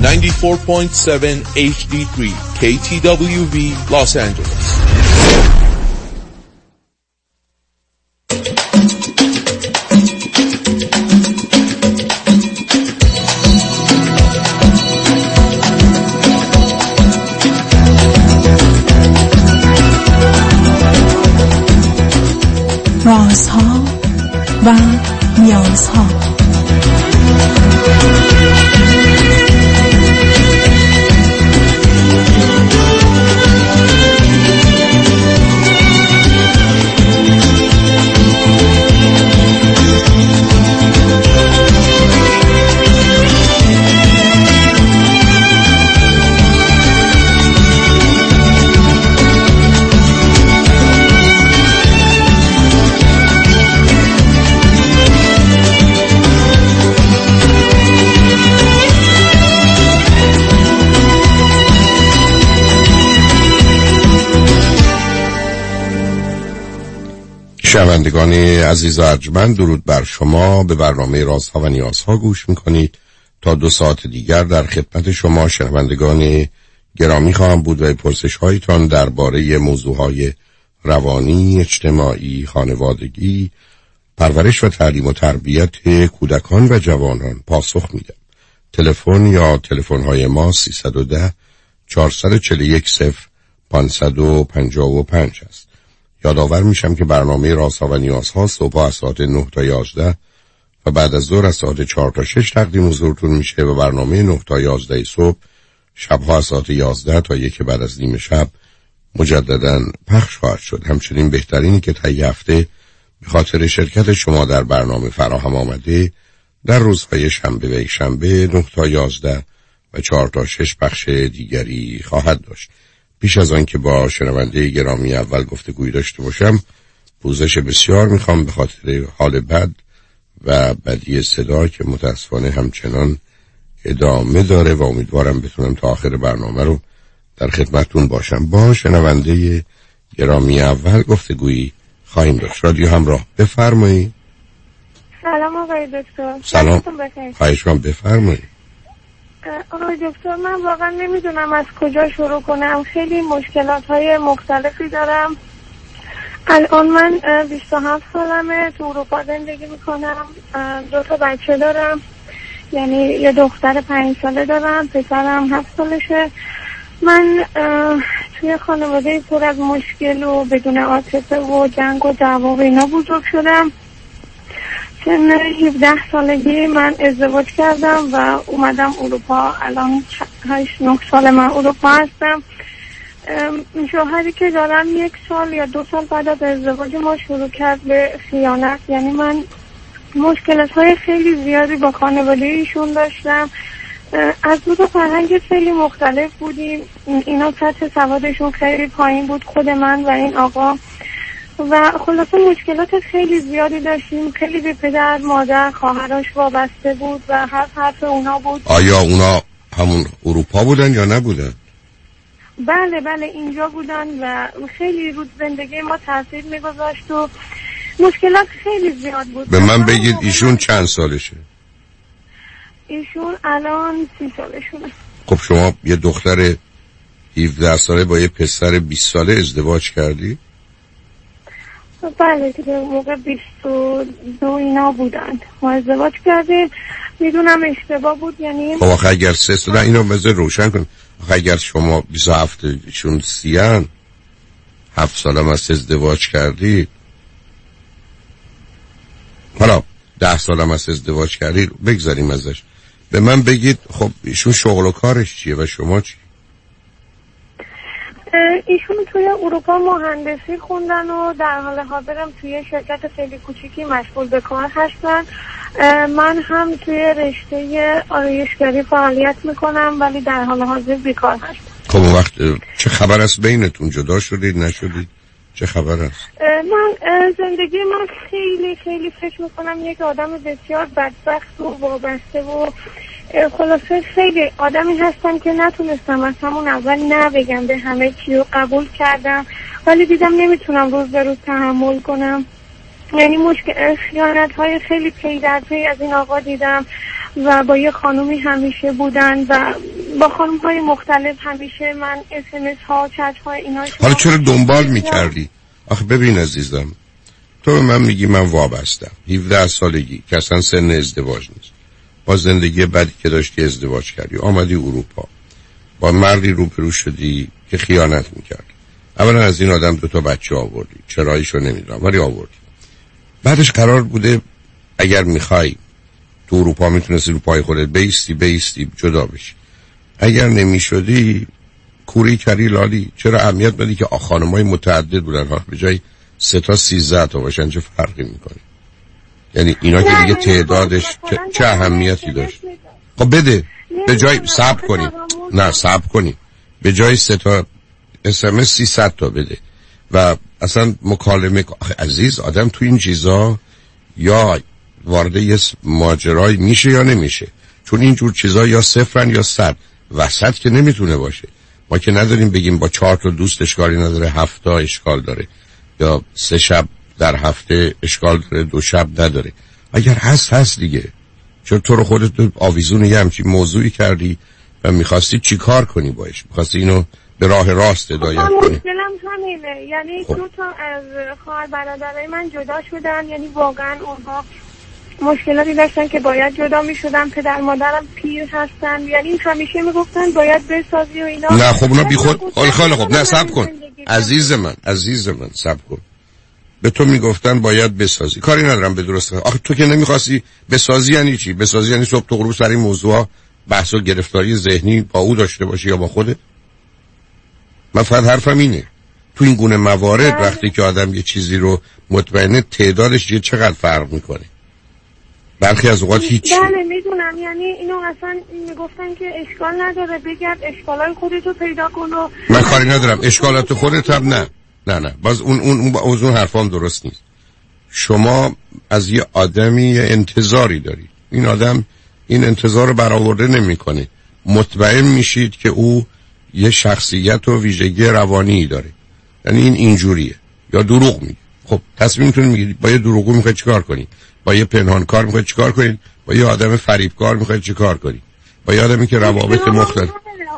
94.7 HD3 KTWV Los Angeles. رازها و نیازها. شنوندگان عزیز و ارجمند، درود بر شما. به برنامه رازها و نیازها گوش میکنید. تا 2 ساعت دیگر در خدمت شما شنوندگان گرامی خواهم بود و پرسش هایتان درباره موضوعهای روانی، اجتماعی، خانوادگی، پرورش و تعلیم و تربیت کودکان و جوانان پاسخ میدم. تلفن یا تلفن های ما 310 441 0555 است. یادآور میشم که برنامه رازها و نیازها صبح از ساعت 9 تا 11 و بعد از ظهر از ساعت 4 تا 6 تقدیم حضورتون میشه و برنامه 9 تا 11 صبح شبها از ساعت 11 تا 1 بعد از نیم شب مجددا پخش خواهد شد. همچنین بهترینی که طی هفته به خاطر شرکت شما در برنامه فراهم آمده در روزهای شنبه و یکشنبه 9 تا 11 و 4 تا 6 پخش دیگری خواهد داشت. پیش از آن که با شنونده گرامی اول گفتگویی داشته باشم، پوزش بسیار میخوام به خاطر حال بد و بدی صدا که متاسفانه همچنان ادامه داره و امیدوارم بتونم تا آخر برنامه رو در خدمتتون باشم. با شنونده گرامی اول گفتگویی خواهیم داشت. رادیو همراه، بفرمایید. سلام آقای دکتر. سلام. خواهش می‌کنم بفرمایید. آقای دکتر، من واقعا نمیدونم از کجا شروع کنم. خیلی مشکلات‌های مختلفی دارم. الان من 27 سالمه، تو اروپا زندگی میکنم. 2 تا بچه دارم، یعنی یه دختر 5 ساله دارم، پسرم 7 سالشه. من توی خانواده پر از مشکل و بدون عاطفه و جنگ و دعوا و اینا بزرگ شدم. سن 17 سالگی من ازدواج کردم و اومدم اروپا. الان 8-9 سال من اروپا هستم. شوهری که دارم 1 سال یا 2 سال بعد از ازدواج ما شروع کرد به خیانت. یعنی من مشکلات‌های خیلی زیادی با خانواده ایشون داشتم. از 2 تا فرهنگ خیلی مختلف بودیم. اینا سطح سوادشون خیلی پایین بود، خود من و این آقا، و خلاصه مشکلات خیلی زیادی داشتیم. خیلی به پدر، مادر، خواهرش وابسته بود و حرف اونا بود. آیا اونا همون اروپا بودن یا نبودن؟ بله اینجا بودن و خیلی رو زندگی ما تاثیر میگذاشت و مشکلات خیلی زیاد بود. به من بگید ایشون چند سالشه؟ ایشون الان 30 سالشونه. خب شما یه دختر 17 ساله با یه پسر 20 ساله ازدواج کردی؟ بله دیگه، موقع 22 اینا بودن ما ازدواج کردیم. میدونم اشتباه بود. یعنی خب آخه اگر 3 ساله، اینو بذار روشن کن، آخه اگر شما 27 ایشون 30 7 ساله هم از ازدواج کردی، حالا 10 ساله هم از ازدواج کردی، بگذاریم ازش. به من بگید خب ایشون شغل و کارش چیه و شما چی؟ ایشون توی اروپا مهندسی خوندن و در حال حاضرم توی شرکت خیلی کوچیکی مشغول به کار هستن. من هم توی رشته آرایشگری فعالیت میکنم ولی در حال حاضر بیکار هستم. خب اون وقت چه خبر است بینتون؟ جدا شدید نشدید؟ چه خبر است؟ من زندگی من خیلی فکر میکنم یک آدم بسیار بدبخت و وابسته و خلاصه خیلی آدمی هستم که نتونستم از همون اول نه بگم به همه چیو قبول کردم، ولی دیدم نمیتونم روز به روز تحمل کنم. یعنی خیانت های خیلی پی در پی از این آقا دیدم و با یه خانومی همیشه بودن و با خانم‌های مختلف همیشه من SMS ها چت ها اینا. حالا چرا دنبال میکردی؟ آخه ببین عزیزم، تو به من میگی من وابستم 17 سالگی که اصلا سن ازدواج نیست، با زندگی بعدی که داشتی ازدواج کردی، آمدی اروپا، با مردی روبرو شدی که خیانت میکرد. اولا از این آدم 2 بچه آوردی، چراییشو نمیدونم ولی آوردی. بعدش قرار بوده اگر میخوای تو اروپا میتونستی رو پای خودت بیستی جدا بشی. اگر نمیشدی کوری کری لالی. چرا اهمیت بدی که خانمای متعدد بودن ها به جای 3 تا 13 تا باشن؟ چه فرقی میکنه؟ یعنی اینا که دیگه تعدادش چه اهمیتی داشت؟ خب بده به جای صبر کنی به جای 3 تا SMS 300 تا بده و اصلا مکالمه. عزیز آدم تو این چیزا یا وارد یه ماجرای میشه یا نمیشه، چون این جور چیزا یا 0 یا 100 وسط که نمیتونه باشه. ما که نداریم بگیم با 4 تا دوست اشکالی نداره، 7 تا اشکال داره، یا 3 شب در هفته اشکال داره، 2 شب نداره. اگر هست دیگه. چون تو رو خودت آویزون یه همچین موضوعی کردی و میخواستی چی کار کنی باش؟ میخواستی اینو به راه راست هدایت کنی؟ مشکلم همینه، یعنی 2 تا از خواهر برادرای من جدا شدن، یعنی واقعا اونها مشکلاتی داشتن که باید جدا میشدن. پدر مادرم پیر هستن، یعنی همیشه میگفتن باید بسازی و اینا. نه خب اونا بی خود. خیلی خب نه صبر کن عزیز من صبر کن. به تو میگفتن باید بسازی، کاری ندارم به درسته. آخه تو که نمیخواستی بسازی یعنی چی؟ بسازی یعنی صبح تا غروب سر این موضوع بحث و گرفتاری ذهنی با او داشته باشی یا با خودت؟ من فقط حرفم اینه تو این گونه موارد وقتی که آدم یه چیزی رو مطمئنه تعدادش یه چقدر فرق میکنه. برخی از اوقات هیچ. بله میدونم، یعنی اینو اصلا میگفتن که اشکال نداره بگرد اشکالای خودتو پیدا کن و من کاری ندارم اشکالات خودت هم نه باز اون حرفام درست نیست. شما از یه آدمی انتظاری دارید، این آدم این انتظار رو برآورده نمیکنه. مطمئن میشید که او یه شخصیت و ویژگی روانی داره، یعنی این اینجوریه یا دروغ میگه. خب تصمیمتون میگیرید با یه دروغو میخواید چیکار کنید، با یه پنهانکار میخواید چیکار کنید، با یه آدم فریبکار میخواید چیکار کنید، با یه آدمی که روابط مختلف.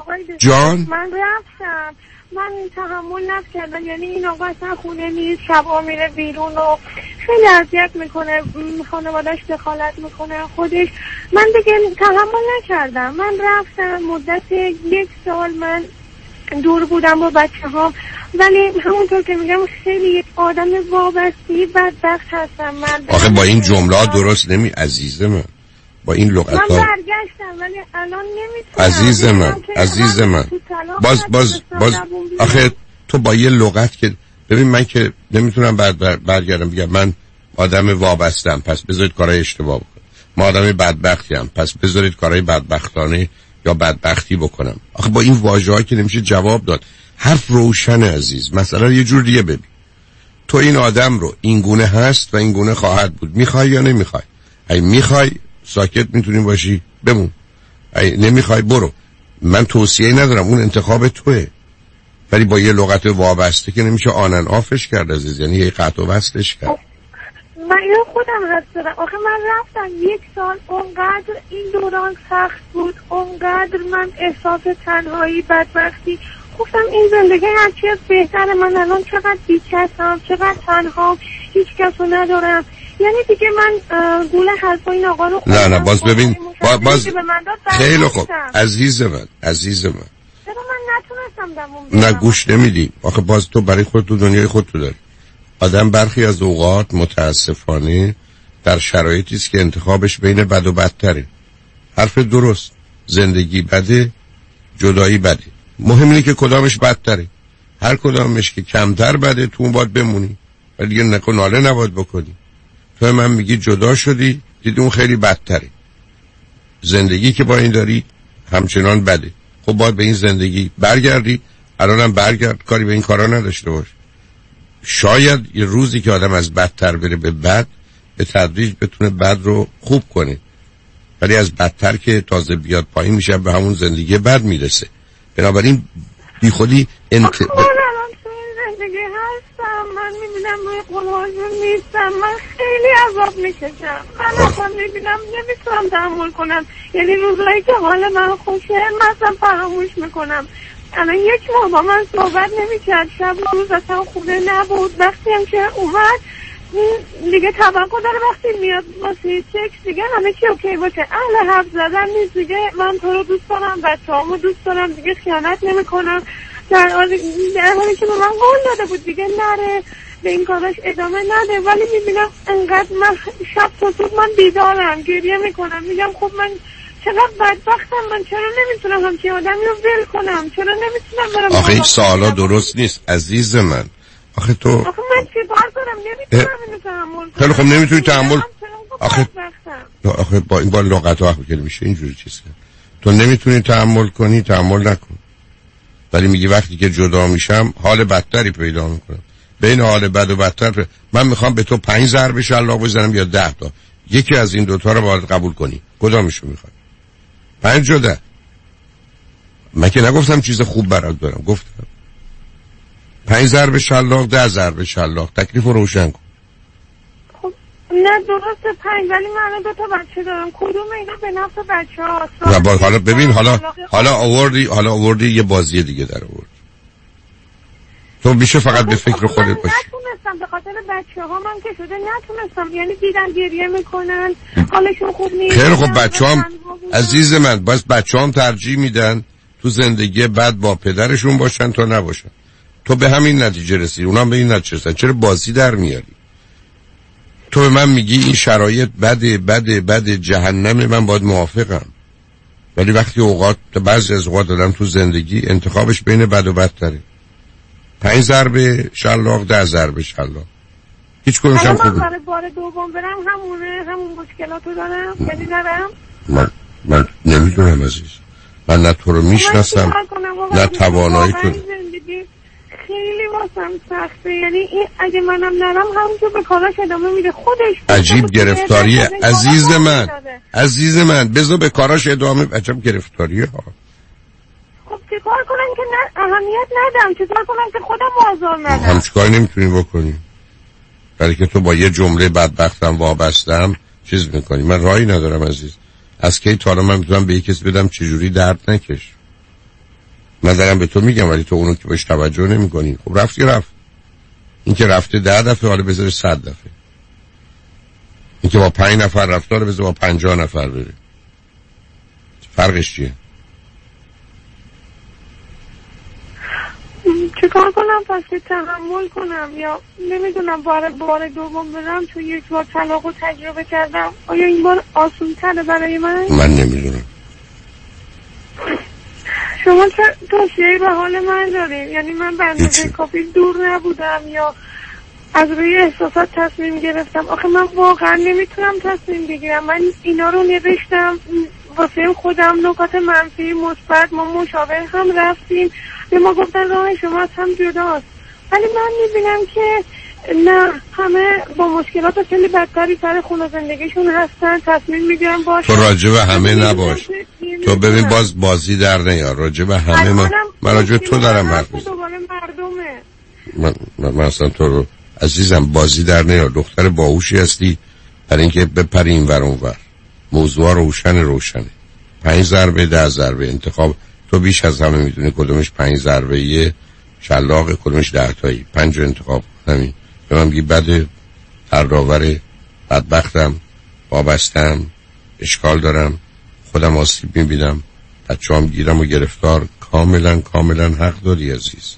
جان من رفتم، من تحمل نکردم، یعنی این آقا اصلا خونه نیست، شبا میره بیرون و خیلی اذیت میکنه، خانواده‌اش دخالت میکنه خودش. من دیگه تحمل نکردم، من رفتم. مدت 1 سال من دور بودم با بچه ها، ولی همونطور که میگم خیلی آدم وابسته بدبخت هستم من. آخه با این جمله درست نمی عزیز من، با این لغت ها من برگشتم ولی الان نمیتونم. عزیز من باز آخه تو با یه لغت که ببین من که نمیتونم برگردم بگم من آدم وابستم پس بذارید کارهای اشتباه بکنم، ما آدم بدبختی هم پس بذارید کارهای بدبختانه یا بدبختی بکنم. آخه با این واژه‌ها که نمیشه جواب داد. حرف روشن عزیز. مثلا یه جور دیگه ببین، تو این آدم رو این گونه هست و این گونه خواهد بود، میخوای یا نمیخوای؟ اگه میخوای ساکت میتونی باشی بمون، اگه نمیخوای برو. من توصیه ندارم، اون انتخاب توئه، ولی با یه لغت وابسته که نمیشه آنن آفش کرد عزیز، یعنی یه قطع و وصلش کرد. من اینو خودم حس دارم. آخه من رفتم 1 سال، اونقدر این دوران سخت بود، اونقدر من احساس تنهایی بدبختی گفتم این زندگی هرچی از بهتره. من الان چقدر بی‌کسم، چقدر تنهام، هیچ کس رو ندارم. یعنی دیگه من گول حرفای این آقا رو نه باز ببین باز خیلی خوب عزیز من چرا من نتونستم دمون نه گوش نمیدی. آخه باز تو برای خود تو دنیای خود تو داری. آدم برخی از اوقات متاسفانه در شرایطی است که انتخابش بین بد و بدتره. حرف درست. زندگی بده، جدایی بده. مهم اینه که کدامش بدتره. هر کدامش که کمتر بده تو اون باید بمونی، ولی دیگه نکن ناله نباید بکنی. تو من میگی جدا شدی، دیدی اون خیلی بدتره. زندگی که با این داری همچنان بده. خب باید به این زندگی برگردی. الانم برگرد، کاری به این کارا نداشته باش. شاید یه روزی که آدم از بدتر بره به بد، به تدریج بتونه بد رو خوب کنه، ولی از بدتر که تازه بیاد پایین میشه به همون زندگی بد میرسه. بنابراین بی خودی من الان تو این زندگی هستم، من میبینم روی قلهاشون نیستم، من خیلی عذاب میکشم. من اصلا میبینم نمیتونم تحمل کنم. یعنی روزایی که حال من خوشه من اصلا فراموش میکنم. الان 1 ماه با من صحبت نمیکرد، شب و روز اصلا خونه نبود. وقتی هم که اومد دیگه توقع داره وقتی میاد واسه سکس دیگه همه چی اوکی باشه، اهل حرف زدن نیست دیگه. من تو رو دوست دارم، بچه‌هامو دوست دارم، دیگه خیانت نمیکنم. در حالی که به من قول داده بود دیگه نره به این کارش ادامه نده، ولی میبینم انقدر من شب تا صبح من بیدارم، گریه میکنم، میگم خب من چقدر بدبختم، من چرا نمیتونم همچین آدمی رو ول کنم، چرا نمیتونم برم. آخه این سوالا درست نیست عزیز من. آخه من چی بار کنم؟ نمیتونم اینو تحمل کنم. خیلی خب نمیتونی تحمل. آخه با این لغت ها که میشه اینجوری چیز کنه. تو نمیتونی تحمل کنی، تحمل نکن. ولی میگی وقتی که جدا میشم حال بدتری پیدا میکنم. بین حال بد و بدتر من میخوام به تو 5 ضربه شلاق بزنم یا 10 تا. یکی از این دوتا رو باید قبول کنی. کدامشو میخوای؟ 5 جدا. من که نگفتم چیز خوب برات دارم، گفتم 5 ضربه شلاق 10 ضربه شلاق. تکلیف رو روشن کن. خب نه درسته 5، ولی من 2 تا بچه دارم، کدوم اینا به نفع بچه‌هاست؟ حالا ببین حالا آوردی یه بازی دیگه در آورد. تو میشه فقط به فکر خودت باشی. نتونستم به خاطر بچه‌هام هم که شده نتونستم، یعنی دیدن گریه میکنن حالشون خوب نیست. خیلی خب بچه‌هام عزیز من بس بچه‌هام ترجیح میدن تو زندگی بعد با پدرشون باشن تا نباشن. تو به همین نتیجه رسیدی، اونام به این نتیجه رسیدن. چرا بازی در میاری؟ تو به من میگی این شرایط بده جهنم، من باید موافقم. ولی وقتی بعضی از اوقات دادم تو زندگی انتخابش بین بد و بدتره. 5 ضربه شلاق 10 ضربه شلاق. هیچ کدومش هم خوبه. من بار دوم برم همون مشکلاتو دارم، یعنی نرم. من نمیدونم عزیز. من نه تو رو میشناسم نه توانایی تو. خیلی واسم سخته، یعنی این اگه منم نرم همونجور به کاراش ادامه میده خودش. عجیب گرفتاریه عزیز من بذار به کاراش ادامه. عجب گرفتاریه ها. خب چیکار کنم که اهمیت ندم؟ چیکار کنم که خودم آزار ندم؟ هم چیکار نمیتونی بکنی؟ برای که تو با یه جمله بدبختم وابستم چیز میکنی. من راهی ندارم عزیز. از کی تا الان من میتونم به یک کسی بدم چجوری درد نکش؟ من دارم به تو میگم ولی تو اونو که بهش توجه نمیکنی. خب رفت. این که رفته 10 دفعه حالا بذاره 100 دفعه. این که با 5 نفر رفته حالا بذاره با 50 نفر بره. فرقش چیه؟ چیکار کنم پس که تحمل کنم یا نمیدونم بار دوم برم چون 1 بار طلاقو تجربه کردم. آیا این بار آسون تره برای من نمیدونم. شما چه توصیه‌ای به حال من دارین؟ یعنی من به اندازه کافی دور نبودم یا از روی احساسات تصمیم گرفتم؟ آخه من واقعا نمیتونم تصمیم بگیرم. من اینا رو نوشتم واسه خودم، نکات منفی مثبت. ما مشاور هم رفتیم به ما گفتن راه شما از هم جداست، ولی من میبینم که نه، همه با مشکلات خیلی بدتری سر خونه زندگیشون هستن. تصمیم میگیرن باشه. تو راجع به همه نباش. تو ببین بازی در نیار. راجع به همه من راجع به تو دارم حرف میزنم. من اصلا تو رو عزیزم بازی در نیار. دختر باهوشی هستی برای اینکه بپری این ور اون ور. موضوع روشنه. 5 ضربه 10 ضربه انتخاب. تو بیش از همه میدونی کدومش 5 ضربه شلاق، کدومش 10 تایی. 5 انتخاب همین. به من میگی بده، تردآور، بدبختم، وابستم، اشکال دارم، خودم آسیب میبینم، بچه‌ام گیرم و گرفتار. کاملا حق داری عزیز.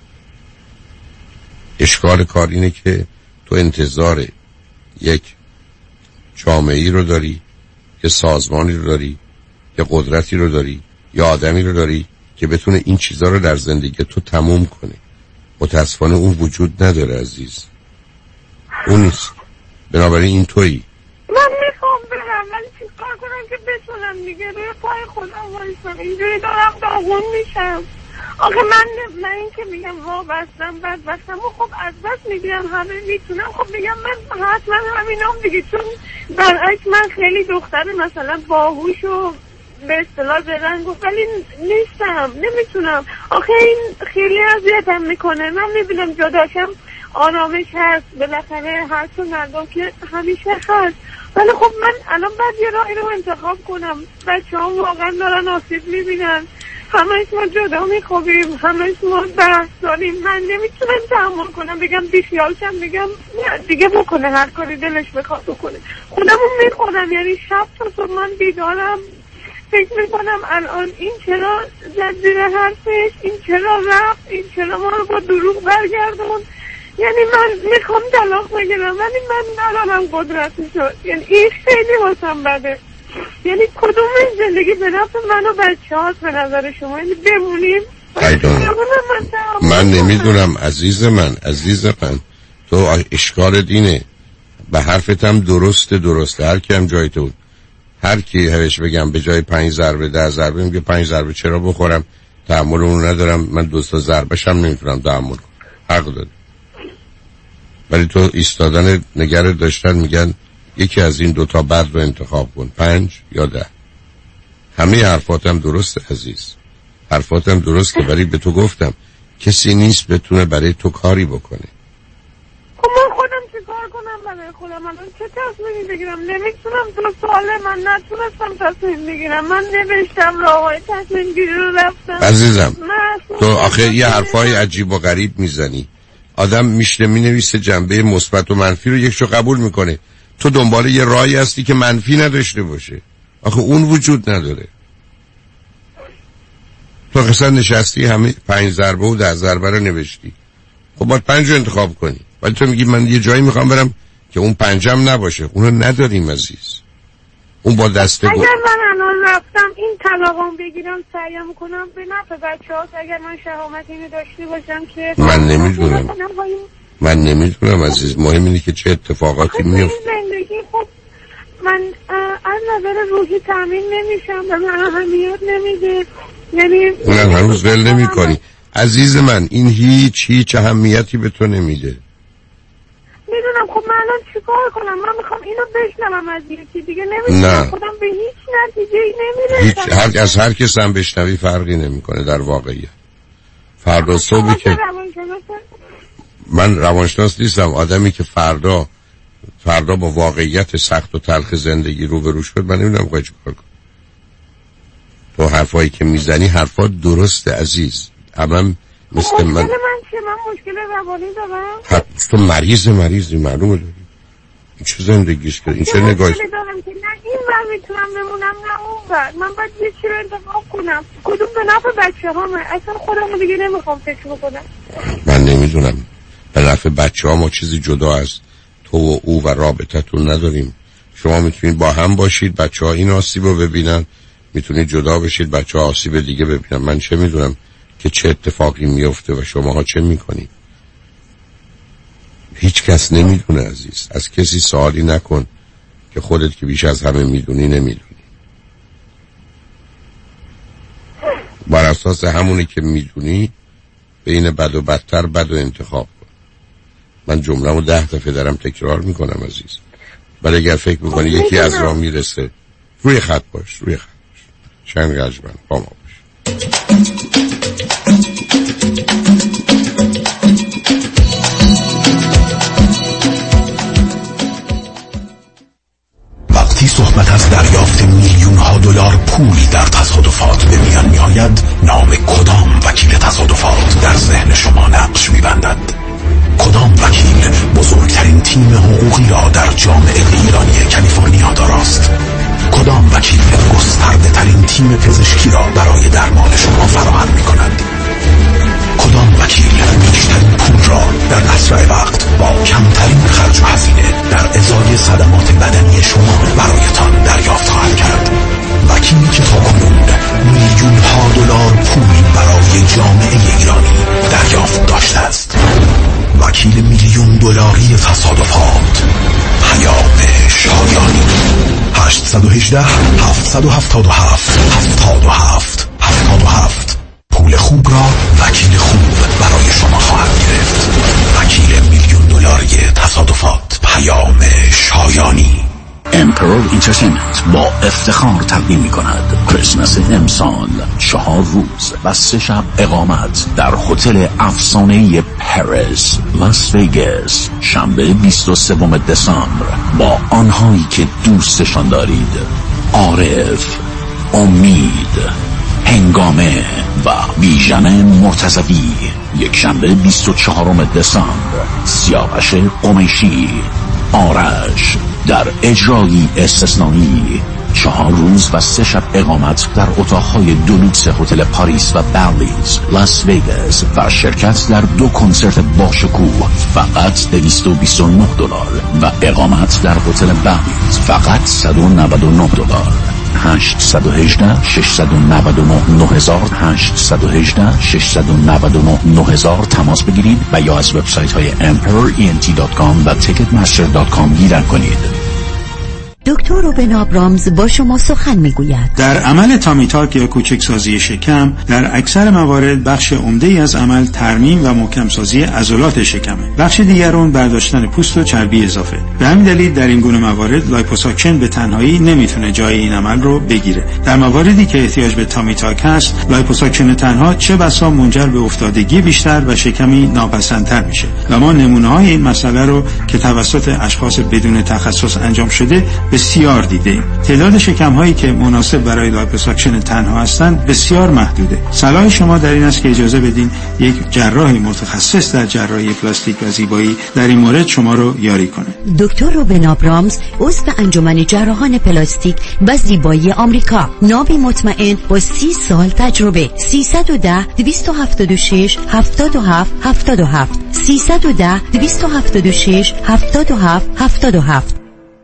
اشکال کار اینه که تو انتظار یک جامعه‌ای رو داری، یه سازمانی رو داری، یه قدرتی رو داری، یه آدمی رو داری که بتونه این چیزا رو در زندگی تو تموم کنه. متاسفانه اون وجود نداره عزیز. اون نیست. بنابراین این تویی. من میخوام برم ولی چی کار کنم که بتونم دیگه روی پای خودم وایسم؟ اینجوری دارم داغون میشم. آخه من این که میگم وابستم بدبختم و خب از دست میگیرم همه میتونم. خب میگم من حتما همینام دیگه، چون برعکس من خیلی دختر مثلا باهوش و به اصطلاح زرنگ ولی نیستم، نمیتونم. آخه این خیلی اذیتم میکنه. من میبینم جداشم آرامش هست، بالاخره هر تو ندام که همیشه هست. ولی خب من الان باید یه راهی رو انتخاب کنم. بچه هم واقعا دارن آسیب میبینن، همه‌اش ما جدا میخوابیم، همه‌اش ما بحث داریم. من نمیتونم تحمل کنم بگم بیخیالشم، بگم دیگه بکنه هر کاری دلش بخواد بکنه. خودمون میخورم، یعنی شب تا صبح من بیدارم فکر میکنم الان این چرا زد زیر حرفش، این چرا رفت، این چرا ما رو با دروغ برگردون. یعنی من میخوام طلاق بگیرم ولی من ندارم قدرتشو. یعنی این خیلی واسم بده. یعنی کدوم زندگی به نفع من و بچه هاست به نظر شما؟ یعنی بمونیم؟ من نمیدونم عزیز من تو اشکال دینه. به حرفتم درسته هر کی هم جای تو، هر کی هرش بگم به جای 5 ضربه 10 ضربه میگه 5 ضربه چرا بخورم، تحمل اون ندارم، من 2 تا ضربه‌ش هم نمیتونم تحمل کنم. حق داری. ولی تو ایستادن نگره داشتن میگن یکی از این 2 تا بد رو انتخاب کن، 5 یا 10. همه حرفاتم درسته عزیز، حرفاتم درسته، ولی به تو گفتم کسی نیست بتونه برای تو کاری بکنه. خب من خودم چی کار کنم برای خودم؟ الان چه تصمیمی بگیرم؟ نمیتونم. 2 ساله من نتونستم تصمیم بگیرم. من نوشتم راههای تصمیم گیری رو رفتم. عزیزم تو آخه یه حرفای عجیب و غریب میزنی. آدم مینویسه جنبه مثبت و منفی رو یکشو قبول میکنه. تو دنبال یه راهی هستی که منفی نداشته باشه. آخه اون وجود نداره. تو اصلا نشستی همه 5 ضربه و 10 ضربه رو نوشتی. خب باید 5 رو انتخاب کنی. ولی تو میگی من یه جایی میخوام برم که اون 5 هم نباشه. اونو نداریم عزیز. اون با دسته اگر من الان رفتم این طلاقم بگیرم سعیم کنم به نفع بچه‌هاست. اگر من شهامت اینو داشته باشم که من نمیدونم عزیز. مهم اینه که چه اتفاقاتی میفته. زندگی خب من از نظر روحی تامین نمیشم، به من اهمیت نمیده. یعنی نه هنوز ول نمی کنی عزیز من. این هیچ اهمیتی به تو نمیده. میدونم. خب من الان چیکار کنم؟ من میخوام اینو بشنوم از یکی دیگه. نمیدونم خودم به هیچ نتیجه‌ای نمیرسم. از هر کس هم بشنوی فرقی نمیکنه در واقعیت. فردا صبحی که من روانشناس نیستم، آدمی که فردا با واقعیت سخت و تلخ زندگی روبرو شد، من نمیدونم باید چیکار کنم. تو حرفایی که میزنی حرفات درسته عزیز، اما مثل من مشکل روانی دارم. تو مریضی معلومه داری. این چه زندگیش کرد؟ این چه نگاهی دارم که نه این من میتونم بمونم نه اون بر. من باید یه چی رو انتخاب کنم. کدوم به نفع بچه ها؟ من اصلا خودمو دیگه نمیخوام فکر بکنم. من نمیدونم. به نفع بچه ها ما چیزی جدا از تو و او و رابطتون نداریم. شما میتونید با هم باشید، بچه ها این آسیب رو ببینن، میتونید جدا بشید، بچه ها آسیب دیگه ببینن. من چه میدونم که چه اتفاقی میفته و شماها چه میکنید. هیچ کس نمیدونه عزیز. از کسی سوالی نکن که خودت که بیش از همه میدونی نمیدونی. بر اساس همونی که میدونی بین بد و بدتر بد و انتخاب کن. من جمله‌مو 10 دفعه دارم تکرار میکنم عزیز. ولی اگر فکر میکنی یکی از راه میرسه، روی خط باش. چند گجبن با ما باش. وقتی صحبت از دریافت میلیون ها دلار پولی در تصادفات به میان می آید، نام کدام وکیل تصادفات در ذهن شما نقش می بندد؟ کدام وکیل بزرگترین تیم حقوقی را در جامعه ایرانی کالیفرنیا داراست؟ کدام وکیل گسترده ترین تیم پزشکی را برای درمان شما فراهم می کند؟ کدام وکیل بیشترین پول را در اسرع وقت با کمترین خرج و هزینه در ازای صدمات بدنی شما برایتان دریافت خواهد کرد؟ وکیلی که تاکنون میلیون ها دلار پول برای جامعه ایرانی دریافت داشته است. وکیل میلیون دلاری تصادفات، پیام شایانی. 818-777-77-77 پول خوب را وکیل خوب برای شما خواهد گرفت. وکیل میلیون دلاری تصادفات، پیام شایانی. امپرور اینترتینمنت با افتخار تقدیم می‌کند کریسمس امسال 4 روز و 3 شب اقامت در هتل افسانه‌ای پاریس لاس وگاس شنبه 23 دسامبر با آنهایی که دوستشان دارید: عارف، امید، هنگامه و بیژن مرتضوی. یک شنبه 24 دسامبر سیاوش قمیشی، آرش در اجرایی استثنایی. 4 روز و 3 شب اقامت در اتاقهای دولوکس هتل پاریس و بالیز لاس وگاس و شرکت در 2 کنسرت باشکوه فقط $229 و اقامت در هتل بالیز فقط $199. 818 699 9000 818 699 9000 تماس بگیرید و یا از وبسایت های emperorent.com و ticketmaster.com گیرد کنید. دکتر روبن آبرامز با شما سخن میگوید. در عمل تامی تاک یا کوچکسازی شکم در اکثر موارد بخش عمده‌ای از عمل ترمیم و محکم سازی عضلات شکمه. بخش دیگر اون برداشتن پوست و چربی اضافه. به همین دلیل در این گونه موارد لایپوساکشن به تنهایی نمیتونه جای این عمل رو بگیره. در مواردی که احتیاج به تامی تاک هست، لایپوساکشن تنها چه بسا منجر به افتادگی بیشتر و شکمی ناپسندتر میشه. و ما نمونه‌های این مسئله رو که توسط اشخاص بدون تخصص انجام شده بسیار دیدیم. تعداد شکم‌هایی که مناسب برای لایپوساکشن تنها هستند بسیار محدوده. صلاح شما در این است که اجازه بدین یک جراح متخصص در جراحی پلاستیک و زیبایی در این مورد شما رو یاری کنه. دکتر روبن آبرامز عضو انجمن جراحان پلاستیک و زیبایی آمریکا، نابی مطمئن با 30 سال تجربه. 310 276 77 77 310 276 77 77.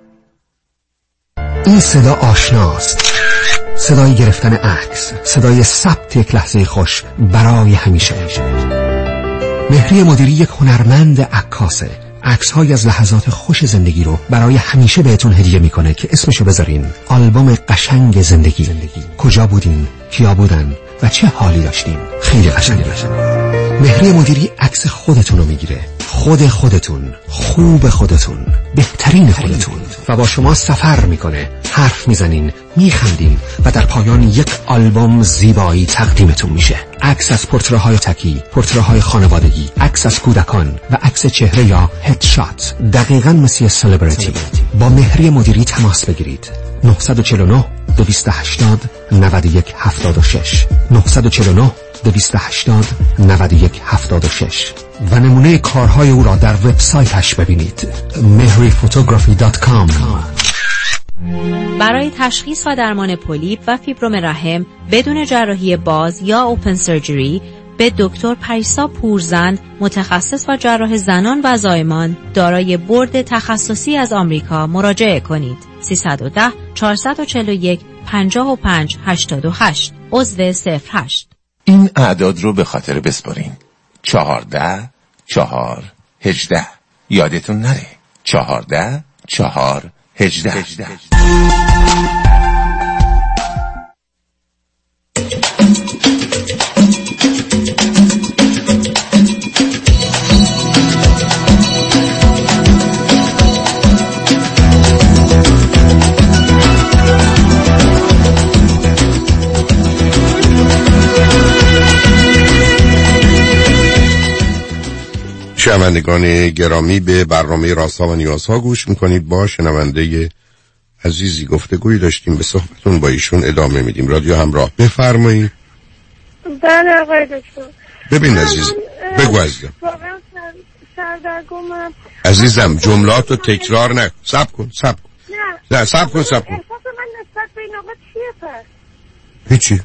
این صدا آشناست، صدای گرفتن عکس، صدای ثبت یک لحظه خوش برای همیشه. مهری مدیری یک هنرمند عکاسه. عکس‌های از لحظات خوش زندگی رو برای همیشه بهتون هدیه میکنه که اسمشو بذارین آلبوم قشنگ زندگی. کجا بودین؟ کیا بودن؟ و چه حالی داشتین؟ خیلی قشنگه. مهری مدیری عکس خودتون رو میگیره، خودتون، خوب خودتون، بهترین خودتون، و با شما سفر میکنه. حرف میزنین، میخندین و در پایان یک آلبوم زیبایی تقدیمتون میشه. عکس از پورتره‌های تکی، پورتره‌های خانوادگی، عکس از کودکان و عکس چهره یا هدشات، دقیقاً مثل سلبریتی. با مهری مدیری تماس بگیرید. 949 280 91 76 949 280 91 76 و نمونه کارهای او را در وبسایتش ببینید mehriphotography.com. برای تشخیص و درمان پولیپ و فیبروم رحم بدون جراحی باز یا اوپن سرجری به دکتر پریسا پورزند، متخصص و جراح زنان و زایمان دارای بورد تخصصی از آمریکا مراجعه کنید. 310 441 55 88 عضو 08. این اعداد رو به خاطر بسپارین: 14 4 18. یادتون نره 14 4 18. شنوندگان گرامی، به برنامه رازها و نیازها گوش میکنید. با شنونده عزیزی گفتگویی داشتیم، به صحبتون با ایشون ادامه میدیم. رادیو همراه، بفرمایید. بله آقای دکتر. ببین عزیز، بگو عزیزم. واقعا سردرگمم عزیزم، جملاتو تکرار نکن. صبر کن. نه صبر کن. احساس من نسبت به این آقا چیه پس؟ هیچی.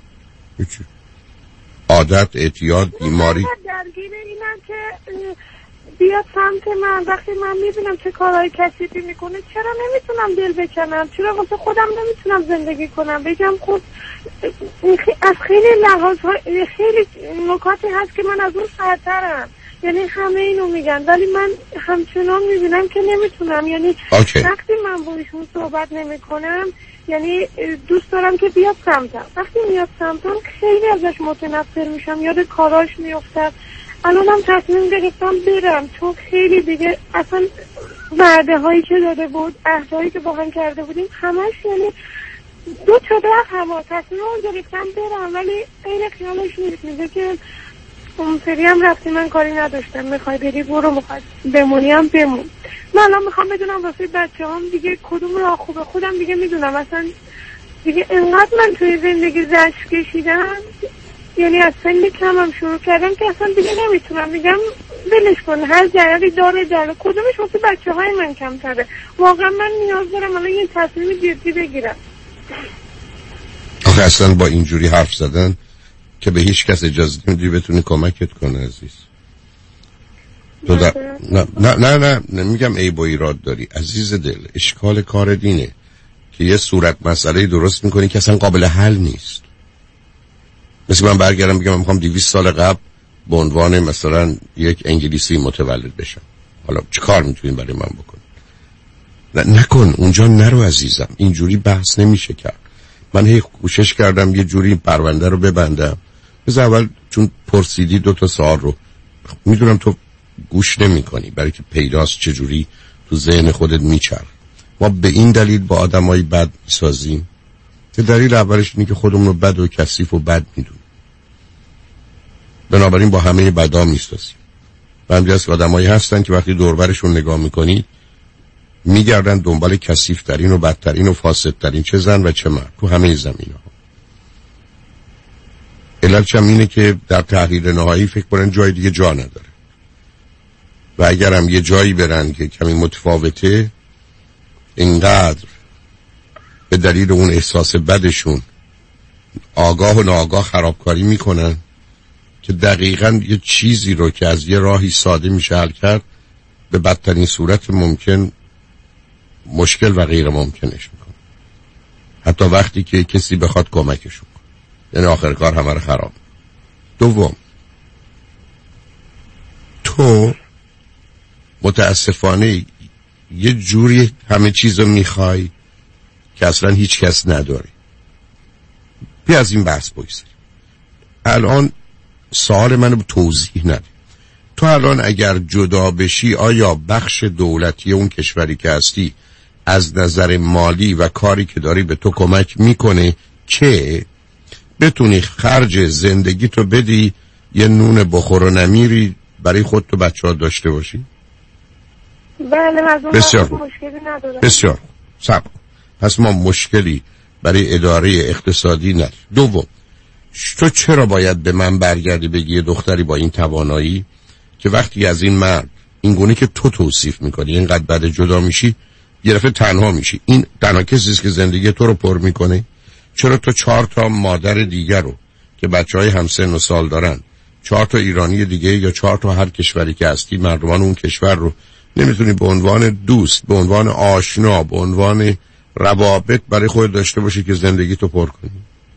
عادت، اعتیاد، بیماری. درگیر اینم که بیاد سمت من وقتی من میبینم چه کارهای کثیفی میکنه. چرا نمیتونم دل بکنم؟ چرا واسه خودم نمیتونم زندگی کنم؟ بگم خود از خیلی لحاظها خیلی نکاتی هست که من از اون سرترم. یعنی همه اینو میگن ولی من همچنان میبینم که نمیتونم. یعنی وقتی من با ایشون صحبت نمیکنم، یعنی دوست دارم که بیاد سمتم. وقتی میاد سمتم خیلی ازش متنفر میشم، یاد کاراش میافتم. الانم تصمیم گرفتم برم چون خیلی دیگه اصلا وعده هایی که داده بود، عهدهایی که با هم کرده بودیم، همش یعنی 2 تا هم تصمیم اون گرفتم برم، ولی این خیالش نیست، میگه که اون سری هم رفتی من کاری نداشتم، میخوای بری برو، میخوای بمونی هم بمون. من الان میخوام بدونم واسه بچه هم دیگه کدوم راه خوبه. خودم دیگه میدونم اصلا دیگه انقدر من توی زندگی زشت کشیدم، یعنی از سن کمم شروع کردم که اصلا دیگه نمیتونم. میگم ولش کن، هر جریانی داره کدومش واسه بچه های من کمتره. واقعا من نیاز دارم الان یه تصمیم جدی بگیرم. آخه اصلا با اینجوری حرف زدن که به هیچ کس اجازه نمیدی بتونی کمکت کنه عزیز. تو نه میگم عیب و ایراد داری عزیز دل. اشکال کار دینه که یه صورت مسئله درست میکنی که اصلا قابل حل نیست. مثل من برگردم بگم من میخوام 200 سال قبل به عنوان مثلا یک انگلیسی متولد بشم، حالا چه کار میتونین برای من بکنی؟ نکن اونجا، نرو عزیزم، اینجوری بحث نمیشه کرد. من هی کوشش کردم یه جوری پرونده رو ببندم. از اول چون پرسیدی 2 تا سوال رو میدونم تو گوش نمی کنی، برای که پیداست چجوری تو ذهن خودت میچرخ. ما به این دلیل با آدمای بد میسازیم که دلیل اولش اینه که خودمون رو بد و کثیف و بد میدونیم، بنابراین با همه بدا میسازیم. و همین است که آدمایی هستن که وقتی دوربرشون نگاه میکنی میگردن دنبال کثیف‌ترین و بدترین و فاسدترین چه زن و چه مرد تو همه زمینه‌ها. علتش هم اینه که در تحلیل نهایی فکر کنن جای دیگه جا نداره و اگر هم یه جایی برن که کمی متفاوته، اینقدر به دلیل اون احساس بدشون آگاه و ناآگاه خرابکاری میکنن که دقیقاً یه چیزی رو که از یه راهی ساده میشه حل کرد به بدترین صورت ممکن مشکل و غیر ممکنش میکنه، حتی وقتی که کسی بخواد کمکشون کنه، یعنی آخر کار همه رو خراب. دوم، تو متاسفانه یه جوری همه چیز رو میخوای که اصلا هیچ کس نداری. بیا از این بحث بگذاریم. الان سوال منو توضیح نده. تو الان اگر جدا بشی آیا بخش دولتی اون کشوری که هستی از نظر مالی و کاری که داری به تو کمک میکنه که بتونی خرج زندگی تو بدی، یه نون بخور و نمیری برای خود تو بچه ها داشته باشی؟ بله بسیار مشکلی نداره. بسیار صبر. پس ما مشکلی برای اداره اقتصادی نداریم. دوم، تو چرا باید به من برگردی بگی یه دختری با این توانایی که وقتی از این مرد این گونه که تو توصیف میکنی اینقدر بعد جدا میشی یه دفعه تنها میشی؟ این تنها کسیست که زندگی تو رو پر میکنه. چرا تو 4 تا مادر دیگر رو که بچهای همسن و سال دارن، 4 تا ایرانی دیگه یا 4 تا هر کشوری که هستی مردمان اون کشور رو نمیتونی به عنوان دوست، به عنوان آشنا، به عنوان روابط برای خود داشته باشی که زندگی تو پر کنی؟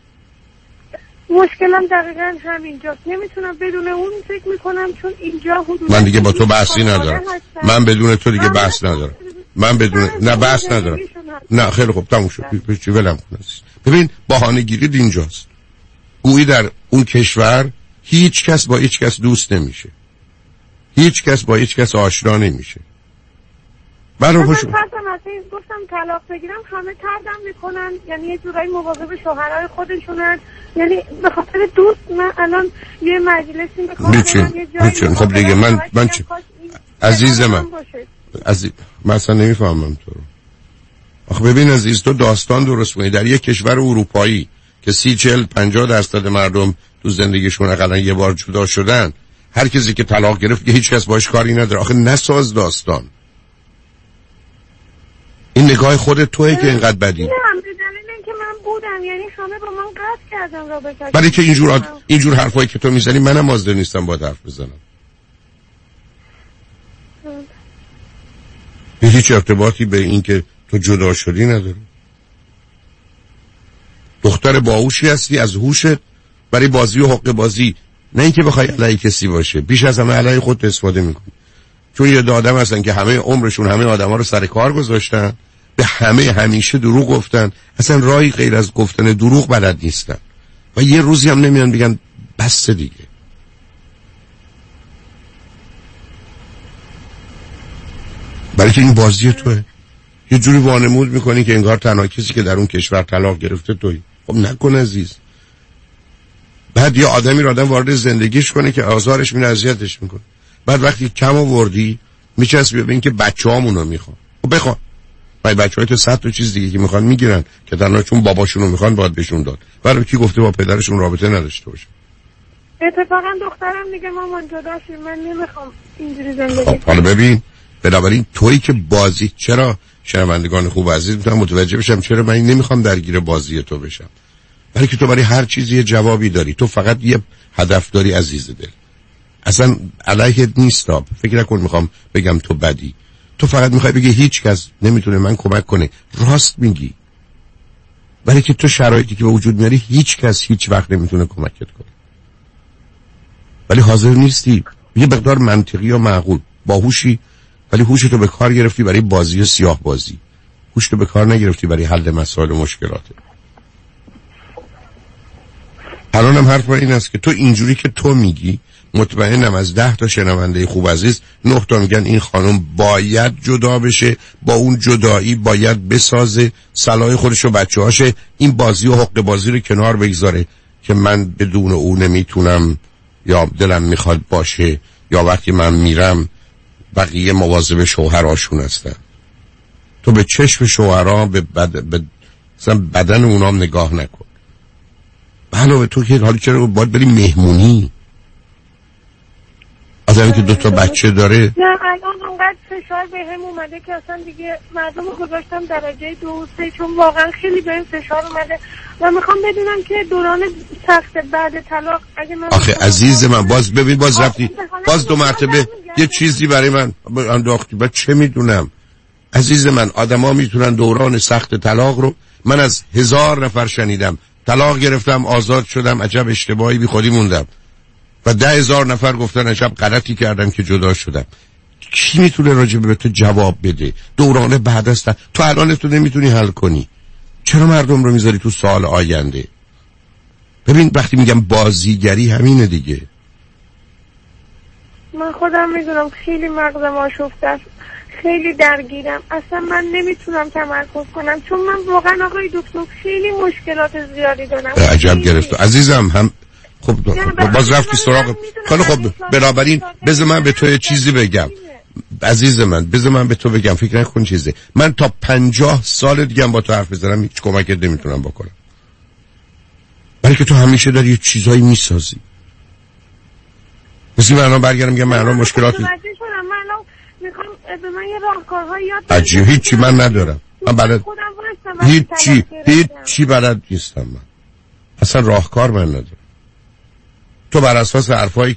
مشکلم دقیقاً همینجاست. نمیتونم بدون اون فکر میکنم، چون اینجا حدود من دیگه با تو بحثی ندارم. من بدون تو دیگه بحث ندارم. من بدون نه بحث ندارم. نه خیلی خوب تموم شد. چی ولم کن. ببین بهانه گیری اینجاست. گویی در اون کشور هیچ کس با هیچ کس دوست نمیشه. هیچ کس با هیچ کس آشنا نمیشه. من گفتم طلاق بگیرم همه طردم میکنن، یعنی یه جورایی مواظب شوهرای خودشونن، یعنی به خاطر دوست من الان یه مجلسی میخوام. خب دیگه من عزیز من مثلا نمیفهمم تو رو. آخه ببین عزیز، تو داستان درست میگی. در یک کشور اروپایی که 30-40-50% مردم تو زندگیشون اقلا یه بار جدا شدن، هر کسی که طلاق گرفت که هیچ کس باش کاری نداره. آخه نساز داستان. این نگاه خود توئه که اینقدر بدی. نه بدون که من بودم، یعنی همه با من قطع کردن رابطه. برای که اینجور حرفایی که تو میزنی منم حاضر نیستم باهات حرف بزنم. هیچ ارتباطی به این که تو جدا شدی نداره. دختر باهوشی هستی، از هوشت برای بازی و حق بازی، نه اینکه بخوای علیه کسی باشه. بیش از همه علیه خودت استفاده میکنی. چون یه آدم هستن که همه عمرشون همه آدما رو سر کار گذاشتن، به همه همیشه دروغ گفتن، اصلا راهی غیر از گفتن دروغ بلد نیستن و یه روزی هم نمیان بگن بس دیگه. برای که این بازی توه. یه جوری وانمود میکنی که انگار تنها کسی که در اون کشور طلاق گرفته تویی. خب نکن عزیز. بعد یه آدمی رو آدم وارد زندگیش کنه که آزارش میکنه، اذیتش میکنه. بعد وقتی کم آوردی میچسبی به این که بچه‌هامونو میخوان. خب بخوان. بچه‌های تو 100 تا چیز دیگه که میخوان میگیرن که تنها چون باباشونو میخوان باید بهشون داد. ولی کی گفته با پدرشون رابطه نداشته باشه؟ اتفاقا دخترم میگه مامان جدا شیم، من نمیخوام اینجوری زندگی کنم. حالا ببین، بنابراین تویی که بازی، چرا شنوندگان خوب عزیز میتونم متوجه بشم چرا من نمیخوام درگیر بازی تو بشم؟ برای که تو برای هر چیزی جوابی داری. تو فقط یه هدف داری عزیز دل. اصلا علیه نیست. فکر نکن میخوام بگم تو بدی. تو فقط میخوای بگی هیچ کس نمیتونه من کمک کنه. راست میگی. برای که تو شرایطی که به وجود میاری هیچ کس هیچ وقت نمیتونه کمکت کنه. ولی حاضر نیستی. یه مقدار منطقی و معقول باهوشی، ولی هوشتو به کار گرفتی برای بازی سیاه بازی. هوشتو به کار نگرفتی برای حل مسائل و مشکلات. الانم حرف این است که تو اینجوری که تو میگی، مطمئنم از 10 تا شنونده خوب عزیز 9 تا میگن این خانم باید جدا بشه، با اون جدایی باید بسازه صلاح خودش و بچه‌هاشه، این بازی و حق بازی رو کنار بگذاره که من بدون او نمیتونم یا دلم میخواد باشه، یا وقتی من میرم بقیه مواظب شوهراشون هستن. تو به چشم شوهرها به بدن اونام نگاه نکن. علاوه تو که حالی چرا باید بری مهمونی؟ آدمی که 2 تا بچه داره. نه الان اونقدر فشار به هم اومده که اصلا دیگه مردم رو گذاشتم درجه 2 و 3 چون واقعا خیلی به هم فشار اومده و میخوام بدونم که دوران سخت بعد طلاق اگه من آخه عزیز من باز ببین باز رفتی باز 2 مرتبه یه چیزی برای من انداختی. بعد چه میدونم عزیز من، آدما میتونن دوران سخت طلاق رو، من از 1000 نفر شنیدم طلاق گرفتم آزاد شدم عجب اشتباهی بی خودی موندم، و 10,000 نفر گفتن عجب غلطی کردم که جدا شدم. کی میتونه راجع به تو جواب بده؟ دوران بعد است. تو الان تو نمیتونی حل کنی، چرا مردم رو میذاری تو سال آینده؟ ببین وقتی میگم بازیگری همینه دیگه. من خودم میدونم خیلی مغزم آشفته است، خیلی درگیرم، اصلا من نمیتونم تمرکز کنم چون من واقعا آقای دکتر خیلی مشکلات زیادی دارم. عجب گرفت عزیزم. هم خب باز رفتی سراغ. خیلی خب بنابراین بذار من به تو یه چیزی بگم عزیز من، بذار من به تو بگم، فکر نکن چیزی. من تا 50 سال دیگه با تو حرف بزنم هیچ کمکت نمیتونم بکنم، برای که تو همیشه داری یه چیزایی میسازی. مثل من الان برگردم میگم من الان مشکلاتی میخوام به من یه راهکارهایی یاد بدید. عجیب هیچی من ندارم. من بلد هیچی بلد نیستم. من اصلا راهکار من ندارم. تو بر اساس حرفایی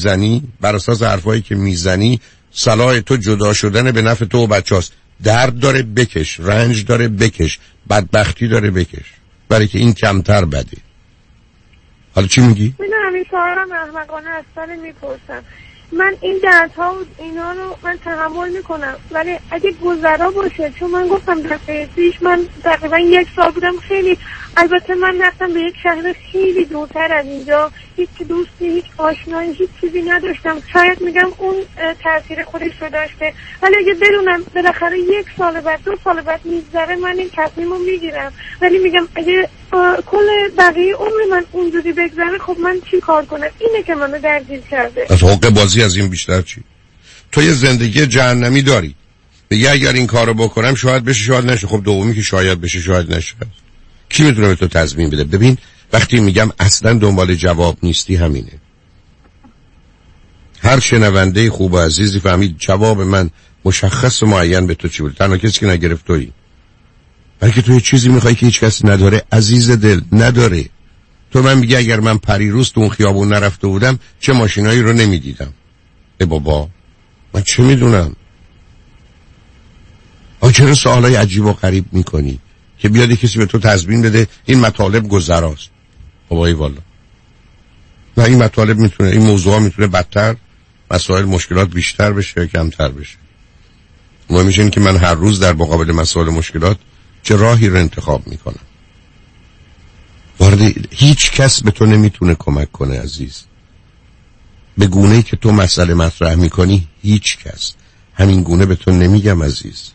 که میزنی صلاح تو جدا شدن به نفع تو و بچه‌هاست. درد داره بکش، رنج داره بکش، بدبختی داره بکش، برای که این کمتر بده. حالا چی میگی؟ میدونم این سوالم احمقانه است ولی میپرسم. من این دردها و اینا رو من تحمل میکنم، ولی اگه گذرا باشه، چون من گفتم دفعه پیش من تقریبا 1 سال بودم، خیلی البته من رفتم به یک شهر خیلی دورتر از اینجا، هیچ دوستی، هیچ آشنایی، هیچ چیزی نداشتم. شاید میگم اون تاثیر خودش رو داشته، ولی اگه بدونم بالاخره 1 سال بعد 2 سال بعد میگذره من این تصمیم رو میگیرم، ولی میگم اگه کل بقیه عمر من اونجوری بگذره خب من چی کار کنم؟ اینه که منو درگیر کرده. از حق بازی از این بیشتر چی؟ تو یه زندگی جهنمی داری، بگی اگر این کارو بکنم شاید بشه شاید نشه. خب دومی که شاید بشه شاید نشه، کی میتونه به تو تضمین بده؟ ببین وقتی میگم اصلا دنبال جواب نیستی همینه. هر شنونده خوب و عزیزی فهمید جواب من مشخص و معین به تو چی بود. تنها کسی که نگرفت تویی، بلکه تو یه چیزی میخوای که هیچ کسی نداره عزیز دل، نداره. تو من میگی اگر من پریروز تو اون خیابون نرفته بودم چه ماشینایی رو نمیدیدم. ای بابا من چه میدونم؟ چرا سوالای عجیب و غریب میکنی که بیاد کسی به تو تضمین بده این مطالب گذراست؟ بابایی والا نه، این مطالب میتونه، این موضوعا میتونه بدتر، مسائل مشکلات بیشتر بشه یا کمتر بشه. مهم میشه که من هر روز در مقابل مسائل مشکلات چه راهی رو انتخاب میکنم. وارد هیچ کس به تو نمیتونه کمک کنه عزیز، به گونه‌ای که تو مسئله مطرح میکنی. هیچ کس، همین گونه به تو نمیگم عزیز.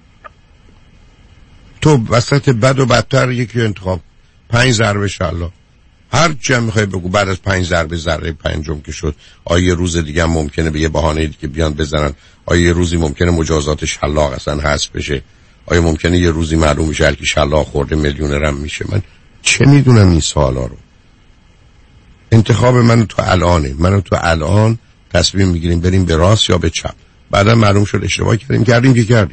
تو وسط بد و بدتر یکی انتخاب 5 ضربه شلاق، هر چی هم میخوای بگو. بعد از 5 ضربه ضربه پنجم که شد، آیا یه روز دیگه هم ممکنه به یه بهانه دیگه بیان بزنن؟ آیا یه روزی ممکنه مجازات شلاق اصلا حذف بشه؟ آیا ممکنه یه روزی معلوم بشه هر کی شلاق خورده میلیونرم میشه؟ من چه میدونم این سوالا رو. انتخاب من تو الانه. من تو الان تصمیم میگیریم بریم به راست یا به چپ. بعدا معلوم شد اشتباه کردیم که کردیم.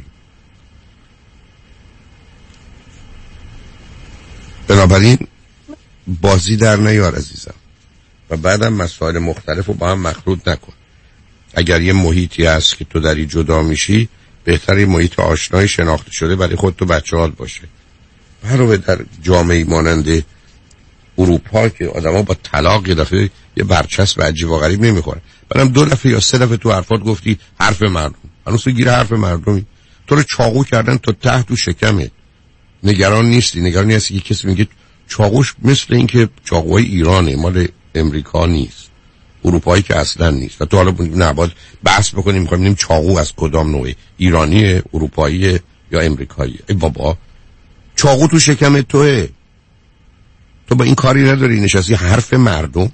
بنابراین بازی در نیار عزیزم و بعدم مسائل مختلف رو با هم مخلوط نکن. اگر یه محیطی هست که تو داری جدا میشی، بهتره محیط آشنای شناخته شده برای خودت و بچه‌هات باشه. علاوه در جامعه مانند اروپا که آدما با طلاق یه دفعه یه برچسب عجیب و غریب نمیخورن. بعدم 2 دفعه یا 3 دفعه تو حرفات گفتی حرف مردم. هنوز تو گیر حرف مردمی. تو رو چاقو کردن تا ته تو شکمت. نگران نیستی که کسی میگه چاقوش مثل این که چاقوهای ایرانه، مال امریکا نیست، اروپایی که اصلا نیست. و تو حالا نباید بحث بکنیم میخوایم ببینیم چاقو از کدام نوعه، ایرانیه، اروپاییه یا امریکاییه. ای بابا، چاقو تو شکم توئه. تو با این کاری نداری، نشستی حرف مردم.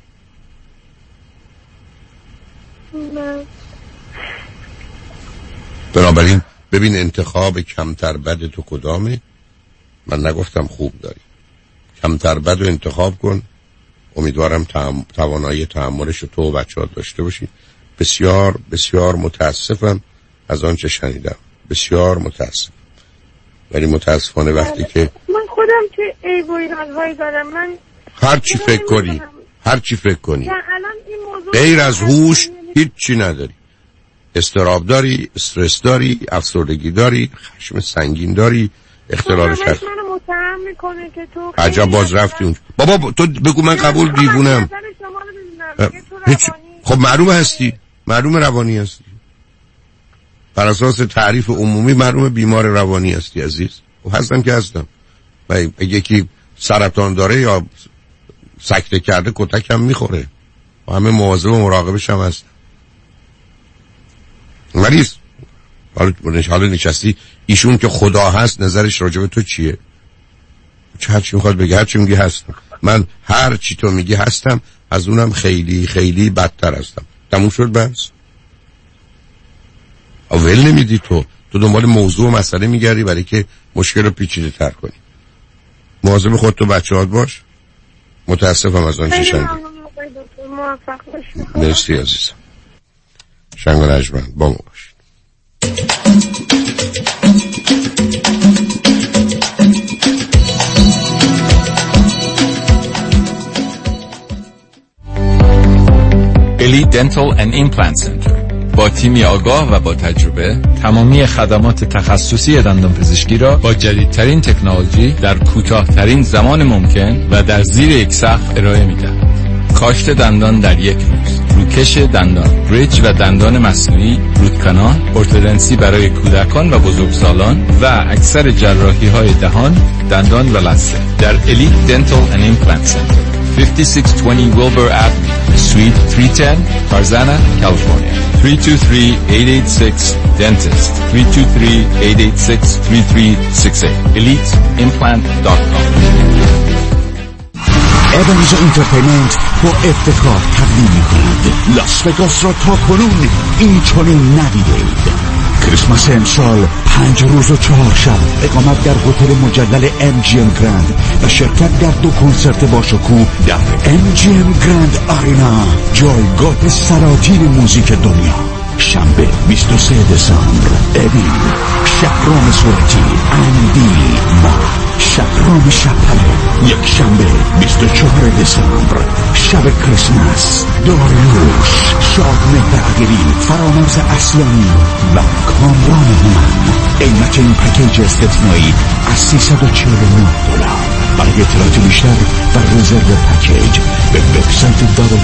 بنابراین ببین انتخاب کمتر بد تو کدامه. من نگفتم خوب داری، کمتر بد رو انتخاب کن. امیدوارم توانایی تحملش رو تو و بچه‌ها داشته باشی. بسیار بسیار متاسفم از آنچه شنیدم، بسیار متاسفم. ولی متاسفانه وقتی که من خودم که عیب و ایرادهایی دارم، من هر چی فکر کنی غیر از هوش هیچی نداری. اضطراب داری، استرس داری، افسردگی داری، خشم سنگین داری، اختلال شخصیت. منو متهم میکنه که تو عجب باز رفتی اون. بابا تو بگو من قبول دیوونم. هیچ. خب معلوم روانی هستی. بر اساس تعریف عمومی معلوم بیمار روانی هستی عزیز. و هستم که هستم. و یکی سرطان داره یا سکته کرده کتک هم میخوره. و همه مواظب و مراقبش هم هستم. مریض حالا نشستی، ایشون که خدا هست نظرش راجع به تو چیه؟ هر چی میخواد بگه، هر چی میگی هستم. من هر چی تو میگی هستم، از اونم خیلی خیلی بدتر هستم. تموم شد بس. اول نمیدی تو دنبال موضوع و مسئله میگردی برای که مشکل رو پیچیده تر کنی. مواظب خودت و بچه‌هات باش. متاسفم از آن چه شنیدم. مرسی عزیزم. شنگ و نجمن با ما باشید. Elite Dental and Implant Center با تیمی آگاه و با تجربه تمامی خدمات تخصصی دندانپزشکی را با جدیدترین تکنولوژی در کوتاه‌ترین زمان ممکن و در زیر یک سقف ارائه می‌دهد. کاشت دندان در یک روز، روکش دندان، بریج و دندان مصنوعی، روت کانال، ارتودنسی برای کودکان و بزرگسالان و اکثر جراحی‌های دهان، دندان و لثه در Elite Dental and Implant Center 5620 Wilbur Avenue, Suite 310, Tarzana, California. 323-886-DENTIST 323-886-3368 EliteImplant.com. ایونز انترتینمنت با افتخار تقدیم می‌کند لاس وگاس را تا کنون این چنین ندیدید. کریسمس امسال 5 روز و 4 شب اقامت در هتل مجلل MGM گرند و شرکت در 2 کنسرت باشکوه در MGM گرند آرینا، جایگاه سلاطین موزیک دنیا. شنبه 23 دسامبر اوین، شهرام صورتی، اندی ما، شهرام شپله. یک شنبه 24 دسامبر شب کریسمس، داریوش، شادمهر عقیلی، فرامرز اصلانی و کامران هومن. قیمت این پکیج استثنایی از $349. برای اطلاعات بیشتر و رزرو پکیج به وبسایت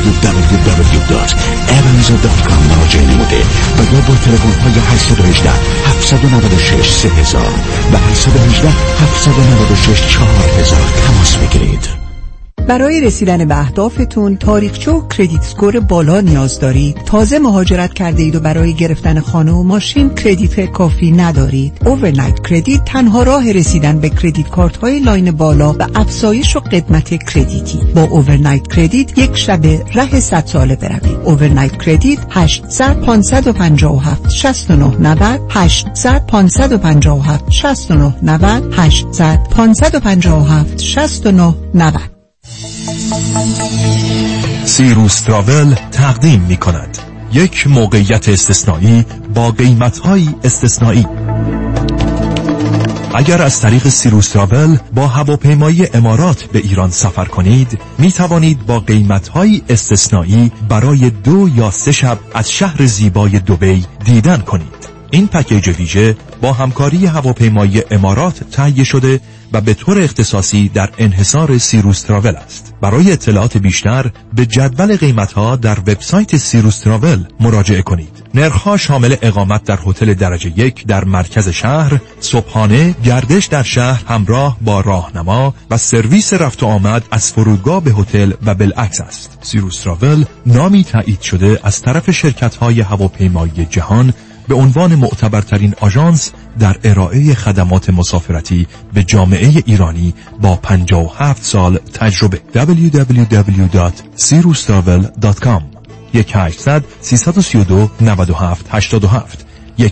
www.evans.com مراجعه نموده و یا با تلفن‌های 818 796 3000 و 818 796 4000 تماس بگیرید. برای رسیدن به اهدافتون تاریخچه و کردیت اسکور بالا نیاز دارید؟ تازه مهاجرت کرده اید و برای گرفتن خانه و ماشین کردیت کافی ندارید؟ اوورنایت کردیت تنها راه رسیدن به کردیت کارت های لاین بالا و افزایش و قدمت کردیتی. با اوورنایت کردیت یک شب ره 100 ساله بروید. اوورنایت کردیت 800 557 69 90 800 557 69 90 800 557 69 90. سیروس تراول تقدیم می کند یک موقعیت استثنایی با قیمت‌های استثنایی. اگر از طریق سیروس تراول با هواپیمای امارات به ایران سفر کنید، می توانید با قیمت‌های استثنایی برای 2 یا 3 شب از شهر زیبای دبی دیدن کنید. این پکیج ویژه با همکاری هواپیمای امارات تهیه شده و به طور اختصاصی در انحصار سیروس تراول است. برای اطلاعات بیشتر به جدول قیمت‌ها در وبسایت سیروس تراول مراجعه کنید. نرخ‌ها شامل اقامت در هتل درجه 1 در مرکز شهر، صبحانه، گردش در شهر همراه با راهنما و سرویس رفت و آمد از فرودگاه به هتل و بالعکس است. سیروس تراول نامی تایید شده از طرف شرکت‌های هواپیمایی جهان به عنوان معتبرترین آژانس در ارائه خدمات مسافرتی به جامعه ایرانی با 57 سال تجربه. www.sirustravel.com 1-800-332-97-87 1-800-332-97-87.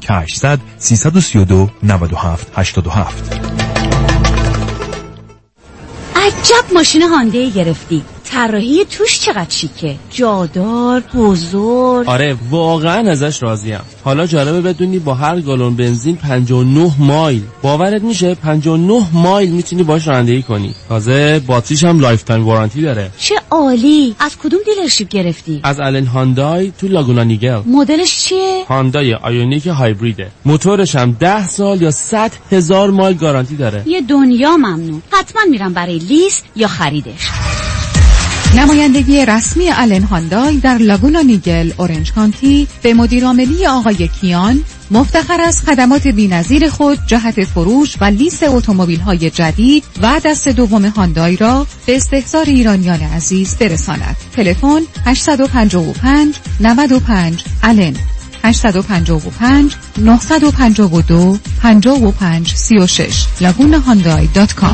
عجب ماشین هاندای گرفتی. طراحی توش چقدر شیکه، جادار، بزرگ. آره واقعا ازش راضیم. حالا جالبه بدونی با هر گالون بنزین 59 مایل، باورت میشه 59 مایل میتونی باش رانندگی کنی. تازه باتریش هم لایف تایم وارانتی داره. چه عالی. از کدوم دیلرشیپ گرفتی؟ از آلن هاندای تو لاگونا نیگل. مدلش چیه؟ هاندای آیونیک هایبریده. موتورش هم 10 سال یا 100,000 مایل گارانتی داره. یه دنیا ممنون. حتما میرم برای لیست یا خریدش. نمایندگی رسمی آلن هاندای در لاگونا نیگل، اورنج کانتی به مدیر عاملی آقای کیان، مفتخر از خدمات بی‌نظیر خود جهت فروش و لیست اتومبیل‌های جدید و دست دوم هاندای را به استحضار ایرانیان عزیز برساند. تلفن 855 95 آلن 855 952 55 36 lagunahyundai.com.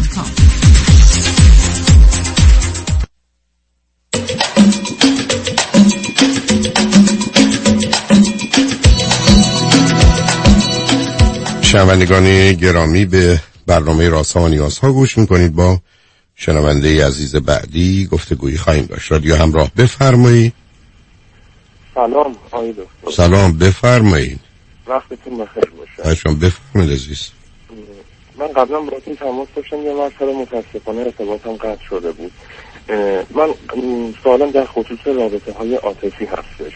شنوندگان گرامی، به برنامه رازها و نیازها گوش میکنید. با شنونده عزیز بعدی گفتگویی خواهیم داشت. رادیو همراه، بفرمایید. سلام آقای دکتر. سلام، بفرمایید. وقتتون بخیر باشه. شما بفرمایید عزیز. من قبلا باهاتون تماس داشتم، یه مسئله متاسفانه ارتباطم قطع شده بود. من سوالم در خصوص رابطه های عاطفی هستش.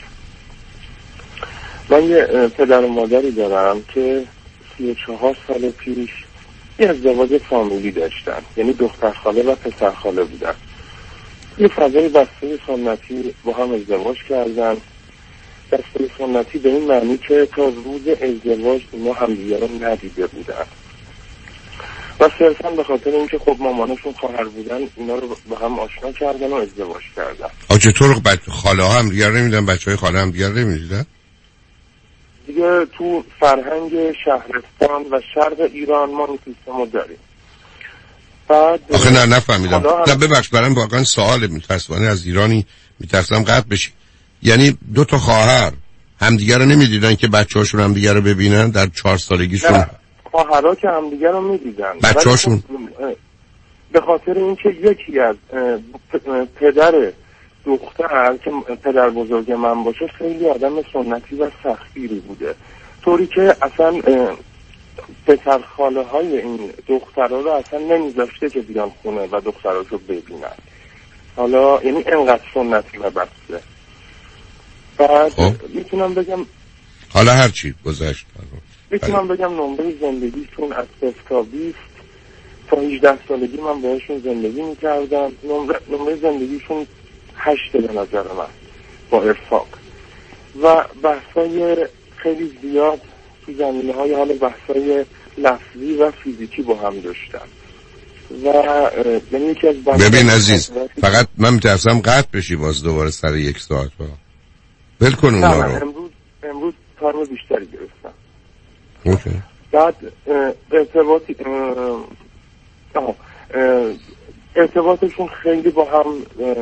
من یه پدر و مادری دارم که 34 سال پیش یه ازدواج فامیلی داشتن، یعنی دختر خاله و پسر خاله بودن. یه فضای بسته سنتی با هم ازدواج کردن. بسته سنتی به این معنی که تا روز ازدواج اینا همدیگه رو ندیده بودن و صرفا به خاطر اینکه خب مامانشون خواهر بودن اینا رو با هم آشنا کردن و ازدواج کردن. چطور خاله ها هم دیگر نمیدن، بچه های خاله هم دیگر نمیدیدن؟ دیگه تو فرهنگ شهرستان و شرق ایران ما این سیستمو داریم. بعد آخه نفهمیدم. نه ببخش، برام واقعا سوال متاسفانه از ایرانی میترسم قطع بشی. یعنی 2 تا خواهر همدیگه رو نمیدیدن که بچه‌هاشون همدیگه رو ببینن در 4 سالگیشون؟ نه، خواهرها که همدیگه رو میدیدن، بچه‌هاشون به خاطر اینکه یکی از پدر دختر که پدر بزرگ من باشه خیلی آدم سنتی و سختگیری بوده، طوری که اصلا پسر خاله های این دخترها رو اصلا نمیذاشته که بیان خونه و دختراشو ببینن. حالا یعنی انقدر سنتی و بسته. بعد میتونم بگم حالا هرچی گذشت میتونم بگم نمره زندگیشون از 0 تا 20 تا 18 سالگی من باهاشون زندگی میکردم. نمره زندگیشون 8 به نظر من با ارفاق و بحثای خیلی زیاد تو زمینه های حال بحثای لفظی و فیزیکی با هم داشتن. و یعنی یکی از ببین عزیز، فقط من میترسم قطع بشی باز دوباره سر 1 ساعت با ول کن اونا رو. امروز تایم بیشتری گرفتم. اوکی. بعد ارتباطشون خیلی با هم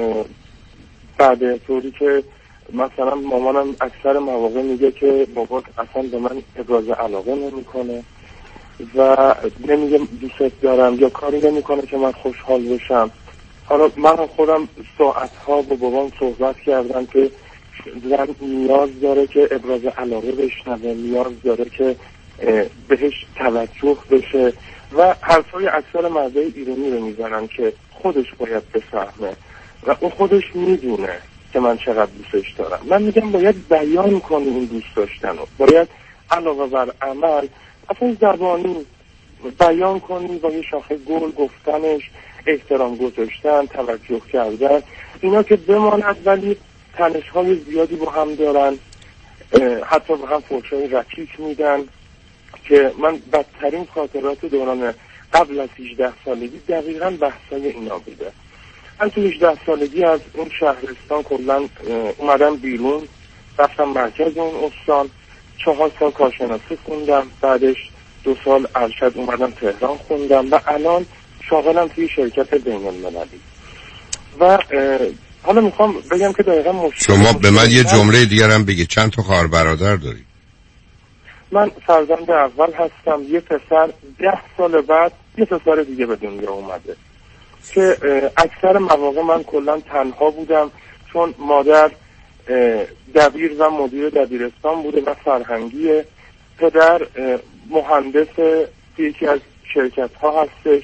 بعد طوری که مثلا مامانم اکثر مواقع میگه که بابات اصلا به من ابراز علاقه نمیکنه و نمیگه دوست دارم یا کاری نمیکنه که من خوشحال بشم. حالا من خودم ساعتها با بابام صحبت کردم که زن نیاز داره که ابراز علاقه بشنوه، نیاز داره که بهش توجه بشه و حرفای اکثر مردای ایرانی رو میزنن که خودش باید بفهمه و اون خودش میدونه که من چقدر دوستش دارم. من میگم باید بیان کنی این دوست داشتن رو، باید علاوه بر عمل اصلا زبانی بیان کنی با یه شاخه گل گفتنش، احترام گذاشتن، توجه کردن، اینا که بماند. ولی تنش‌های زیادی با هم دارن، حتی با هم فحش‌های رکیک میدن که من بدترین خاطرات دوران قبل از 18 سالگی دقیقاً بحثای اینا بوده. من تو 18 سالگی از اون شهرستان کلاً اومدم بیرون، رفتم مرکز اون استان، 4 سال کارشناسی خوندم، بعدش 2 سال ارشد اومدم تهران خوندم و الان شاغلم توی شرکت بین‌المللی. و حالا میخوام بگم که دقیقاً مشکل شما به من یه جمله دیگر هم بگید، چند تا خواهر برادر داری؟ من فرزند اول هستم. یه پسر 10 سال بعد یه پسر دیگه به دنیا اومده که اکثر مواقع من کلا تنها بودم، چون مادر دبیر و مدیر دبیرستان بوده و فرهنگیه، پدر مهندس یکی از شرکت ها هستش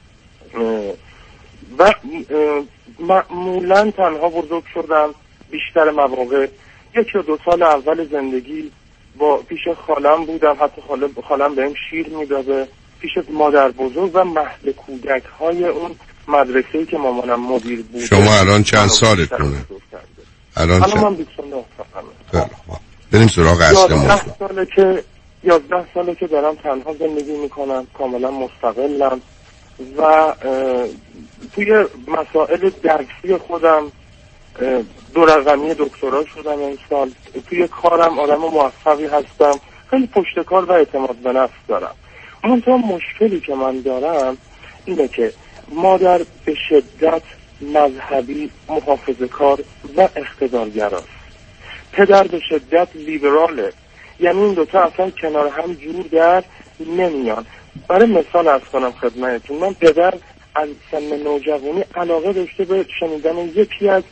و معمولا تنها بزرگ شدم. بیشتر مواقع 1 یا 2 سال اول زندگی با پیش خالم بودم، حتی خالم بهم شیر میداده، پیش مادر بزرگ و مهد کودک های اون مدرسه‌ای که مامانم مدیر بود. شما الان چند سالتونه؟ الان من 29 سالمه. بریم سراغ اصل موضوع. 11 ساله که دارم تنها زندگی میکنم، کاملا مستقلم و توی مسائل درسی خودم 2 رقمی دکترا شدم این سال. توی کارم آدم موفقی هستم، خیلی پشتکار و اعتماد به نفس دارم. منتها مشکلی که من دارم اینه که مادر به شدت مذهبی، محافظه‌کار و اقتدارگراست. پدر به شدت لیبراله، یعنی این دوتا اصلا کنار هم جور در نمیان. برای مثال عرض کنم خدمتتون، من پدر از سن نوجوانی علاقه داشته به شنیدن یکی از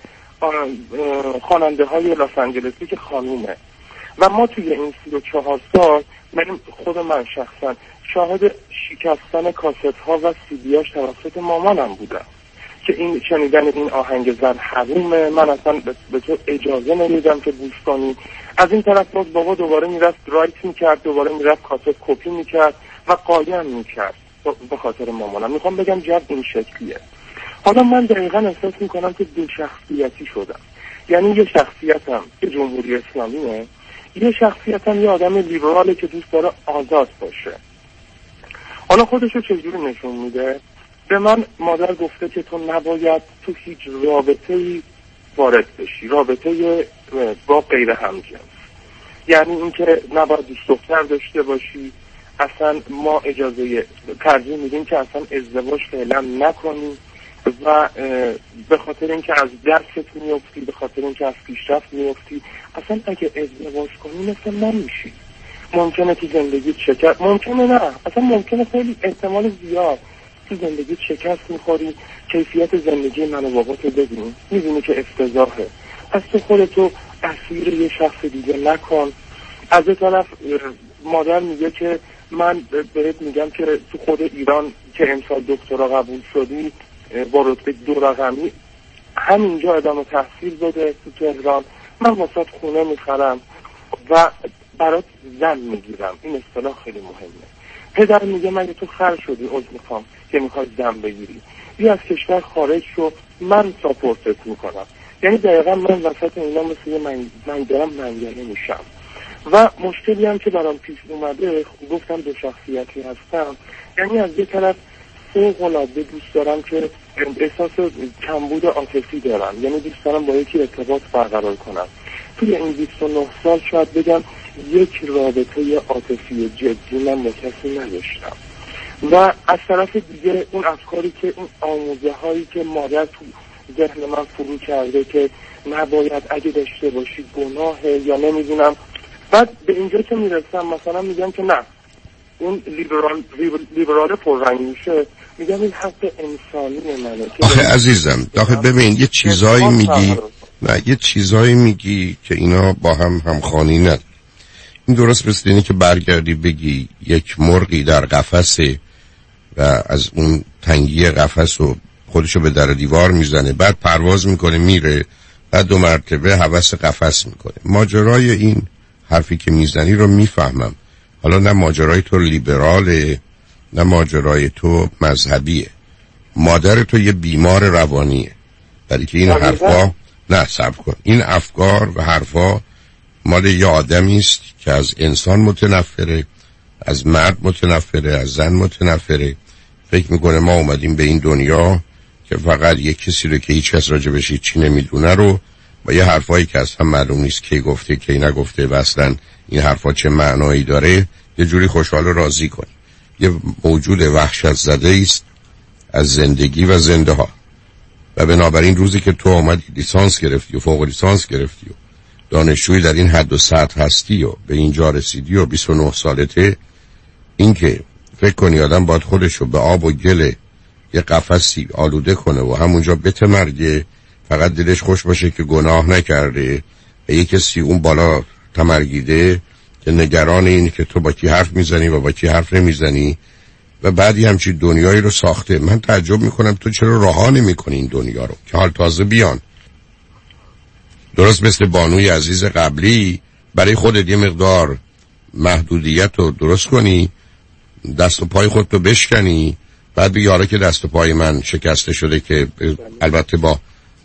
خواننده های لاس آنجلسی که خانومه و ما توی این 34 سال خود من شخصا شاهد شکستن کاست ها و سی دیاش توسط مامانم بودم که این شنیدن این آهنگ زن حرومه، من اصلا به تو اجازه نمیدم که گوش کنی. از این طرف باز بابا دوباره میرفت رایت میکرد، دوباره میرفت کاست کپی میکرد و قایم میکرد به خاطر مامانم. میخوام بگم جو این شکلیه. حالا من دقیقا احساس میکنم که 2 شخصیتی شدم، یعنی یه شخصیتم که جمهوری اسلامیه، یه شخصیتم یه آدم لیبراله که دوست داره آزاد باشه. حالا خودشو چجوری نشون میده؟ به من مادر گفته که تو نباید تو هیچ رابطه‌ای وارد بشی، رابطه با غیر همجنس، یعنی اینکه نباید دوست دختر داشته باشی، اصلا ما اجازه ترجیح میدیم که اصلا ازدواج فعلا نکنی و به خاطر اینکه از درست میفتی، به خاطر اینکه از پیشرفت میفتی، اصلا اگه ازدواج کنی مثل من میشی. ممکنه تو زندگی شکست، ممکنه نه، اصلا ممکنه خیلی احتمال زیاد تو زندگی شکست میخوری، کیفیت زندگی من و باباتو ببینی، میبینی که افتضاحه. پس تو خودتو اسیر یه شخص دیگه نکن. از این طرف مادر میگه که من بهت میگم که تو خود ایران که امسال دکترا قبول شدی با رتبه 2 رقمی همینجا ادامه تحصیل بده تو تهران، من واسات خونه میخرم و برات زن میگیرم. این اصطلاح خیلی مهمه. پدر میگه مگه تو خر شدی عضو میخوام که میخوای زن بگیری، بیا از کشور خارج شو، من ساپورتت میکنم. یعنی دقیقا من وسط اینا مثل من دارم منگنه میشم و مشکلی هم که برام پیش اومده، گفتم 2 شخصیتی هستم. یعنی از یه طرف فوق‌العاده دوست دارم که احساس کمبود عاطفی دارم، یعنی دوست دارم با یکی ارتباط برقرار کنم. توی این 29 سال شاید بگم یک رابطه عاطفی جدی من با کسی نداشتم و از طرف دیگه اون افکاری که اون آموزه هایی که مادر تو ذهن من فرو کرده که نباید اگه داشته باشی گناهه یا نمیدونم، بعد به اینجا که میرسم مثلا میگم که نه، اون لیبرال پررنگ میشه، میگم این حق انسانی منه. آخه عزیزم آخه ببین یه چیزایی میگی، نه یه چیزایی میگی که اینا با هم همخوانی نداره. این درست مثل اینه که برگردی بگی یک مرغی در قفسه و از اون تنگی قفس و خودشو به در دیوار میزنه، بعد پرواز میکنه میره، بعد 2 مرتبه هوس قفس میکنه. ماجرای این حرفی که میزنی رو میفهمم، حالا نه ماجرای تو لیبراله نه ماجرای تو مذهبیه، مادر تو یه بیمار روانیه، برای که این حرفا نه صبر کن، این افکار و حرفا مال یه آدمی است که از انسان متنفره، از مرد متنفره، از زن متنفره، فکر میکنه ما اومدیم به این دنیا که فقط یک کسی رو که هیچ کس راجبش هیچی نمیدونه رو با یه حرفایی که اصلا معلوم نیست کی گفته کی نگفته و اصلا این حرفا چه معنایی داره یه جوری خوشحال و راضی کنی. یه موجود وحشت زده است از زندگی و زنده ها و بنابراین روزی که تو آمدی لیسانس گرفتی و فوق لیسانس گرفتی و دانشجوی در این حد و سطح هستی و به اینجا رسیدی و 29 سالته، این که فکر کنی آدم باید خودشو به آب و گل یه قفسی آلوده کنه و همونجا بتمرگه فقط دلش خوش باشه که گناه نکرده و یه کسی اون بالا تمرگیده که نگران اینه که تو با کی حرف میزنی و با کی حرف نمیزنی و بعدی همچین دنیایی رو ساخته. من تعجب میکنم تو چرا رها نمیکنی این دنیا رو که حال تازه بیان. درست مثل بانوی عزیز قبلی برای خودت یه مقدار محدودیت رو درست کنی، دست و پای خودتو بشکنی، بعد بگی آره که دست و پای من شکسته شده که البته با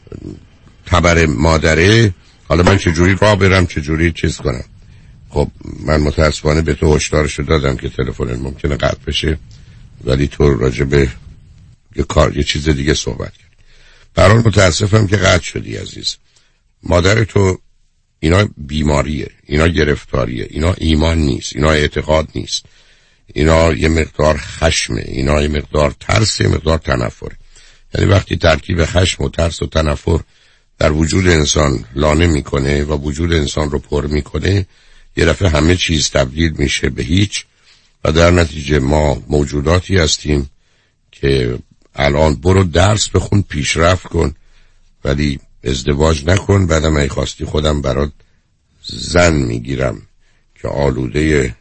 تبر مادره، حالا من چجوری راه برم چجوری چیز کنم. خب من متاسفانه به تو هشدارشو دادم که تلفن ممکنه قطع بشه، ولی تو راجع به یه چیز دیگه صحبت کردی. برای متاسفم که قطع شدی عزیز. مادر تو اینا بیماریه، اینا گرفتاریه، اینا ایمان نیست، اینا اعتقاد نیست، اینا یه مقدار خشمه، اینا یه مقدار ترس، یه مقدار تنفره. یعنی وقتی ترکیب خشم و ترس و تنفر در وجود انسان لانه میکنه و وجود انسان رو پر میکنه، یه دفعه همه چیز تبدیل میشه به هیچ و در نتیجه ما موجوداتی هستیم که الان برو درس بخون پیشرفت کن ولی ازدواج نکن، بعدم ای خواستی خودم برات زن میگیرم که آلوده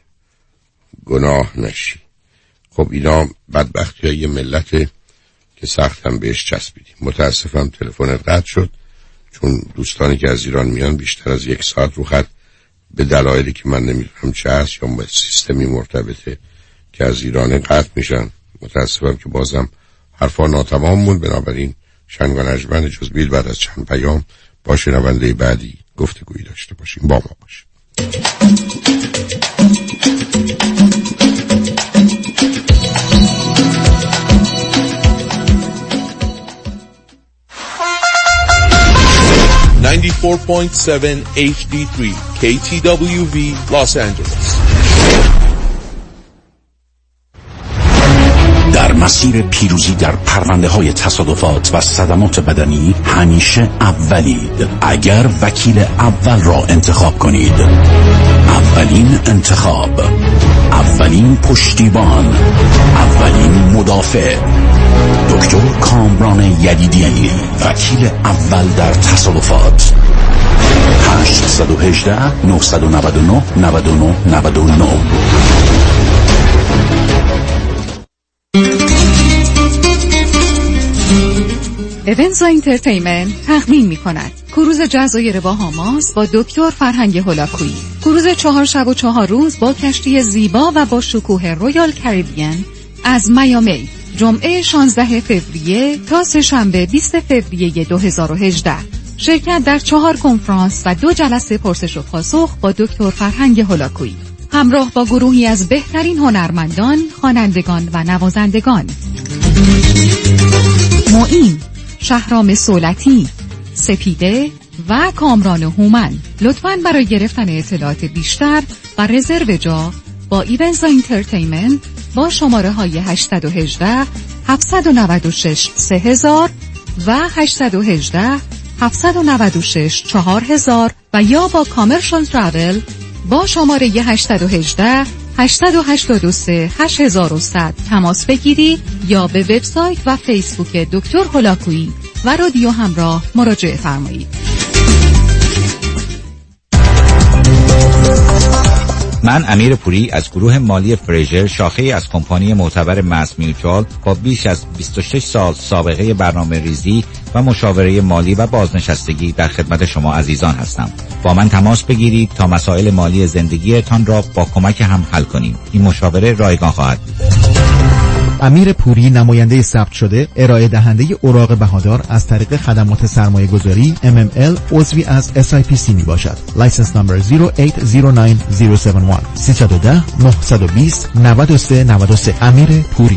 گناه نشی. خب اینا بدبختی های ملت که سختم بهش چسبیدیم. متاسفم تلفنت قطع شد چون دوستانی که از ایران میان بیشتر از 1 ساعت رو خط به دلایلی که من نمیدونم چه هست یا با سیستمی مرتبطه که از ایران قطع میشن. متاسفم که بازم حرفا ناتمام موند، بنابراین شنگ و نجمن جز بیل بعد از چند پیام با شنونده بعدی گفتگویی داشته باشیم. با ما باشیم. $94.7 HD3 KTWV Los Angeles. در مسیر پیروزی در پرونده‌های تصادفات و صدمات بدنی همیشه اولید. اگر وکیل اول را انتخاب کنید، اولین انتخاب، اولین پشتیبان، اولین مدافع، دکتر کامران یدیدی، وکیل اول در تصادفات. 818 999 99 99. ایونز انترتینمنت تقدیم می کند کروز جزایر باهاماس با دکتر فرهنگ هولاکویی. کروز 4 شب و 4 روز با کشتی زیبا و با شکوه رویال کریبین از میامی، جمعه 16 فوریه تا سه‌شنبه 20 فوریه 2018. شرکت در 4 کنفرانس و 2 جلسه پرسش و پاسخ با دکتر فرهنگ هولاکویی، همراه با گروهی از بهترین هنرمندان، خوانندگان و نوازندگان. معین، شهرام سولتی، سپیده و کامران هومن. لطفاً برای گرفتن اطلاعات بیشتر و رزرو جا با ایونز انترتینمنت با شماره های 818 796 3000 و 818 796 4000 و یا با کامرشال ترافل با شماره 818 883 8100 تماس بگیرید یا به وبسایت و فیسبوک دکتر هولاکویی و رادیو همراه مراجعه فرمایید. من امیر پوری از گروه مالی فریژر، شاخه از کمپانی معتبر ماس میوچوال با بیش از 26 سال سابقه برنامه ریزی و مشاوره مالی و بازنشستگی در خدمت شما عزیزان هستم. با من تماس بگیرید تا مسائل مالی زندگیتان را با کمک هم حل کنیم. این مشاوره رایگان خواهد بود. امیر پوری، نماینده ثبت شده، ارائه دهنده اوراق بهادار از طریق خدمات سرمایه گذاری MML عضوی از SIPC می باشد. لایسنس نمبر 0809071 310 920 9393. امیر پوری.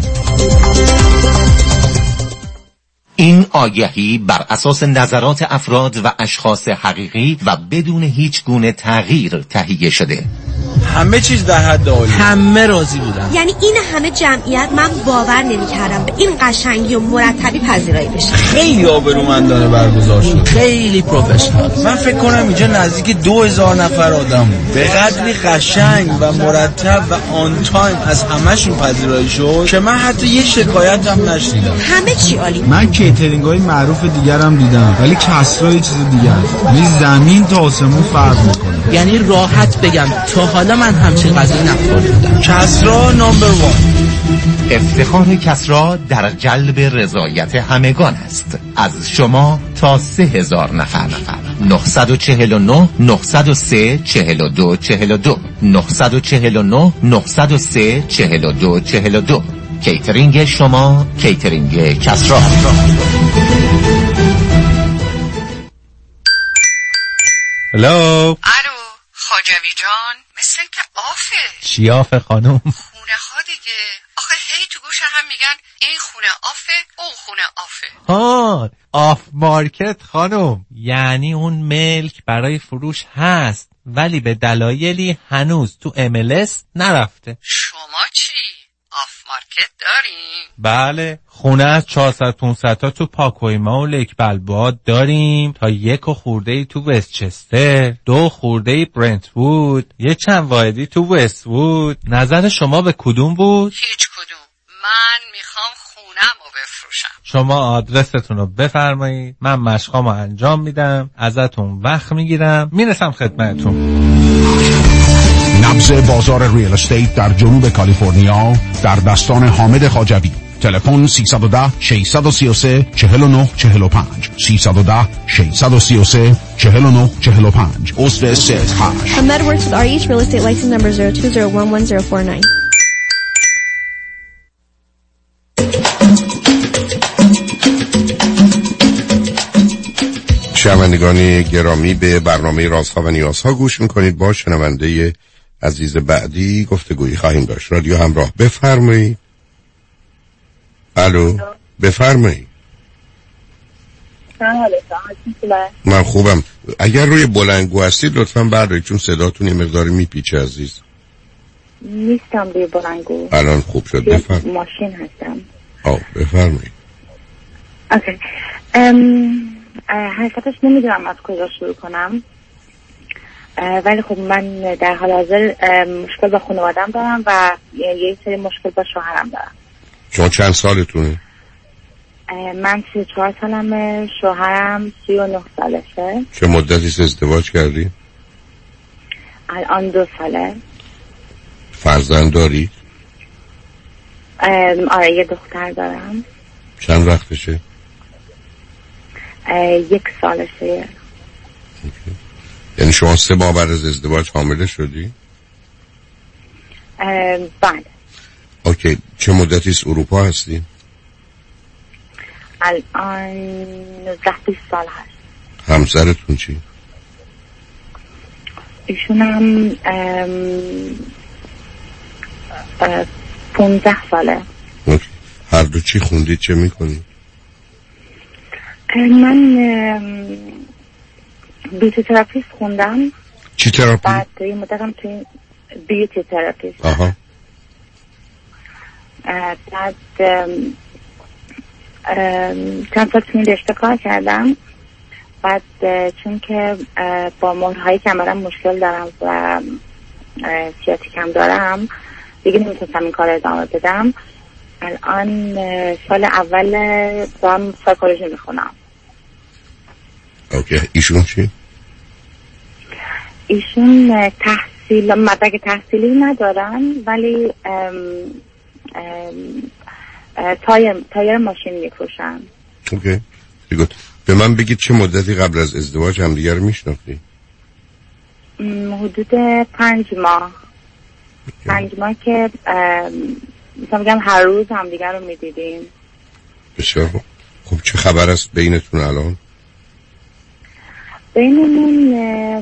این آگهی بر اساس نظرات افراد و اشخاص حقیقی و بدون هیچ گونه تغییر تهیه شده. همه چیز در حد عالی، همه راضی بودن. یعنی این همه جمعیت، من باور نمی‌کردم به این قشنگی و مرتبی پذیرایی بشه. خیلی آبرومندانه برگزار شد، خیلی پروفشنال. من فکر کنم اینجا نزدیک 2000 نفر آدم بود. به قدری قشنگ و مرتب و آن تایم از همه‌شون پذیرایی شد که من حتی یه شکایت هم نشنیدم. همه چی عالی. من کیترینگ‌های معروف دیگرم دیدم، ولی کسرا یه چیز دیگه است. یعنی زمین تا آسمون فرق می‌کنه. یعنی راحت بگم تا حالا من همچین غذایی نخوردم. کسرا نمبر 1. افتخار کسرا در جلب رضایت همگان است. از شما تا 3000 نفر. 949 903 42 42 949 903 42 42. کیترینگ شما، کیترینگ کسرا. هلو. خواجوی جان، مثل که آفه. چی آفه خانم؟ خونه ها دیگه. آخه هی تو گوش هم میگن این خونه آفه، اون خونه آفه. ها، آف مارکت خانم، یعنی اون ملک برای فروش هست ولی به دلایلی هنوز تو MLS نرفته. شما چی؟ آف مارکت داریم؟ بله، خونه از 400-500 تا تو پاکویما و لیک بلباد داریم، تا 1 خورده تو وستچستر، 2 خورده برنت‌وود، یه چند واحدی تو وست‌وود. نظر شما به کدوم بود؟ هیچ کدوم. من میخوام خونه‌مو بفروشم. شما آدرستون رو بفرمایید، من مشقامو انجام میدم، ازتون وقت میگیرم، میرسم خدمتتون. نبض بازار ریل استیت در جنوب کالیفرنیا در دستان حامد خواجوی. تلفن 310 633 4945 310 633 4945. عضو سیت هاش. Ahmed works with REH Real Estate license number 02011049. شنوندگان گرامی، به برنامه رازها و نیازها گوش میکنید. با شنونده عزیز بعدی گفتگویی خواهیم داشت. رادیو همراه، بفرمایید. الو، بفرمایید. من خوبم. اگر روی بلندگو هستید لطفاً بردارید، چون صداتون یه مقداری میپیچه عزیز. نیستم روی بلندگو. الان خوب شد. بفرمایید. ماشین هستم. بفرمایید. اوکی. حقیقتش نمیدونم از کجا شروع کنم، ولی خب من در حال حاضر مشکل با خانوادم دارم و یه سری مشکل با شوهرم دارم. شما چند سالتونه؟ من 34 سالمه، شوهرم 39 سالشه. چه مدتی ازدواج کردی؟ الان 2 ساله. فرزند داری؟ آره، یه دختر دارم. چند وقتشه؟ 1 سالشه. یعنی شما 3 ماه بعد از ازدواج حامله شدی؟ بله. اوکی. چه مدتی از اروپا هستی؟ الان 19-20 سال هست. همسرتون چی؟ ایشون هم 15 ساله. اوکی. هر دو چی خوندید؟ چه میکنید؟ من بیوتی تراپیست خوندم. چی تراپی؟ بعد یه مدتم توی بیوتی تراپیست. آها. بعد چند سال توی این رشته کار کردم. بعد چون که با مهرهای کمرم مشکل دارم و سیاتیکم دارم دیگه نمیتونستم این کار ادامه بدم. الان سال اول دارم سایکولوژی میخونم. اوکی. ایشون چی؟ ایشون مدرک تحصیلی ندارن ولی تایر ماشین میفروشن. اوکی. دیگه به من بگید چه مدتی قبل از ازدواج هم دیگر میشناختی؟ حدود 5 ماه. 5 ماه که مثلا میگم هر روز هم دیگر رو میدیدیم. بسیار خوب. خب چه خبر است بینتون الان؟ بینمون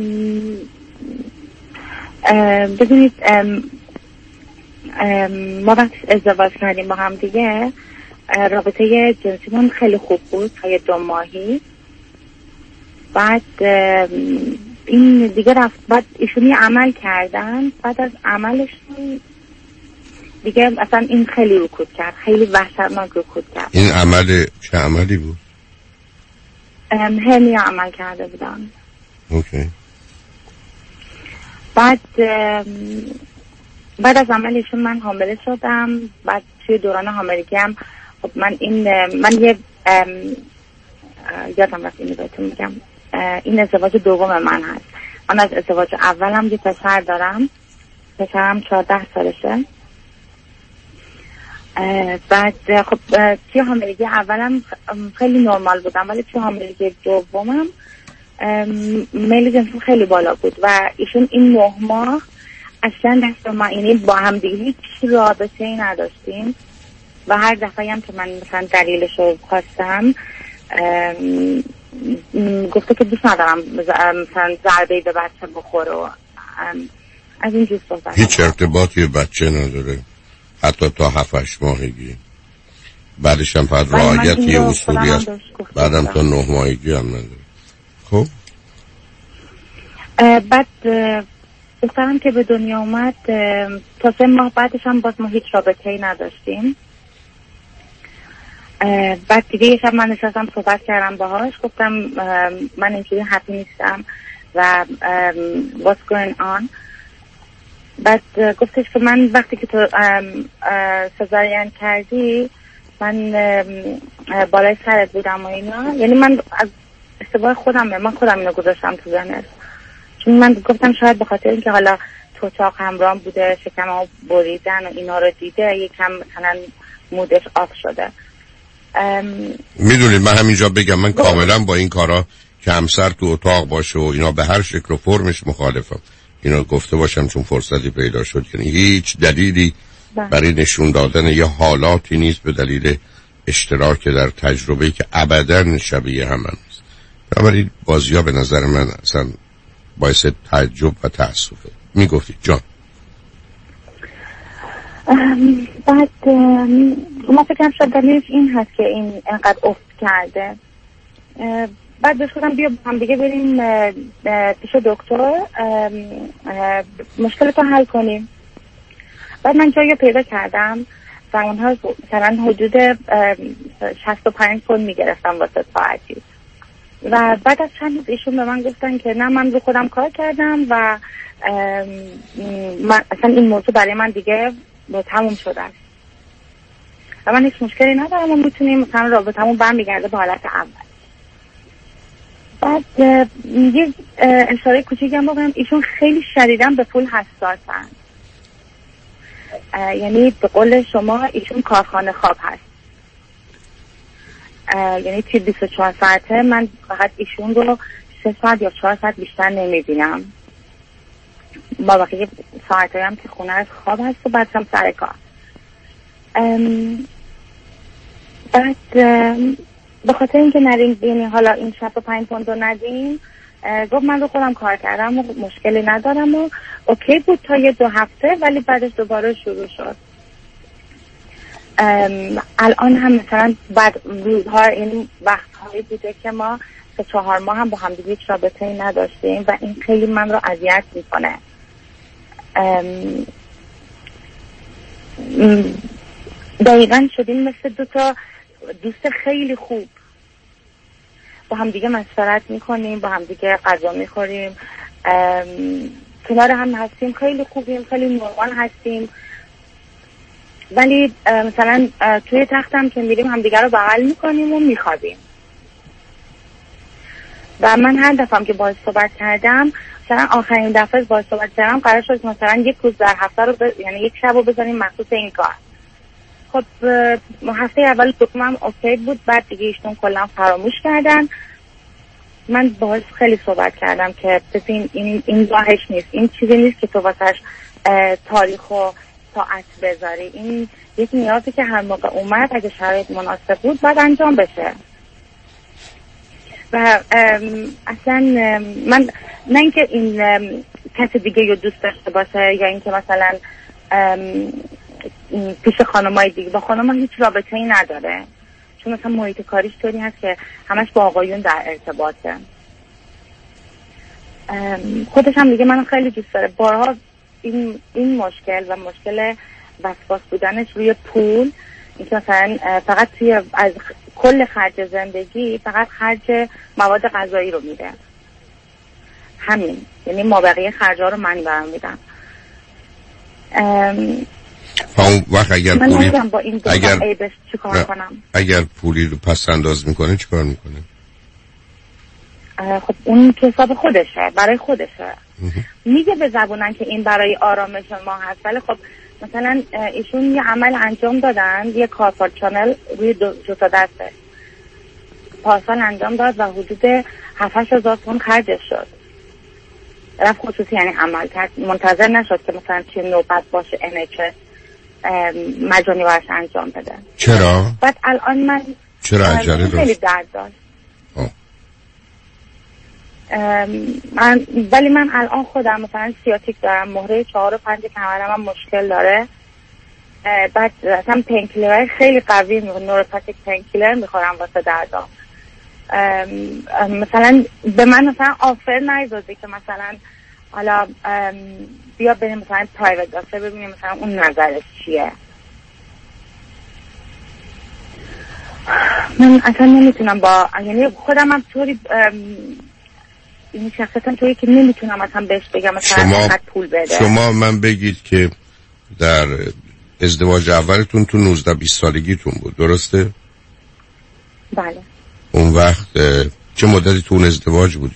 ببینید ما وقتی ازدواج کردیم با هم دیگه رابطه جنسیمون خیلی خوب بود تا 2 ماهی. بعد این دیگه رفت. بعد ایشونی عمل کردن. بعد از عملشون دیگه اصلا این خیلی رکود کرد. خیلی وحشتناک رکود کرد. این عمل چه عملی بود؟ هرنیا عمل کرده بودن. اوکی. بعد از عملشون من حامله شدم. بعد توی دوران حاملگی هم خب من یه یادم رفت اینو بهتون میگم. این ازدواج دوم من هست. من از ازدواج اولم یه پسر دارم. پسرم 14 سالشه. بعد خب توی حاملگی اولم خیلی نرمال بودم ولی توی حاملگی دومم میل جنسیم خیلی بالا بود و ایشون این 9 ماه اصلا دست ما یعنی با هم دیگه هیچ رابطه‌ای نداشتیم و هر دفعه هم که من مثلا دلیلش رو خواستم گفته که دوست ندارم مثلا ضربه‌ای به بچه بخوره و از این جور صحبت. هیچ ارتباطی بچه نداره حتی تا 7-8 ماهگی. بعدش هم فقط رعایت یه اصولی است. بعدم تا 9 ماهگی هم نداره. خب بعد دخترم که به دنیا اومد تا 3 ماه بعدش هم باز ما هیچ رابطه‌ای نداشتیم. بعد دیگه یه شب من نشستم صحبت کردم باهاش. گفتم من اینجوری هپی نیستم و what's going on. بعد گفتش که من وقتی که تو سزارین کردی من بالای سرت بودم و اینا. یعنی من از اشتباه من خودم اینو گذاشتم تو ذهنش. چون من گفتم شاید به خاطر اینکه حالا تو چاق همرام بوده شکمو بریدن و اینا رو دیده یکم مثلا مودش آف شده. میدونید من همینجا بگم من کاملا با این کارا که همسر تو اتاق باشه و اینا به هر شکل و فرمش مخالفم. اینا گفته باشم چون فرصتی پیدا شد. یعنی هیچ دلیلی برای نشون دادن یه حالاتی نیست به دلیل اشتراک در تجربه‌ای که ابداً شبیه هم نیست. بنابراین بازی‌ها به نظر من اصلا باعث تعجب و تأسفه. میگفتید جان. بعد ما فکرم شد دلیلش این هست که این انقدر افت کرده. بعد بهش گفتم بیا هم دیگه بریم پیش دکتر مشکل تو حل کنیم. بعد من جایی پیدا کردم و اونها مثلا حدود 65 پوند میگرفتم واسه ساعتی. و بعد از چند روز ایشون به من گفتن که نه من رو خودم کار کردم و من اصلا این موضوع برای من دیگه تموم شده است و من هیچ مشکلی ندارم و میتونیم مثلا رابطمون برمیگرده به حالت اول. بعد یه اشاره کوچیکی هم بگم ایشون خیلی شدیداً به پول حساسن. یعنی به قول شما ایشون کارخانه خواب هست. یعنی توی 24 ساعته من فقط ایشون رو 3 ساعت یا 4 ساعت بیشتر نمیبینم. با بقیه ساعته هم که خونه از خواب هست و بعد هم سر کار. بعد به خاطر اینکه نریم یعنی حالا این 65 پوند رو ندیم گفت من رو خودم کار کردم و مشکلی ندارم و اوکی بود تا 1-2 هفته ولی بعدش دوباره شروع شد. الان هم مثلا بعد روزها این وقتهایی بوده که ما 4 ماه هم با هم دیگه هیچ رابطه‌ای نداشتیم و این خیلی من رو اذیت میکنه. دقیقا شدیم مثل 2 تا دوست خیلی خوب، با هم دیگه مشورت میکنیم، با هم دیگه غذا میخوریم، کنار هم هستیم، خیلی خوبیم، خیلی نرمال هستیم، ولی مثلا توی تختم که میریم هم دیگه رو بغل میکنیم و میخوابیم. و من هر دفعه که باهاش صحبت کردم، مثلا آخرین دفعه باهاش صحبت کردم قرار شد مثلا 1 روز در هفته رو یعنی 1 شب رو بذاریم مخصوص این کار. خب هفته اول دومم اوکی بود، بعد دیگه ایشون کلا فراموش کردن. من باهاش خیلی صحبت کردم که این راهش نیست، این چیزی نیست که تو واسش تاریخ و ساعت بذاری، این یک نیازی که هر موقع اومد اگه شرایط مناسب بود باید انجام بشه. و اصلا من نه اینکه این کسی دیگه رو دوست داشته باشه یا اینکه مثلا پیش خانمای دیگه، با خانم‌ها هیچ رابطه‌ای نداره، چون مثلا محیط کاریش طوری هست که همش با آقایون در ارتباطه. خودش هم دیگه منو خیلی دوست داره. بارها این مشکل و مشکل وسواس بودنش روی پول، اینکه مثلا فقط توی از کل خرج زندگی فقط خرج مواد غذایی رو میده، همین، یعنی مابقی خرجا رو من برام میدم. اون وقت اگر پولی با این عیبش چیکار کنم؟ اگر پولی رو پس انداز میکنه چیکار میکنه؟ خب اون که حساب خودشه، برای خودشه. میگه به زبونن که این برای آرامش ما هست، ولی خب مثلا ایشون یه عمل انجام دادن، یه کارپارت چانل روی 2 تا دسته پارسال انجام داد و حدود 7-8 هزار تومان خرجش شد. رفت خصوصی، یعنی عمل کرد، منتظر نشد که مثلا چه نوبت باشه NHS مجانی براش انجام بده. چرا؟ بعد الان من چرا عجله داشت؟ خیلی درد داشت. ولی من الان خودم مثلا سیاتیک دارم، مهره 4 و 5 کمرم هم مشکل داره. بعد مثلا پینکیلر خیلی قوی نوروپاتیک پینکیلر میخورم واسه دردام. مثلا به من مثلا آفر نیزده که مثلا حالا بیا بریم مثلا پرایوت دکتر ببینیم مثلا اون نظرش چیه. من اصلا نمیتونم یعنی خودم هم طوری این شخصیتم طوری که نمیتونم اصلا بهش بگم مثلا فقط پول بده. شما من بگید که در ازدواج اولتون تو 19-20 سالگیتون بود، درسته؟ بله. اون وقت چه مدتی تو اون ازدواج بودید؟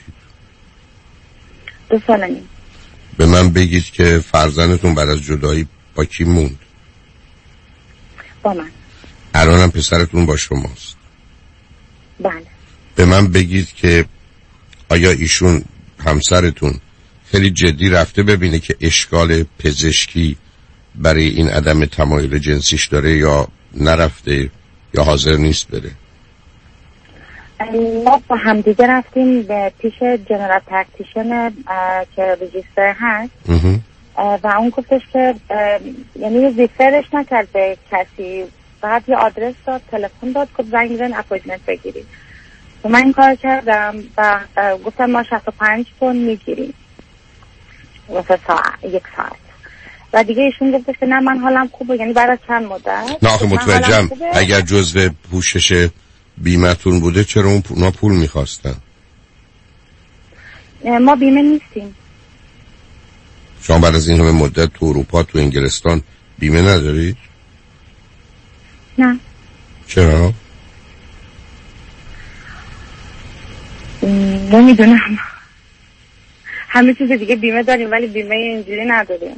2 سال و نیم. به من بگید که فرزندتون بعد از جدایی با کی موند؟ با من. الانم پسرتون با شماست؟ بله. به من بگید که آیا ایشون همسرتون خیلی جدی رفته ببینه که اشکال پزشکی برای این عدم تمایل جنسیش داره یا نرفته یا حاضر نیست بره؟ ما با هم دیگه رفتیم به پیش جنرال پرکتیشن که رجیستر هست و اون گفتش که یعنی ریفرش نکرد به کسی، فقط یه آدرس داد، تلفن داد، گفت زنگ بزن اپوینتمنت بگیرید. و من این کار کردم و گفتم ما 65 پوند میگیریم واسه 1 ساعت. و دیگه ایشون گفتش که نه من حالم خوبه، یعنی بعد از چند مدت. نه آخه متوجهم اگر جزء پوشش بیمتون بوده چرا اونا پول میخواستن؟ ما بیمه نیستیم. شما بعد از این همه مدت تو اروپا تو انگلستان بیمه ندارید؟ نه. چرا؟ نمیدونم، همه چیز دیگه بیمه داریم ولی بیمه اینجوری نداریم.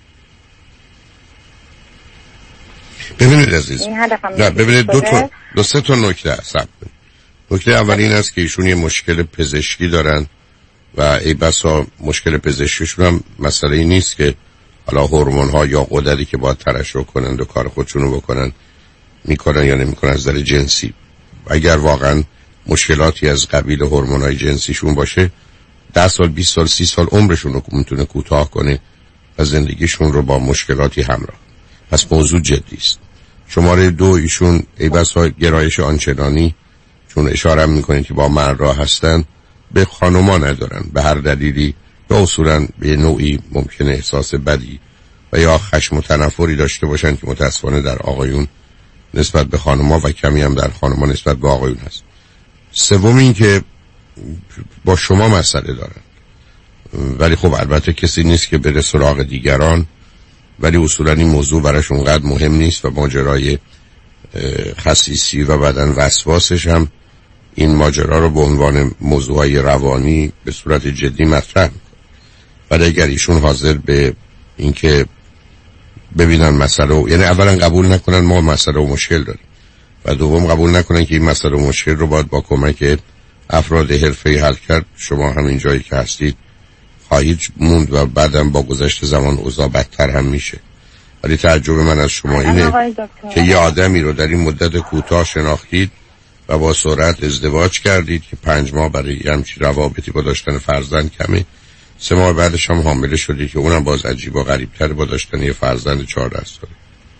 ببینید عزیز، نه ببینید دو سه تا نکته هست. نکته اولی این است که ایشون یه مشکل پزشکی دارن و ای بسا مشکل پزشکیشون هم مسئله ای نیست که حالا هورمون ها یا غددی که باید ترشح کنند و کار خودشونو بکنن میکنن یا نمیکنن از نظر جنسی. اگر واقعا مشکلاتی از قبیل هورمون‌های جنسیشون باشه 10 سال 20 سال 30 سال عمرشون رو میتونه کوتاه کنه و زندگیشون رو با مشکلاتی همراه. پس موضوع جدی است. شماره 2 ایشون ای بسا گرایش آنچنانی، چون اشاره میکنید که با مردا هستن، به خانوما ندارن به هر دلیلی، یا اصولا به نوعی ممکنه احساس بدی و یا خشم و تنفری داشته باشن که متاسفانه در آقایون نسبت به خانوما و کمی هم در خانوما نسبت به آقایون هست. سوم این که با شما مسئله دارن، ولی خب البته کسی نیست که بره سراغ دیگران، ولی اصولا این موضوع براش اونقدر مهم نیست و ماجرای خسیسی و بعدن وسواسش هم این ماجرا رو به عنوان موضوعی روانی به صورت جدی مطرح می‌کنه. ولی اگر ایشون حاضر به اینکه ببینن مسئله یعنی اولا قبول نکنن ما مسئله و مشکل داریم و دوم قبول نکنن که این مسئله و مشکل رو باید با کمک افراد حرفه‌ای حل کرد، شما همین جایی که هستید خواهید موند و بعدم با گذشت زمان اوضاع بدتر هم میشه. ولی تعجب من از شما اینه که یه آدمی رو در این مدت کوتاه شناختید و با سرعت ازدواج کردید که 5 ماه برای همچین روابطی با داشتن فرزند کمه، 3 ماه بعدش هم حامله شدید که اونم باز عجیب و غریب‌تر با داشتن یه فرزند 14 ساله.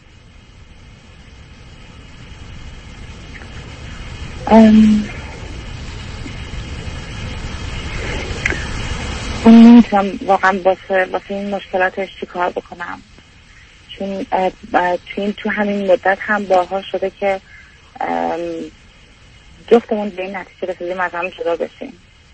نمیتونم واقعا واسه این مشکلاتش چی کار بکنم، چون تو همین مدت هم بارها شده که جفتمون به این نتیجه رسیدیم از هم جدا بشیم.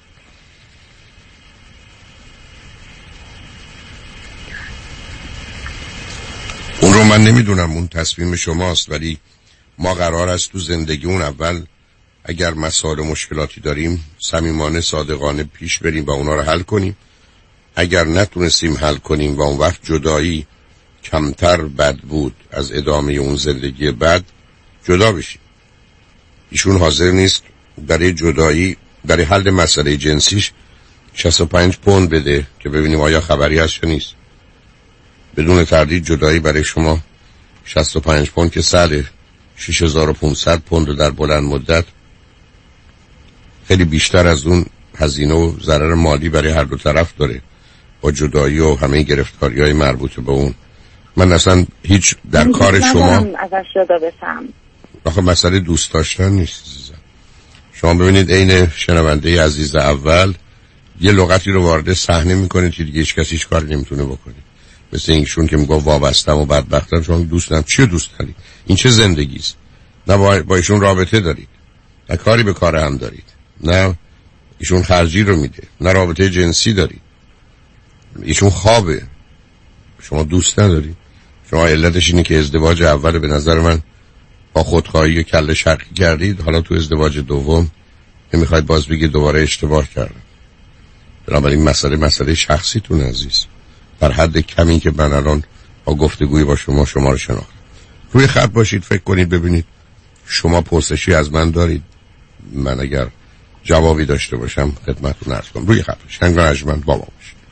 اون رو من نمیدونم، اون تصمیم شماست، ولی ما قرار است تو زندگی اون اول اگر مسائل و مشکلاتی داریم صمیمانه صادقانه پیش بریم و اونا رو حل کنیم. اگر نتونستیم حل کنیم و اون وقت جدایی کمتر بد بود از ادامه اون زندگی بد، جدا بشیم. ایشون حاضر نیست برای جدایی، برای حل مسئله جنسیش 65 پوند بده که ببینیم آیا خبری هست یا نیست. بدون تردید جدایی برای شما 65 پوند که سال 6500 پوند در بلند مدت خیلی بیشتر از اون هزینه و ضرر مالی برای هر دو طرف داره با جدایی و همه گرفتاری‌های مربوط به اون. من اصلا هیچ در کار شما ازش جدا بشم. آخه مسئله دوست داشتن نیست. شما ببینید عین شنونده عزیز اول یه لغتی رو وارد صحنه میکنه که دیگه هیچ کسی هیچ کاری نمیتونه بکنه، مثل اینشون که میگه وابستم و بدبختم. شما دوست دارم چی دوست دارید؟ این چه زندگی است؟ نه با ایشون رابطه دارید، نه کاری به کار هم دارید، نه ایشون خرجی رو میده، نه رابطه جنسی دارید، ایشون خوابه، شما دوست ندارید. شما علتش اینه که ازدواج اول به نظر من با خودخواهی و کله شرقی کردید، حالا تو ازدواج دوم نمیخواید باز بگید دوباره اشتباه کردم. بنابراین مسئله شخصیتون عزیز. در حد کمی که من الان با گفتگوی با شما رو شناختم. روی خط باشید، فکر کنید ببینید شما پرسشی از من دارید، من اگر جوابی داشته باشم خدمتتون عرض کنم. روی خط باشید. انگارجمنت بابا باشید.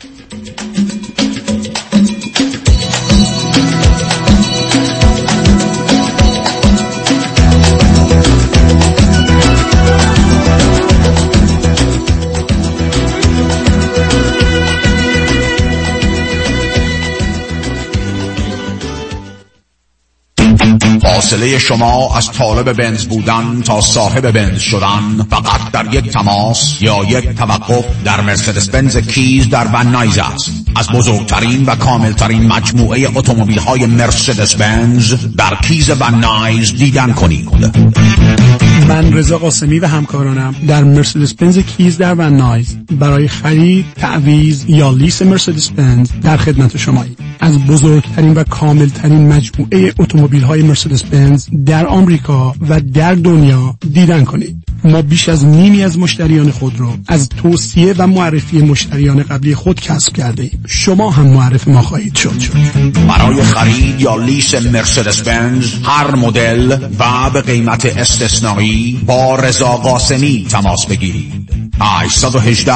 فاصله شما از طالب بنز بودن تا صاحب بنز شدن فقط در یک تماس یا یک توقف در مرسدس بنز کیز در ون نایز است. از بزرگترین و کاملترین مجموعه اتومبیل‌های مرسدس بنز در کیز ون نایز دیدن کنید. من رضا قاسمی و همکارانم در مرسدس بنز کیز در ون نایز برای خرید، تعویض یا لیس مرسدس بنز در خدمت شماییم. از بزرگترین و کاملترین مجموعه اتومبیل‌های مرسدس بنز در آمریکا و در دنیا دیدن کنید. ما بیش از نیمی از مشتریان خود رو از توصیه و معرفی مشتریان قبلی خود کسب کرده ایم. شما هم معرف ما خواهید شد. برای خرید یا لیس مرسدس بنز هر مدل و به قیمت استثنایی با رضا قاسمی تماس بگیرید. 818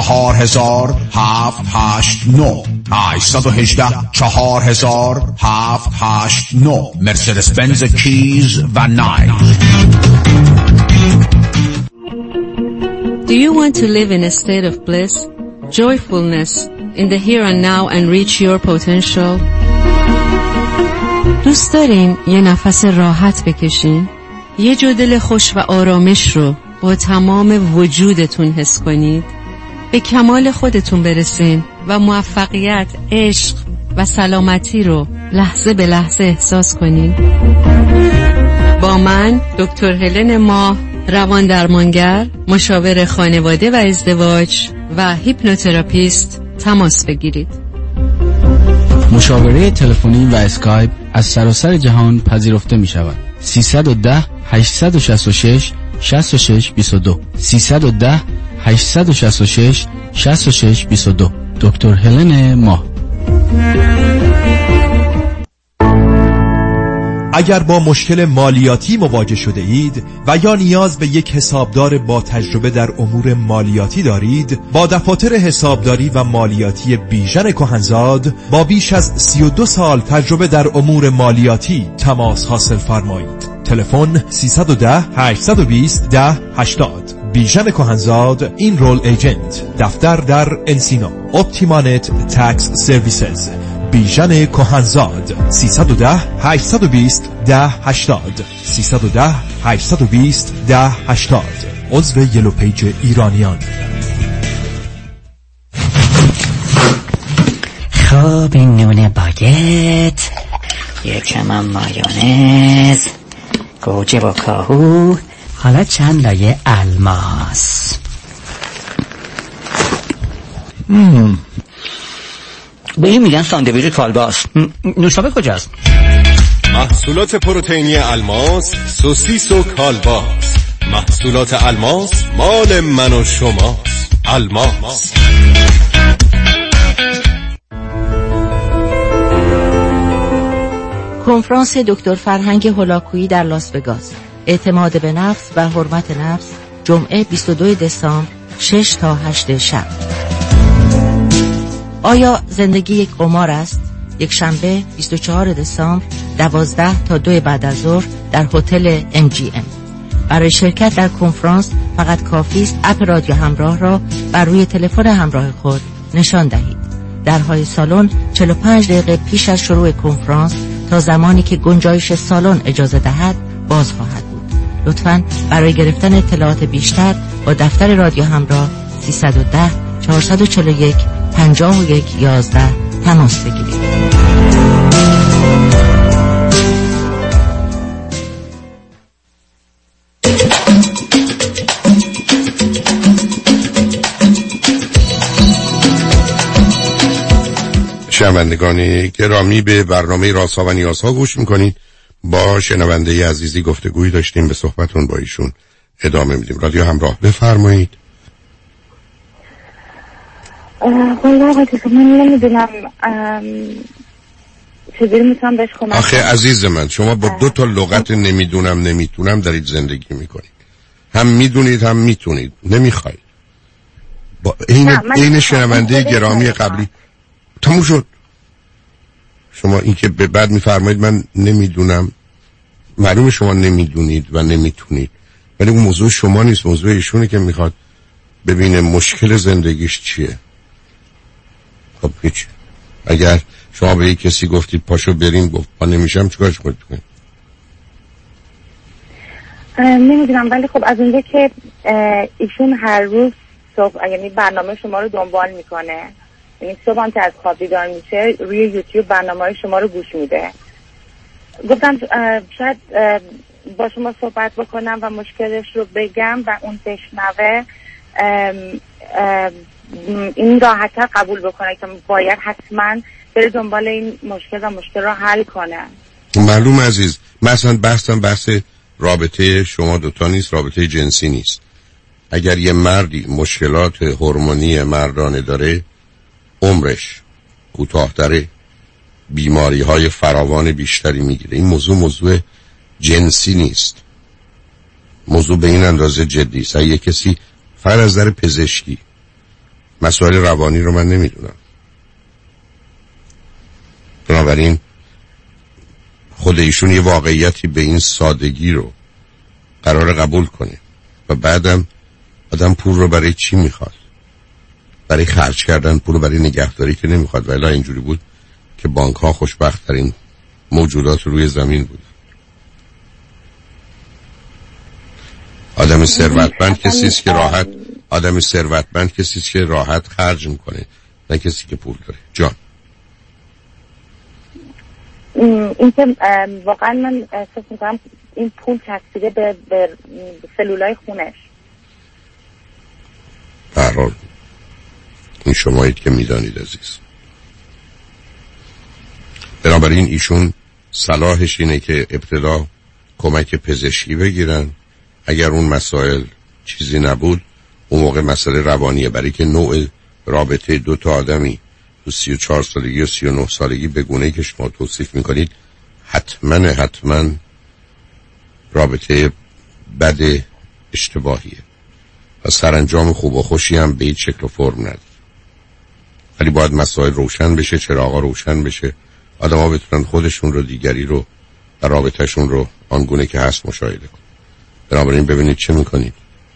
4789 818 4789 مرسدس بنز کیز و نایز. Do you want to live in a state of bliss, joyfulness, in the here and now and reach your potential? دوست دارین یه نفس راحت بکشین؟ یه جو دل خوش و آرامش رو با تمام وجودتون حس کنید. به کمال خودتون برسین و موفقیت، عشق و سلامتی رو لحظه به لحظه احساس کنین. با من دکتر هلن ماه، روان درمانگر، مشاور خانواده و ازدواج و هیپنوتراپیست تماس بگیرید. مشاوره تلفنی و اسکایپ از سراسر جهان پذیرفته می شود. 310 866 6622 310 866 6622 دکتر هلن ماه. اگر با مشکل مالیاتی مواجه شده اید و یا نیاز به یک حسابدار با تجربه در امور مالیاتی دارید، با دفاتر حسابداری و مالیاتی بیژن کهنزاد با بیش از 32 سال تجربه در امور مالیاتی تماس حاصل فرمایید. تلفن 310 820 1080. بیژن کهنزاد این رول ایجنت، دفتر در انسینو، اپتیمانت تکس سرویسز. بیژن کهنزاد 310 820 1080 310 820 1080. عضو یلو پیج ایرانیان. خب این نون باگت، یکم هم مایونز، گوجه و کاهو، حالا چند لایه الماس. به این میگن ساندویچ کالباس. نوشابه کجاست؟ محصولات پروتئینی الماس، سوسیس و کالباس. محصولات الماس مال من و شماست. الماس. کنفرانس دکتر فرهنگ هولاکویی در لاس وگاس. اعتماد به نفس و حرمت نفس، جمعه 22 دسامبر 6 تا 8 شب. آیا زندگی یک قمار است؟ یک شنبه 24 دسامبر 12 تا 2 بعد از ظهر در هتل MGM. برای شرکت در کنفرانس فقط کافی است اپ رادیو همراه را بر روی تلفن همراه خود نشان دهید. درهای سالن 45 دقیقه پیش از شروع کنفرانس تا زمانی که گنجایش سالن اجازه دهد باز خواهد بود. لطفاً برای گرفتن اطلاعات بیشتر با دفتر رادیو همراه 310 441 51 11 تماس بگیرید. شنوندگان گرامی، به برنامه رازها و نیازها گوش میکنید. با شنونده عزیزی گفتگویی داشتیم، به صحبتون با ایشون ادامه میدیم. رادیو همراه، بفرمایید. والله من نمیدونم چجوری میتونم بهش کمک. آخه عزیز من، شما با 2 تا لغت نمیدونم دارید زندگی میکنید. هم میدونید هم میتونید، نمیخواید. با این شنونده گرامی قبلی تموم شد. شما این که به بعد میفرمایید من نمیدونم، معلومه شما نمیدونید و نمیتونید، ولی اون موضوع شما نیست، موضوع ایشونه که میخواد ببینه مشکل زندگیش چیه. خب هیچ، اگر شما به یک کسی گفتید پاشو بریم، گفت من نمیشم، چیکارش کنید؟ نمیدونم، ولی خب از اونجا که ایشون هر روز صبح یعنی برنامه شما رو دنبال میکنه، یعنی صبح هم که از خواب بیدار میشه روی یوتیوب برنامه شما رو گوش میده، گفتم شاید با شما صحبت بکنم و مشکلش رو بگم و اون بشنوه، این راحت‌تر قبول بکنه که باید حتما بره دنبال این مشکل و مشکل رو حل کنه. معلوم عزیز، مثلا بحث رابطه شما دوتا نیست، رابطه جنسی نیست. اگر یه مردی مشکلات هورمونی مردانه داره، عمرش کوتاه‌تره، بیماری‌های فراوان بیشتری میگیره. این موضوع جنسی نیست، موضوع به این اندازه جدی است. اگه کسی فقط از نظر پزشکی، مسائل روانی رو من نمیدونم، بنابراین خود ایشون یه واقعیتی به این سادگی رو قرار قبول کنه و بعدم آدم پول رو برای چی میخواد؟ برای خرج کردن پول رو برای نگهداری که نمیخواد. ولی اینجوری بود که بانک ها خوشبخت ترین موجودات روی زمین بود. آدم ثروتمند کسی است که راحت، آدم ثروتمند کسی است که راحت خرج میکنه، نه کسی که پول داره. جان این که واقعا من احساس میکنم این پول چسبیده به سلولای خونش. برحال این شمایید که میدانید عزیز. بنابراین ایشون صلاحش اینه که ابتدا کمک پزشکی بگیرن. اگر اون مسائل چیزی نبود، اون موقع مسئله روانیه، برای که نوع رابطه دو تا آدمی تو 34 سالگی و 39 سالگی به گونه‌ای که شما توصیف میکنید حتما رابطه بد اشتباهیه و سرانجام خوب و خوشی هم به هیچ شکل و فرم نداره. ولی باید مسائل روشن بشه، چراغا روشن بشه، آدم ها بتونن خودشون رو، دیگری رو و رابطهشون رو آنگونه که هست مشاهده کن. بنابراین ببینید چه میکنید.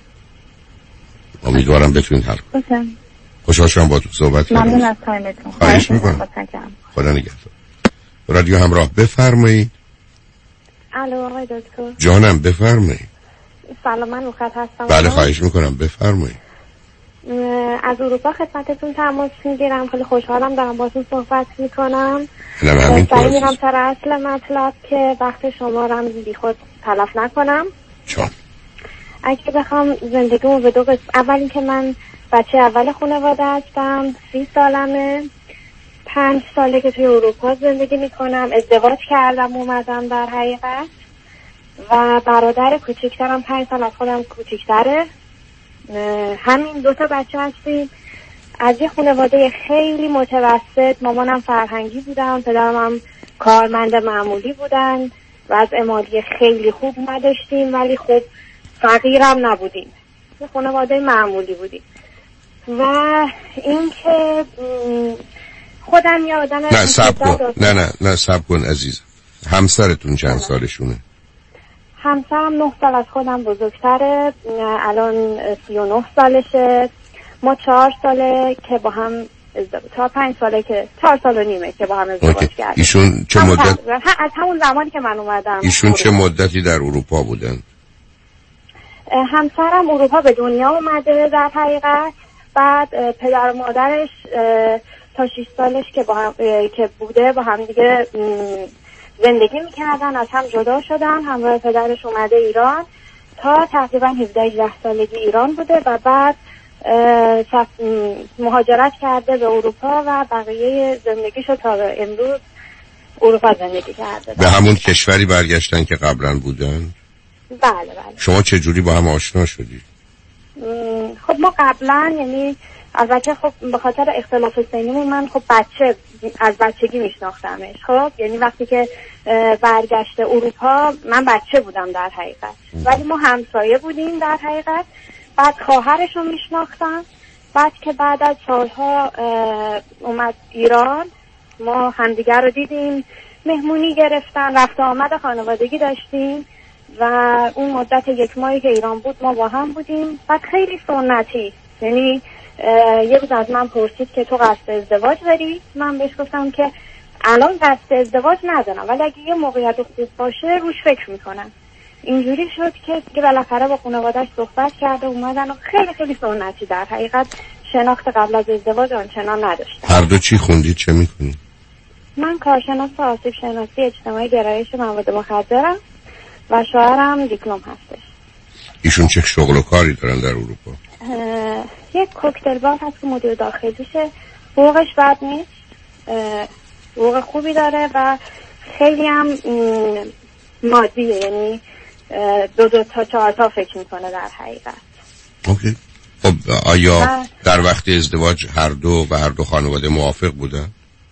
امیدوارم بتونید حل کنید. خوشحال شدم با تو صحبت کردم. ممنون از تایمتون. خواهش میکنم. خدا نگهدار. رادیو همراه بفرمایید. الو آقای دکتر. جانم بفرمایید. سلام، من نوخط هستم. بله خواهش میکنم بفرمایید. از اروپا خدمتتون تماس میگیرم. خیلی خوشحالم دارم باهاتون صحبت میکنم. سعی میرم سر اصل مطلب که وقت شما رو بی خود تلف نکنم. چون اگه بخوام زندگیمو به دو قسم، اول این که من بچه اول خانواده هستم، 30 سالمه، 5 ساله که توی اروپا زندگی میکنم، ازدواج کردم اومدم در حقیقت و برادر کوچیکترم 5 سال از خودم کوچیکتره. همین 2 تا بچه هستیم از یه خانواده خیلی متوسط. مامانم فرهنگی بودن، پدرم هم کارمند معمولی بودن و از مالی خیلی خوب نداشتیم، ولی خب فقیرم نبودیم، یه خانواده معمولی بودیم. و این که خودم یادم نه صبر کن عزیز. همسرتون چند سالشونه؟ همسرم 9 سال از خودم بزرگتره، الان 39 سالشه. ما 4 ساله که با هم تا 5 ساله که 4 سال و نیمه که با هم ازدواج کردیم. ایشون چه مدت؟ از همون زمانی که من اومدم. ایشون چه مدتی در اروپا بودن؟ همسرم اروپا به دنیا اومده در حقیقت. بعد پدر و مادرش تا 6 سالش که با هم که بوده با هم دیگه زندگی میکردن، از هم جدا شدن. همراه پدرش اومده ایران تا تقریبا 17-18 سالگی ایران بوده و بعد مهاجرت کرده به اروپا و بقیه زندگیشو تا امروز اروپا زندگی کرده. به همون کشوری برگشتن که قبلا بودن؟ بله. شما چه جوری با هم آشنا شدید؟ خب ما قبلا، یعنی البته خب به خاطر اختلاف سنیمون من خب از بچگی میشناختمش. خب یعنی وقتی که برگشته اروپا من بچه بودم در حقیقت، ولی ما همسایه بودیم در حقیقت. بعد خواهرش رو میشناختم. بعد که بعد از سالها اومد ایران، ما همدیگر رو دیدیم، مهمونی گرفتن، رفت آمد خانوادگی داشتیم و اون مدت 1 ماهی که ایران بود ما با هم بودیم. بعد خیلی سنتی، یعنی یه روز از من پرسید که تو قصد ازدواج داری؟ من بهش گفتم که الان قصد ازدواج ندارم، ولی اگه یه موقعیت خوب باشه روش فکر میکنم. اینجوری شد که بالاخره با خانواده‌اش صحبت کرده اومدن و خیلی خیلی سنتی در حقیقت شناخت قبل از ازدواج آنچنان نداشتم. هر دو چی خوندید؟ چه میکنید؟ من کارشناس آسیب شناسی اجتماعی گرایش مواد مخدرم و شوهرم دیپلم هستش. ایشون چه شغل و کاری دارن در اروپا؟ یک کوکتل بار هست که مدیر داخلیشه. حقوقش بد نیست، حقوق خوبی داره و خیلی هم مادیه، یعنی 2 تا 4 تا فکر میکنه در حقیقت. اوکی. خب آیا در وقت ازدواج هر دو خانواده موافق بودن؟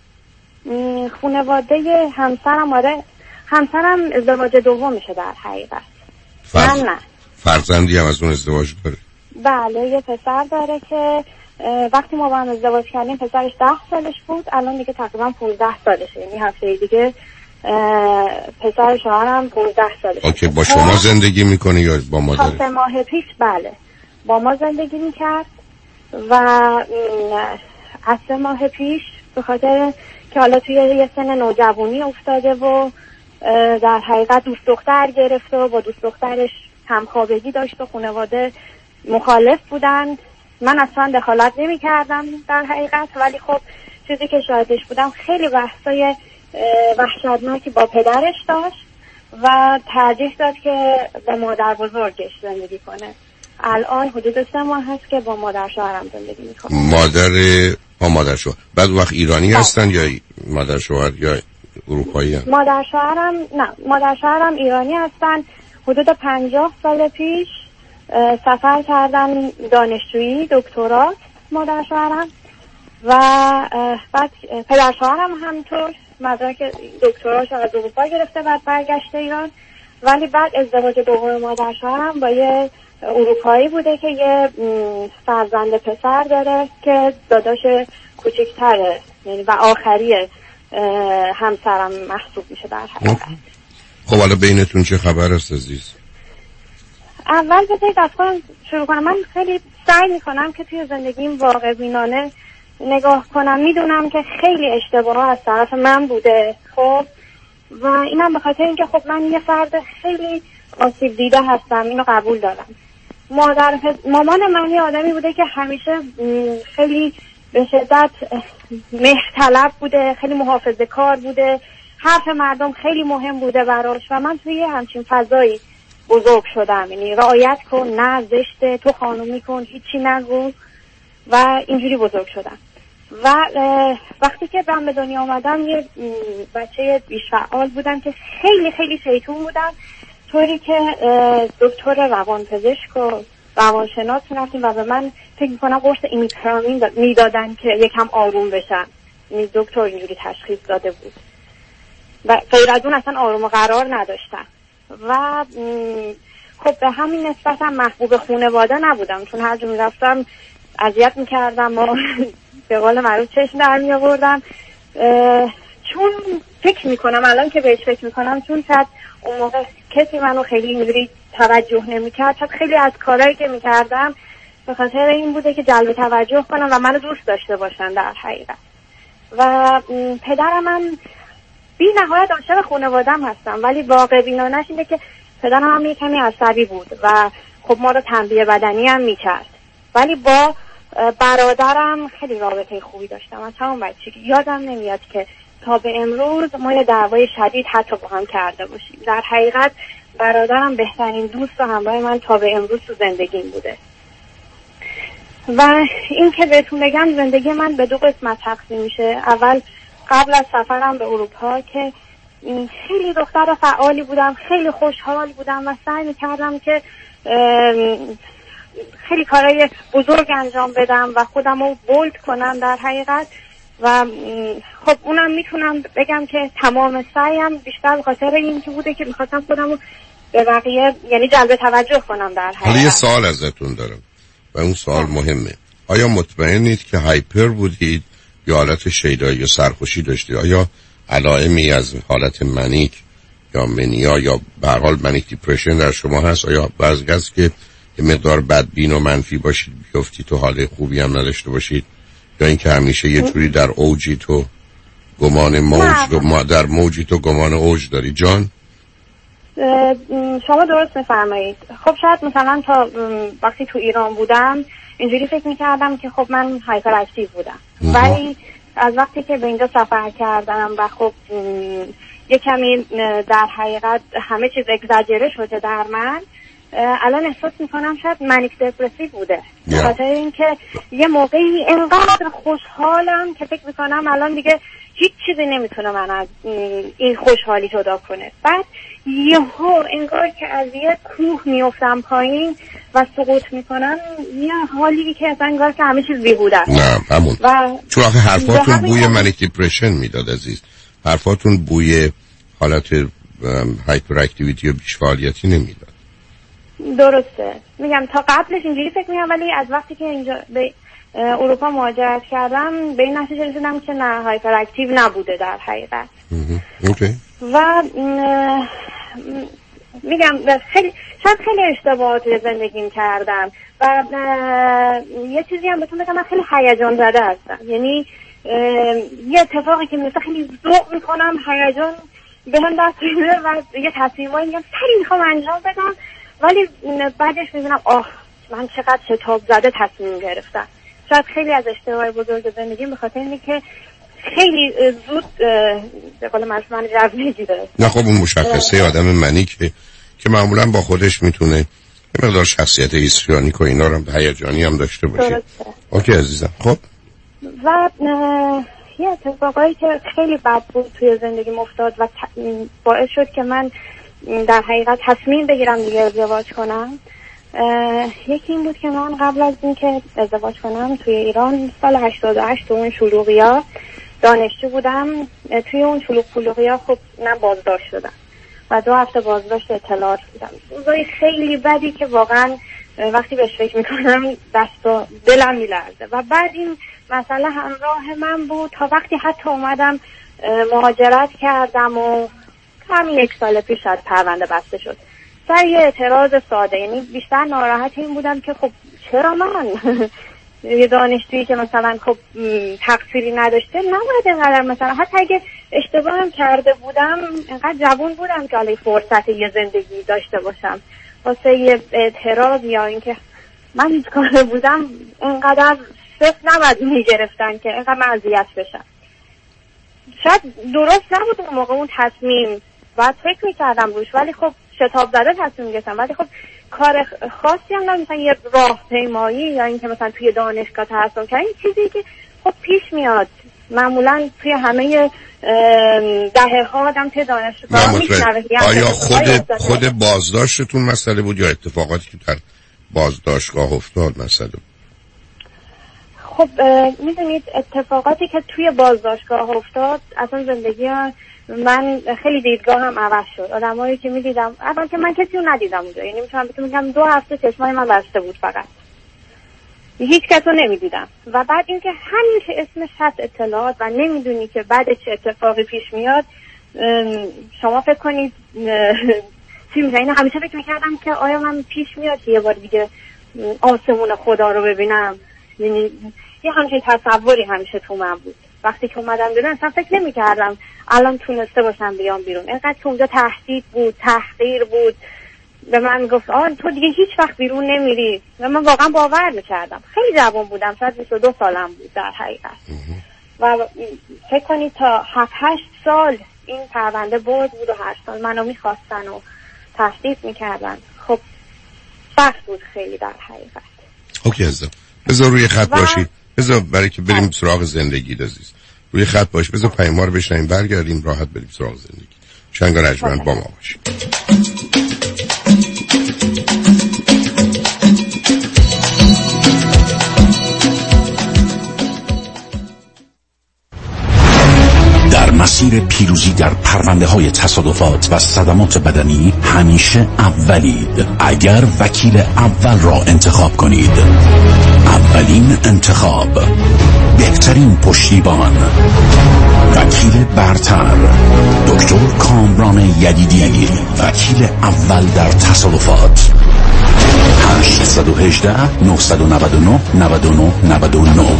خانواده همسرم همسرم ازدواج دومشه در حقیقت. نه فرزندی هم از اون ازدواج داره؟ بله، یه پسر داره که وقتی ما با هم ازدواج کردیم پسرش 10 سالش بود، الان دیگه تقریبا 15 سالشه، یعنی هفته دیگه پسر شوهرم 15 سالشه. اوکی. با شما زندگی میکنه یا با مادرش؟ 3 ماه پیش بله با ما زندگی میکرد و از 3 ماه پیش به خاطر که حالا توی یه سن نوجوانی افتاده و در حقیقت دوست دختر گرفته و با دوست دخترش همخوابگی داشت و خانواده مخالف بودن. من اصلا دخالت نمی کردم در حقیقت، ولی خب چیزی که شاهدش بودم خیلی بحثای وحشتناکی با پدرش داشت و ترجیح داد که به مادر بزرگش زندگی کنه. الان حدود 3 ماه هست که با مادر شوهرم زندگی میکنه. مادر شوهر بعد وقت ایرانی هستن یا مادر شوهر یا اروپایی هستن؟ مادر شوهرم ایرانی هستن. حدود 50 سال پیش سفر کردن دانشجویی دکترا مادر شوهرم و بعد پدر شوهرم همینطور مدرک دکتراش از اروپا گرفته بعد برگشته ایران، ولی بعد ازدواج دوم مادر شوهرم با یه اروپایی بوده که یه فرزند پسر داره که داداش کوچکتره، یعنی و آخری همسرم محسوب میشه در حقیقت. خب حالا بینتون چه خبر است عزیز؟ اول بذارید از خودم شروع کنم. من خیلی سعی میکنم که توی زندگیم واقع بینانه نگاه کنم. میدونم که خیلی اشتباه از طرف من بوده، خب، و اینم به خاطر اینکه خب من یه فرد خیلی آسیب دیده هستم، اینو قبول دارم. مامان من یه آدمی بوده که همیشه خیلی به شدت مهرطلب بوده، خیلی محافظه کار بوده، حرف مردم خیلی مهم بوده براش و من توی همچین فضایی بزرگ شدم. یعنی رعایت کن، نه زشته، تو خانومی کن، هیچی نگو و اینجوری بزرگ شدم. و وقتی که من به دنیا آمدم یه بچه بیشفعال بودم که خیلی خیلی شیطون بودم، طوری که دکتر روانپزشک و روانشناس رفتیم و به من فکر میکنم قرص ایمیپرامین میدادن که یکم آروم بشم. یعنی دکتر اینجوری تشخیص داده بود و غیر از اون اصلا آروم و قرار نداشتم و خب به همین نسبت هم محبوب خانواده نبودم، چون هر جا میرفتم اذیت میکردم و به قول معروف چشم در میآوردم، چون فکر میکنم الان که بهش فکر میکنم چون شاید اون موقع کسی منو خیلی اینجوری توجه نمیکرد، شاید خیلی از کارهایی که میکردم به خاطر این بوده که جلب توجه کنم و منو دوست داشته باشن در حقیقت. و پدرم من بی نهایت عاشق خانواده‌ام هستم، ولی واقع بینانش اینه که پدرم هم یه کمی عصبی بود و خب ما رو تنبیه بدنی هم میکرد، ولی با برادرم خیلی رابطه خوبی داشتم از همون بچگی. یادم نمیاد که تا به امروز ما یه دعوای شدید حتی با هم کرده باشیم. در حقیقت برادرم بهترین دوست و همراه من تا به امروز تو زندگیم بوده. و این که بهتون بگم زندگی من به 2 قسمت تقسیم میشه. اول قبل از سفرم به اروپا که خیلی دختر فعالی بودم، خیلی خوشحال بودم و سعی میکردم که خیلی کارهای بزرگ انجام بدم و خودم رو بولد کنم در حقیقت. و خب اونم میتونم بگم که تمام سعیم بیشتر به خاطر این که بوده که میخواستم خودم رو به بقیه یعنی جلب توجه کنم در حقیقت. حالا یه سوال ازتون دارم و اون سوال مهمه. آیا مطمئنید که هایپر بودید یا حالت شیدایی یا سرخوشی داشتید؟ آیا علائمی از حالت منیک یا منیا یا به هر حال منیک دیپرشن در شما هست؟ آیا بعضی از که یه مقدار بدبین و منفی باشید بیفتی تو حال خوبی هم نداشته باشید، یا اینکه همیشه یه جوری در اوجی تو گمان موج در موجی تو گمان اوج داری؟ جان شما درست میفرمایید. خب شاید مثلا تا وقتی تو ایران بودم اینجوری فکر میکردم که خب من هایپر اکتیو بودم، ولی از وقتی که به اینجا سفر کردم و خب یه کمی در حقیقت همه چیز اگزاجره شده در من، الان احساس میکنم شاید منیک دپرسیو بوده، به خاطر اینکه یه موقعی انقدر خوشحالم که فکر میکنم الان دیگه هیچ چیزی نمیتونه من از این خوشحالی جدا کنه. بعد یهو انگار که از یه کوه میافتم پایین و سقوط میکنم، یه حالی که اصلا انگار که همه چیز بیهوده است. نه همون چون آخه حرفاتون بوی منیک دیپرشن میداد عزیز، حرفاتون بوی حالت هایپر اکتیویتی و بیش فعالیتی نمیداد. درسته، میگم تا قبلش اینجوری فکر میکنم، ولی از وقتی که اینجا به اروپا مهاجرت کردم به این نتیجه رسیدم که نه، هایپر اکتیو نبوده در حقیقت. و میگم خیلی شاید خیلی اشتباهات زندگیم کردم و یه چیزی هم بهتون بگم، من خیلی هیجان زده هستم. یعنی یه اتفاقی که مثلا خیلی ذوق میکنم، هیجان بهم دست میده و یه تصمیمایی میگم سری میخوام انجام بدم، ولی بعدش میبینم من چقدر شتاب زده تصمیم گرفتم. شاید خیلی از اشتباهات بزرگ زندگیم به خاطر اینه که خیلی زود به قول من جو میگیره. نه خب اون مشخصه آدم منی که معمولا با خودش میتونه یه مقدار شخصیت هیستریونیک و اینا رو هیجانی هم داشته باشه. اوکی عزیزم. خب و یه اتفاقایی که خیلی بد بود توی زندگیم افتاد و باعث شد که من در حقیقت تصمیم بگیرم دیگه ازدواج کنم. یکی این بود که من قبل از این که ازدواج کنم توی ایران سال 88 تو اون شلوغیا دانشجو بودم. توی اون شلوغیا خب من بازداشت شدم و 2 هفته بازداشت اطلاعات بودم. روزای خیلی بدی که واقعا وقتی بهش فکر میکنم دست و دلم میلرزه. و بعد این مسئله همراه من بود تا وقتی حتی اومدم مهاجرت کردم و همین 1 سال پیش از پرونده بسته شد. سر یه اعتراض ساده، یعنی بیشتر ناراحت این بودم که خب چرا من یه دانشجویی که مثلا خب تقصیری نداشته نباید اینقدر، مثلا حتی اگه اشتباه هم کرده بودم اینقدر جوان بودم که حالا فرصت یه زندگی داشته باشم، واسه یه اعتراض یا اینکه من هیچ کاره بودم اینقدر صفر نباید میگرفتن که اینقدر من اذیت بشم. شاید درست نبود اون موقع اون تصمیم، باید فکر میکردم روش، ولی خب شتاب زده تصمیم گرفتم. ولی خب کار خاصی هم نمی‌کنم، مثلا یه راهپیمایی یا اینکه مثلا توی دانشگاه تحصیل کردن، این چیزی که خب پیش میاد معمولا توی همه دهه‌ها آدم توی دانشگاه میشنوه. آیا خود بازداشتتون مسئله بود یا اتفاقاتی که در بازداشتگاه افتاد مسئله بود؟ خب میدونید اتفاقاتی که توی بازداشتگاه افتاد اصلا زندگی من خیلی دیدگاه هم عوض شد. آدمایی که میدیدم اول که من کسی رو ندیدم اونجا، یعنی میتونم بگم 2 هفته چشمای من بسته بود، فقط هیچ کس رو نمیدیدم. و بعد اینکه همین که اسمش هست اطلاعات و نمیدونی که بعد چه اتفاقی پیش میاد، شما فکر کنید چی میشه. این همیشه فکر میکردم که آیا من پیش میاد که یه بار دیگه آسمون خدا رو ببینم، یعنی یه همچین تصوری همیشه تو من بود. وقتی که اومدم بیرون اصلا فکر نمی کردم الان تونسته باشم بیام بیرون. اینقدر که اونجا تهدید بود، تحقیر بود، به من گفت تو دیگه هیچ وقت بیرون نمیری. و من واقعا باور میکردم. خیلی جوان بودم، شاید 22 سالم بود در حقیقت. و فکر کنید تا 7-8 سال این پرونده بود و هر سال منو میخواستن و تهدید میکردن. خب سخت بود خیلی در حقیقت. اوکی عزیزم، بذار روی خط باشید، بذار برای که بریم سراغ زندگی عزیز روی خط باش، بذار پیام رو بشنویم برگردیم راحت بریم سراغ زندگی. شنگ و رجمند با ما باشید. در مسیر پیروزی در پرونده‌های تصادفات و صدمات بدنی همیشه اولید. اگر وکیل اول را انتخاب کنید، اولین انتخاب، بهترین پشتیبان، وکیل برتر، دکتر کامران یدیدی، وکیل اول در تصادفات. 818 999 99 99.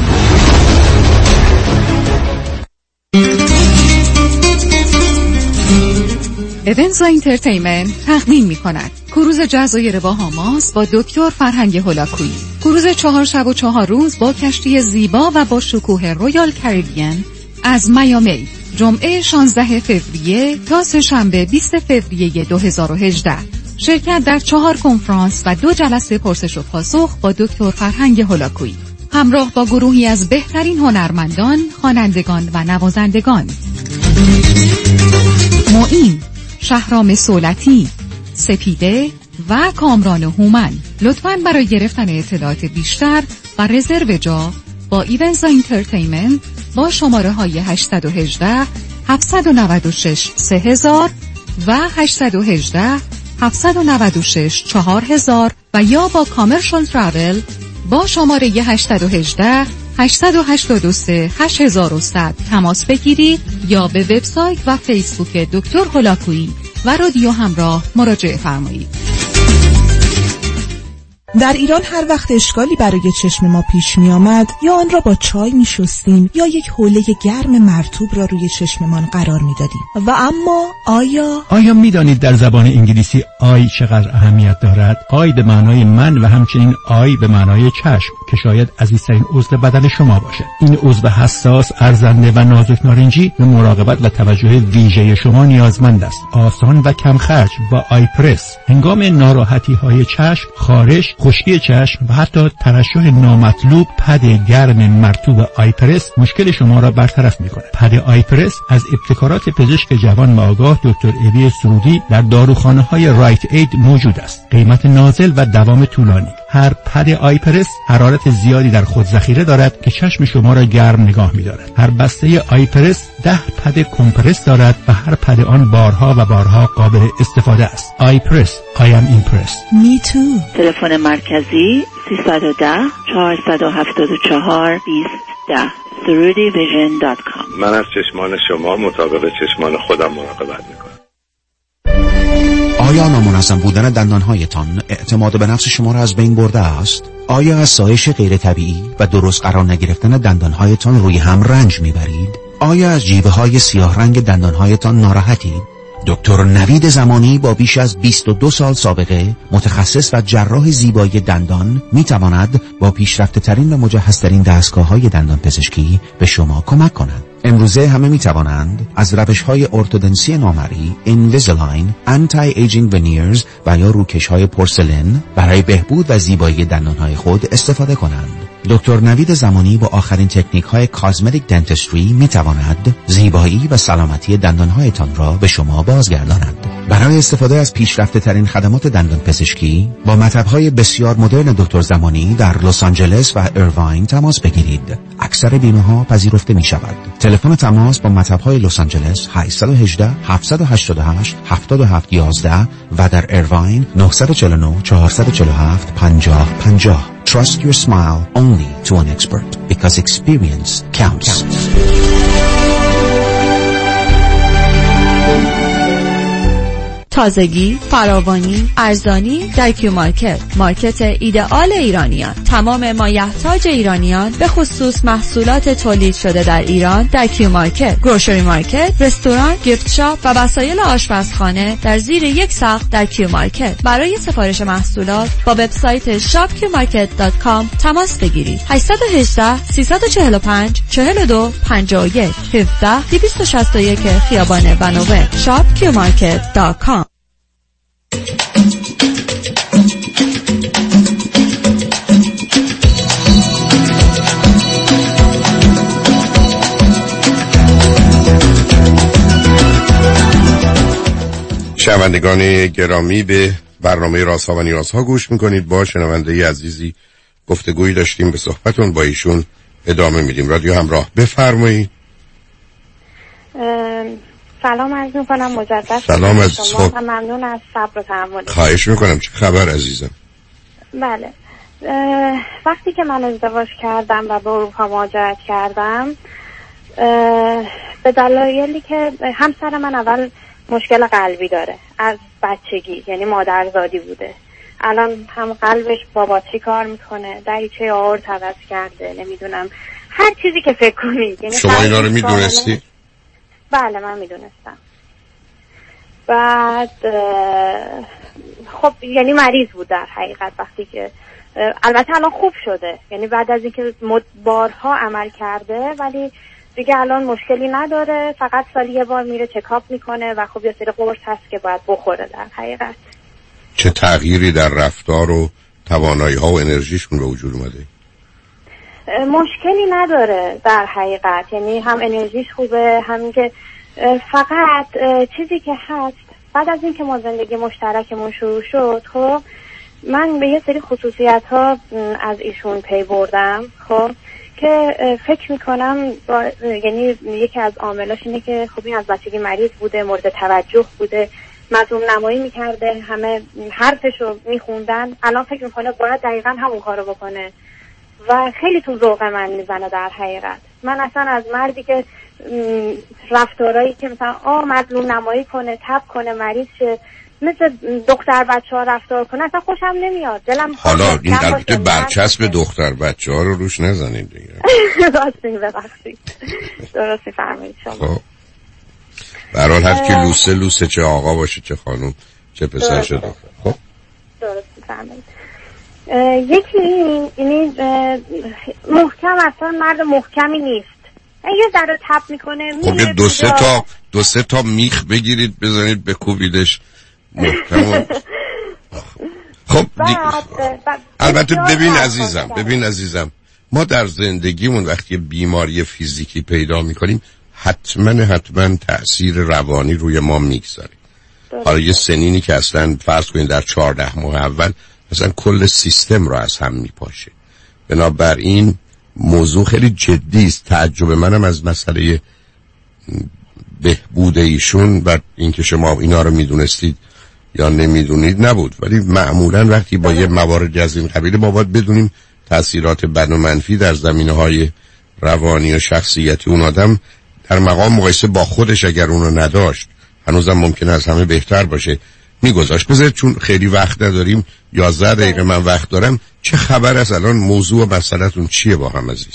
ایونز اینترتینمنت تقدیم می کند کروز جزایر باهاماس با دکتر فرهنگ هولاکویی. کروز 4 شب و 4 روز با کشتی زیبا و با شکوه رویال کریبین از میامی، جمعه 16 فوریه تا سه‌شنبه 20 فوریه 2018. شرکت در 4 کنفرانس و 2 جلسه پرسش و پاسخ با دکتر فرهنگ هولاکویی، همراه با گروهی از بهترین هنرمندان، خوانندگان و نوازندگان. معین، شهرام سولتی، سپیده و کامران هومن. لطفاً برای گرفتن اطلاعات بیشتر و رزرو جا با ایونز اینترتینمنت با شماره های 818 796 3000 و 818 796 4000 و یا با کامرشال ترافل با شماره 818 883 8100 تماس بگیرید یا به وبسایت و فیسبوک دکتر هولاکویی و رادیو همراه مراجعه فرمایید. در ایران هر وقت اشکالی برای چشم ما پیش می آمد یا آن را با چای می شستیم یا یک حوله گرم مرطوب را روی چشممان قرار می دادیم. و اما آیا می دانید در زبان انگلیسی آی چقدر اهمیت دارد؟ آی به معنای من و همچنین آی به معنای چشم که شاید عزیزترین عضو بدن شما باشد. این عضو حساس، ارزنده و نازک نارنجی به مراقبت و توجه ویژه شما نیازمند است. آسان و کم خرج با آی پرس. هنگام ناراحتی های چشم، خارش، خشکی چشم و حتی ترشح نامطلوب، پد گرم مرطوب آی پرس مشکل شما را برطرف می‌کند. پد آی پرس از ابتکارات پزشک جوان و آگاه دکتر اوی سرودی در داروخانه‌های رایت اید موجود است. قیمت نازل و دوام طولانی. هر پد آی پرس حرارت زیادی در خود ذخیره دارد که چشم شما را گرم نگاه می‌دارد. هر بسته آی پرس 10 پد کمپرس دارد و هر پد آن بارها و بارها قابل استفاده است. آی پرس. I am impressed. Me too. تلفن مرکزی 310 474 2010 surudivision.com. من از چشمان شما مطابق چشمان خودم مراقبت میکنم. آیا نامنظم بودن دندانهایتان اعتماد به نفس شما را از بین برده است؟ آیا از سایش غیر طبیعی و درست قرار نگرفتن دندانهایتان روی هم رنج میبرید؟ آیا از جیوه های سیاه رنگ دندانهایتان ناراحتید؟ دکتر نوید زمانی با بیش از 22 سال سابقه، متخصص و جراح زیبایی دندان، میتواند با پیشرفته ترین و مجهزترین دستگاه‌های دندان پزشکی به شما کمک کند. امروزه همه میتوانند از روش‌های ارتودنسی نامری، اینویزیلاین، آنتی ایجینگ ونیرز و یا روکش‌های پورسلین برای بهبود و زیبایی دندان‌های خود استفاده کنند. دکتر نوید زمانی با آخرین تکنیک‌های کاسمتیک دنتستری میتواند زیبایی و سلامتی دندان‌هایتان را به شما بازگرداند. برای استفاده از پیشرفته ترین خدمات دندان پزشکی با مطب‌های بسیار مدرن دکتر زمانی در لس آنجلس و ایرواین تماس بگیرید. اکثر بیمه‌ها پذیرفته می‌شود. تلفن تماس با مطب‌های لس آنجلس 818 788 7711 و در ایرواین 949 447 5050. Trust your smile only to an expert because experience counts. تازگی، فراوانی، ارزانی در کیو مارکت. مارکت ایدئال ایرانیان. تمام مایحتاج ایرانیان به خصوص محصولات تولید شده در ایران در کیو مارکت. گروشری مارکت، رستوران، گیفت شاپ و وسایل آشپزخانه در زیر یک سقف در کیو مارکت. برای سفارش محصولات با وبسایت shopqmarket.com تماس بگیرید. 818 345 42 51 17 261 خیابان بنوه. shopqmarket.com. شنوندگان گرامی، به برنامه رازها و نیازها گوش میکنید. با شنونده عزیزی گفتگویی داشتیم، به صحبتون با ایشون ادامه میدیم. رادیو همراه، بفرمایید. سلام عرض میکنم مجدد. سلام از شما. ممنون از صبر و تحمل. خواهش میکنم. چه خبر عزیزم؟ بله، وقتی که من ازدواج کردم و به اروپا مهاجرت کردم، به دلایلی که همسر من اول مشکل قلبی داره از بچگی، یعنی مادرزادی بوده. الان هم قلبش باباچی کار میکنه، دریچه آورت عوض کرده، نمیدونم هر چیزی که فکر کنید. یعنی شما اینا رو میدونستی؟ بله من میدونستم. بعد خب یعنی مریض بود در حقیقت. وقتی که البته الان خوب شده، یعنی بعد از اینکه بارها عمل کرده ولی دیگه الان مشکلی نداره، فقط سالی یه بار میره چکاپ میکنه و خب یه سری قرص هست که باید بخوره در حقیقت. چه تغییری در رفتار و توانایی ها و انرژیشون به وجود اومده؟ مشکلی نداره در حقیقت، یعنی هم انرژیش خوبه، هم که فقط چیزی که هست بعد از اینکه ما زندگی مشترکمون شروع شد، خب من به یه سری خصوصیت ها از ایشون پی بردم، خب که فکر میکنم یعنی یکی از عاملاش اینه که خب این از بچگی مریض بوده، مورد توجه بوده، مظلوم نمایی میکرده، همه حرفشو میخوندن. الان فکر میکنه باید دقیقا همون کارو بکنه و خیلی تو ذوق من میزنه در حقیقت. من اصلا از مردی که رفتارایی که مثلا مظلوم نمایی کنه، تب کنه، مریض شه، مثل دختر بچه ها رفتار کنه اصلا خوشم نمیاد. دلم حالا این البته برچسب دختر بچه ها رو روش نزنید دیگه. درستی فرمایید شما. خب به هر حال هر کی لوسه چه آقا باشه چه خانم چه پسر چه دختر. خب درستی فرمایید. یکی اینی محکم اصلا مرد محکمی نیست. یه ذره تپ میکنه خب دو سه تا میخ بگیرید بزنید بکوبیدش محکم. خب البته ببین عزیزم ما در زندگیمون وقتی بیماری فیزیکی پیدا میکنیم حتما تأثیر روانی روی ما میگذاره. حالا یه سنینی که اصلا فرض کنید در 14 ماه اول مثلا کل سیستم رو از هم میپاشه. بنابراین موضوع خیلی جدی است. تعجب منم از مسئله بهبود ایشون و اینکه شما اینا رو میدونستید یا نمیدونید نبود، ولی معمولا وقتی با یه موارد از این قبیل ما باید بدونیم تأثیرات بد و منفی در زمینه‌های روانی و شخصیتی اون آدم در مقام مقایسه با خودش اگر اونو نداشت هنوزم ممکنه از همه بهتر باشه میگذاشت. بذارید چون خیلی وقت نداریم 11 دقیقه من وقت دارم، چه خبر از الان موضوع و مسئله‌تون چیه با هم عزیز؟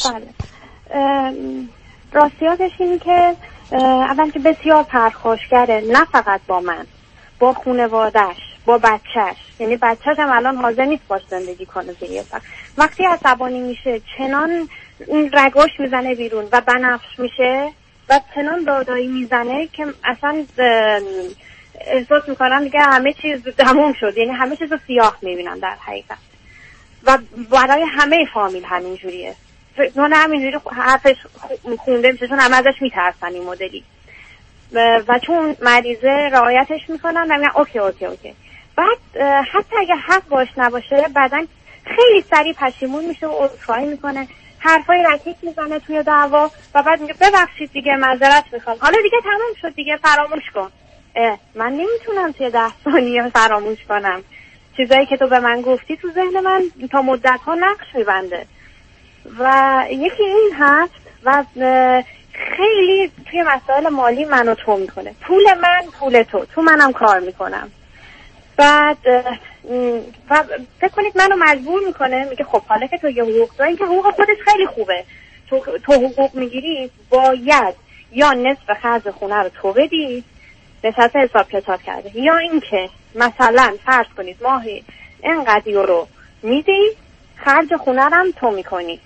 راستیاتش اینه که اول که بسیار پرخاشگره، نه فقط با من، با خانواده‌اش، با بچهش. یعنی بچهش هم الان حاضر نیست باش زندگی کنه زیر سر. وقتی عصبانی میشه چنان رگاش میزنه بیرون و بنفش میشه و چنان دادایی میزنه که اصلا احساس میکنم دیگه همه چیز تموم شد. یعنی همه چیز رو سیاه میبینم در حقیقت و برای همه فامیل همینجوریه. چون همینجوری حرفش خونده میشه، چون همه ازش میترسن این مدلی و چون مریضه رعایتش میکنن و میگن اوکی. بعد حتی اگه حق باش نباشه بعدن خیلی سریع پشیمون میشه و عذرخواهی میکنه، حرفای رکیک میزنه توی دعوا و بعد میگه ببخشید دیگه معذرت میخوام، حالا دیگه تمام شد دیگه فراموش کن. من نمیتونم توی 10 ثانیه فراموش کنم. چیزایی که تو به من گفتی تو ذهن من تا مدت ها نقش میبنده. و یکی این هست و خیلی توی مسائل مالی منو تو میکنه. پول من پول تو منم کار میکنم. بعد و فکر کنید منو مجبور میکنه، میگه خب حالا که تو یه حقوق داری که حقوق خودش خیلی خوبه، تو حقوق میگیری باید یا نصف خرج خونه رو تو بدی، نصف حساب کتاب کرده، یا اینکه مثلا فرض کنید ماهی اینقدر یورو میدی خرج خونه رو تو میکنی.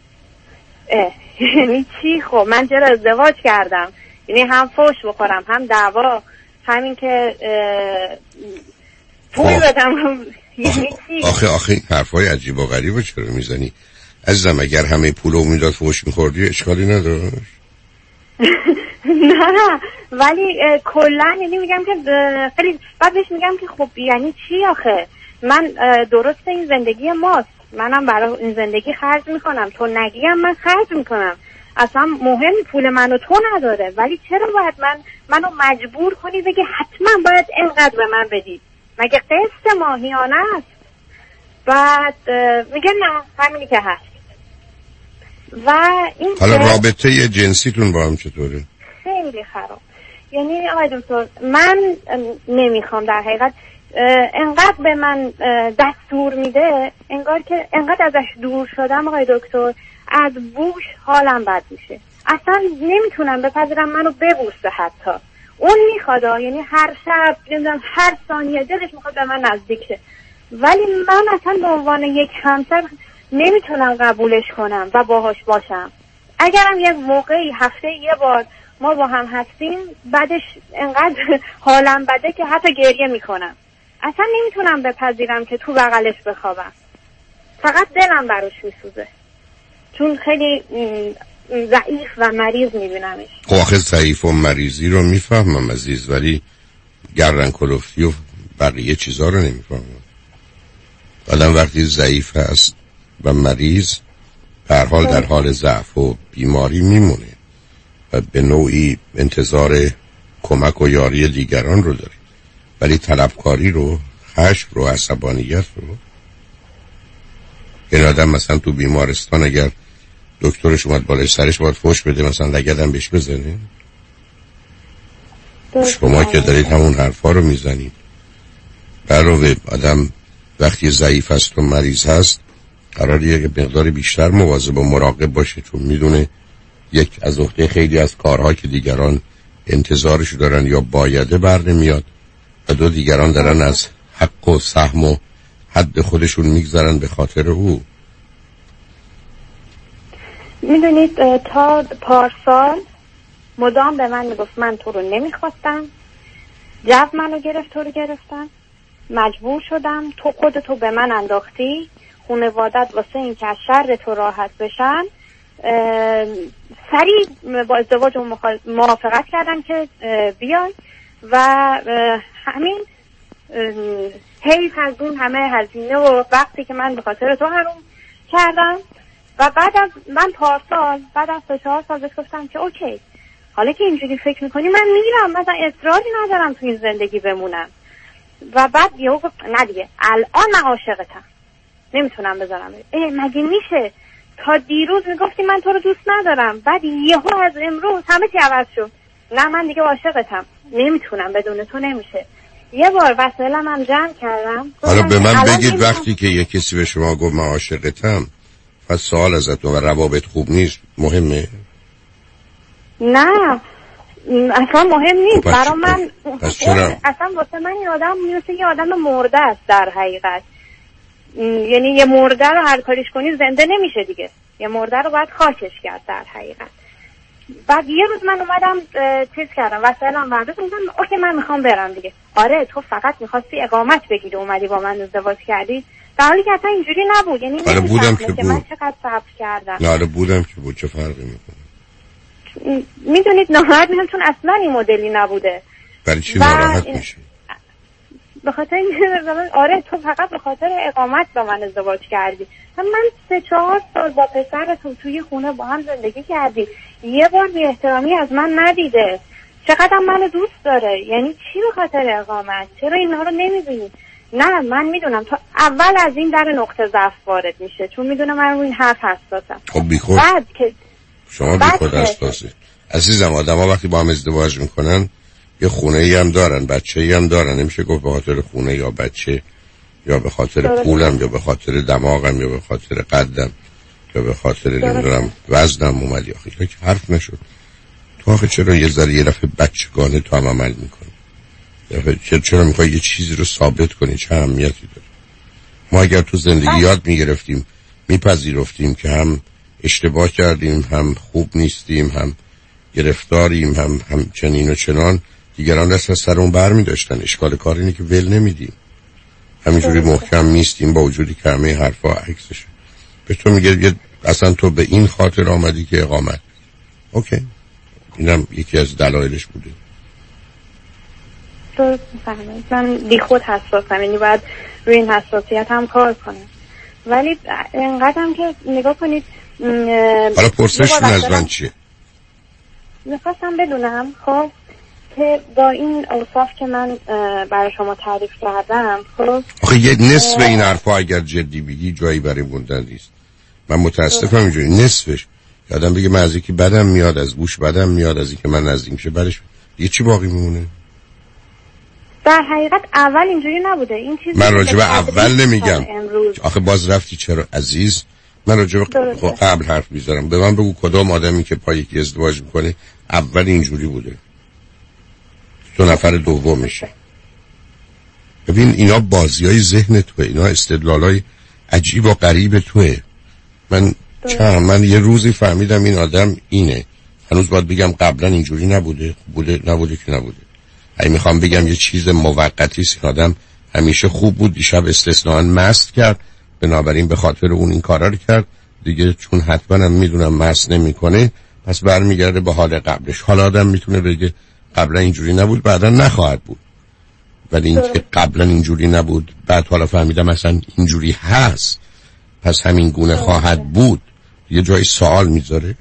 یعنی چی؟ خب من چرا ازدواج کردم؟ یعنی هم فوش بخورم هم دعوا، همین که پول بدم. یعنی چی؟ آخه حرفای عجیب و غریبه چرا میزنی عزیزم؟ اگر همه پولو میداد فوش میخوردی اشکالی نداشت. نه ولی کلا یعنی میگم که خیلی بعد بهش میگم که خب یعنی چی آخه؟ من درسته این زندگی ماست، منم برای این زندگی خرج میکنم، تو نگیم من خرج میکنم، اصلا مهم پول منو تو نداره، ولی چرا باید منو مجبور کنی بگی حتما باید اینقدر به من بدی؟ مگه قسط ماهیانه است؟ بعد میگه نه همینی که هست. و این حالا رابطه جنسیتون با هم چطوره؟ خیلی خراب. یعنی آقای دکتر من نمیخوام در حقیقت انقدر به من دستور میده، انگار که انقدر ازش دور شدم آقای دکتر، از بوش حالم بد میشه، اصلا نمیتونم بپذیرم منو ببوسه. حتی اون میخواد، یعنی هر شب نمیدونم هر ثانیه دلش میخواد به من نزدیک شه، ولی من اصلا به عنوان یک همسر نمیتونم قبولش کنم و باهاش باشم. اگرم یک موقعی هفته یه بار ما با هم هستیم بعدش انقدر حالم بده که حتی گریه میکنم. اصلا نمیتونم بپذیرم که تو بغلش بخوابم، فقط دلم براش میسوزه چون خیلی ضعیف و مریض میبینمش. خب آخه ضعیف و مریضی رو میفهمم عزیز، ولی گردن کلفتی و بقیه چیزا رو نمیفهمم. آدم وقتی ضعیف هست و مریض در حال ضعف و بیماری میمونه و به نوعی انتظار کمک و یاری دیگران رو داره، ولی طلبکاری رو، خشم رو، عصبانیت رو، این آدم مثلا تو بیمارستان اگر دکترش اومد بالای سرش باید فوش بده مثلا لگدم بهش بزنه؟ شما که دارید همون حرفا رو میزنید علاوه آدم وقتی ضعیف است و مریض هست قراره یک مقدار بیشتر مواظب و مراقب باشه، چون میدونه یک از عهده خیلی از کارها که دیگران انتظارش دارن یا بایده بر نمیاد و دو دیگران دارن از حق و سهم و حد خودشون میگذارن به خاطر او. میدونید تا پارسال مدام به من میگفت من تو رو نمیخواستم، جو منو گرفت، تو رو گرفتم، مجبور شدم، تو خودتو به من انداختی، خانوادت واسه این که از شر تو راحت بشن سریع با ازدواج موافقت کردن که بیای و همین حیف از اون همه هزینه و وقتی که من به خاطر تو حروم کردم. و بعد از من پارسال بعد از 4 سال بهش گفتم که اوکی حالا که اینجوری فکر میکنی من میرم، مثلا اصراری ندارم تو این زندگی بمونم. و بعد یهو گفت نه دیگه الان من عاشقتم نمیتونم بذارم. مگه میشه؟ تا دیروز میگفتی من تو رو دوست ندارم، بعد یهو از امروز همه چی عوض شد. نه من دیگه عاشقتم نمیتونم، بدون تو نمیشه. یه بار وسایلم هم جمع کردم. حالا به من بگید وقتی که یه کسی به شما گفت من عاشقتم پس سوال ازتون و روابط خوب نیست مهمه؟ نه اصلا مهم نیست برای من. پس چرا؟ اصلا واسه من این آدم مثل یه آدم مرده است در حقیقت. یعنی یه مرده رو هر کاریش کنی زنده نمیشه دیگه، یه مرده رو باید خاکش کرد در حقیقت. بعد یه روز من اومدم چیز کردم وسایلم برداشتم گفتم اوکی من میخوام برم دیگه. آره تو فقط میخواستی اقامت بگیری اومدی با من ازدواج کردی، در حالی که اصلا اینجوری نبود. یعنی آره بودم که بود. من چقدر صبر کردم. نه آره بودم که بود. چه فرقی میکنه؟ میدونید ناراحت میشم چون اصلا این مدلی نبوده. برای چی ناراحت میشی؟ به خاطر آره تو فقط به خاطر اقامت با من ازدواج کردی. من 3-4 سال با پسرتون توی خونه با هم زندگی کردی، یه بار بی احترامی از من ندیده، چقدر منو دوست داره. یعنی چی به خاطر اقامت؟ چرا اینها رو نمیبینی؟ نه من میدونم تا اول از این در نقطه ضعف وارد میشه، چون میدونم من روی این حرف حساسم. خب بیخود بعد که شما بیخود حساسید عزیزم. آدم ها وقتی با هم ازدواج میکنن یه خونه ای هم دارن، بچه ای هم دارن. نمیشه گفت به خاطر خونه یا بچه یا به خاطر پولم یا به خاطر دماغم یا به خاطر قدم یا به خاطر نمیدونم وزنم اومدی. آخه که حرف نشد. تو آخه چرا یه ذره یه دفعه بچگانه تو هم عمل میکنی؟ چرا میخوای یه چیزی رو ثابت کنی؟ چه اهمیتی داره؟ ما اگر تو زندگی یاد میگرفتیم میپذیرفتیم که هم اشتباه کردیم، هم خوب نیستیم، هم گرفتاریم، هم چنین و چنان، دیگران دست از سر اون بر می داشتن. اشکال کار اینه که ول نمیدیم، همینجوری محکم نیستیم با وجودی که همه حرفا عکسشه. به تو میگه اصلا تو به این خاطر آمدی که اقامت. اوکی اینم یکی از دلایلش بوده. درست میفهمید. من بی خود حساسم، یعنی باید روی این حساسیت هم کار کنم. ولی اینقدر هم که نگاه کنید. حالا پرسشتون از من چیه؟ میخواستم بدونم خب که با این اوصاف که من برای شما تعریف کردم خب آخه یه نصف این حرفا اگر جدی بگی جایی برای موندن نیست. من متاسفم اینجوری نصفش یادم بگه من از اینکه بدم میاد، از گوش بدم میاد، از اینکه من نزدیک میشه برش یه چی باقی میمونه. در حقیقت اول اینجوری نبوده. این چیزی من راجع به اول نمیگم. آخه باز رفتی چرا عزیز؟ من راجع به قبل حرف میذارم. به من بگو کدام آدمی که پای یکی ازدواج میکنه اول اینجوری بوده، تو نفر دوم میشه. ببین اینا بازیای ذهن توه، اینا استدلالای عجیب و غریب توه. من یه روزی فهمیدم این آدم اینه، هنوز باید بگم قبلا اینجوری نبوده. نبوده که نبوده. اگه میخوام بگم یه چیز موقتی است، این آدم همیشه خوب بود، دیشب استثناء مست کرد، بنابراین به خاطر اون این کارا رو کرد دیگه، چون حتما هم میدونم مست نمیکنه پس برمیگرده به حال قبلش. حالا آدم میتونه بگه قبلا اینجوری نبود بعدا نخواهد بود، ولی اینکه قبلا اینجوری نبود بعد حالا فهمیدم مثلا اینجوری هست پس همین گونه خواهد بود، یه جای سوال میذاره.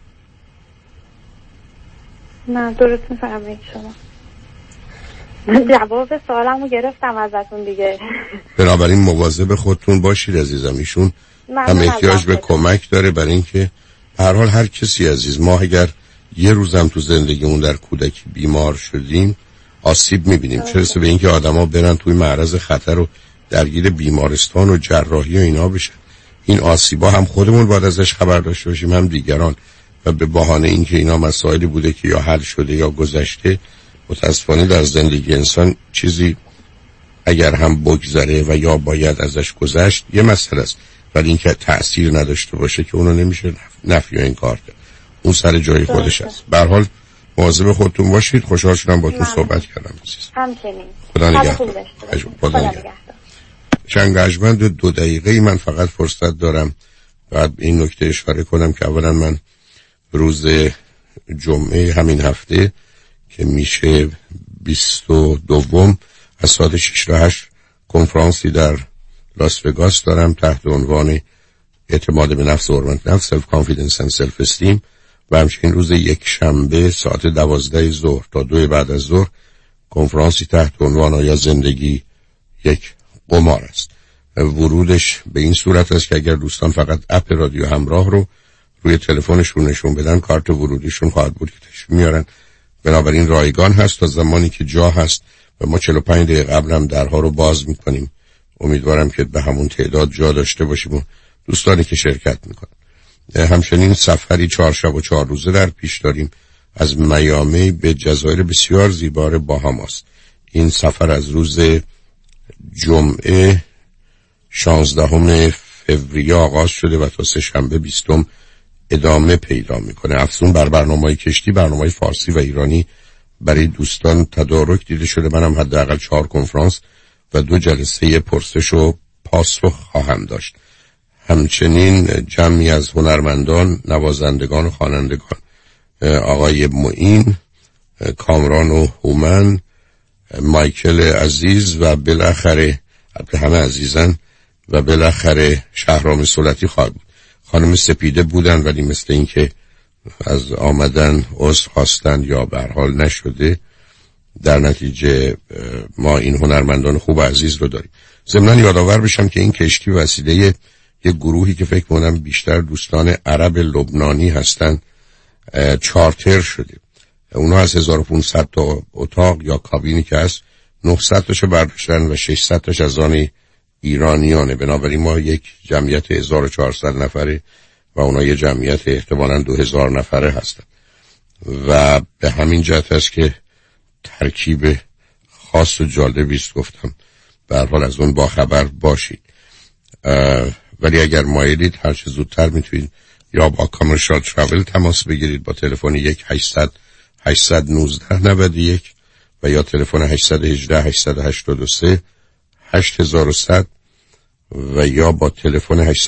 نه درست میفهمید شما. من جواب سوالمو گرفتم ازتون دیگه. بنابراین مواظب خودتون باشید عزیزم. ایشون هم احتیاج به کمک داره، برای اینکه به هر حال هر کسی عزیز، ما اگر یه روزم تو زندگیمون در کودکی بیمار شدیم آسیب میبینیم. چه رسه به اینکه آدما برن توی معرض خطر و درگیر بیمارستان و جراحی و اینا بشن. این آسیبا هم خودمون باید ازش خبر داشته باشیم، هم دیگران. و به بهانه اینکه اینا مسائلی بوده که یا حل شده یا گذشته، متاسفانه در زندگی انسان چیزی اگر هم بگذره و یا باید ازش گذشت یه مسئله است، ولی اینکه تأثیر نداشته باشه که اونو نمیشه نفی و انکار کرد. اون سر جای خودش است. به هر حال مواظب خودتون باشید. خوشحال شدم باهاتون صحبت کردم. همچنین. خدا نگهدار. چنگاجمند 2 دقیقه من فقط فرصت دارم. بعد این نکته اشاره کنم که اولا من روز جمعه همین هفته که میشه 22 از ساعت 6 تا 8 کنفرانسی در لاس وگاس دارم تحت عنوان اعتماد به نفس و حرمت نفس، سلف کانفیدنس اند سلف استیم، و همچنین روز یک شنبه ساعت 12 ظهر تا 2 بعد از ظهر کنفرانسی تحت عنوان آیا زندگی یک قمار است. ورودش به این صورت است که اگر دوستان فقط اپ رادیو همراه رو روی تلفنشون نشون بدن، کارت ورودیشون خواهد بود که تشریف میارن. بنابراین رایگان هست تا زمانی که جا هست و ما 45 دقیقه قبل هم درها رو باز میکنیم. امیدوارم که به همون تعداد جا داشته باشیم و دوستانی که شرکت میکنن. همچنین سفری 4 شب و 4 روزه در پیش داریم از میامی به جزایر بسیار زیبا باهاماس. این سفر از روز جمعه 16 فوریه آغاز شده و تا 3 شنبه 20 ادامه پیدا میکنه. افزون بر برنامه‌های کشتی، برنامه‌های فارسی و ایرانی برای دوستان تدارک دیده شده. منم حداقل 4 کنفرانس و 2 جلسه پرسش و پاسخ خواهم داشت. همچنین جمعی از هنرمندان، نوازندگان و خوانندگان، آقای معین، کامران و هومن، مایکل عزیز و بالاخره همه عزیزن و بالاخره شهرام سولتی خواهد بود. خانم سپیده بودن ولی مثل این که از آمدن عذر خواستن یا به هر حال نشده. در نتیجه ما این هنرمندان خوب عزیز رو داریم. ضمناً یادآور بشم که این کشتی وسیله یک گروهی که فکر کنم بیشتر دوستان عرب لبنانی هستن چارتر شده. اونا از 1500 تا اتاق یا کابینی که هست 900 تاشو برداشتن و 600 تاش از آن ایرانیانه. بنابراین ما یک جمعیت 1400 نفره و اونا یک جمعیت احتمالاً 2000 نفره هستن و به همین جهت است که ترکیب خاص و جالبی است. گفتم به هر حال از اون با خبر باشید. ولی اگر مایلید هر چه زودتر میتونید یا با کامرشال ترافل تماس بگیرید با تلفن 1-800-819-91 و یا تلفن 818-883-8100 و یا با تلفن 818-796-3000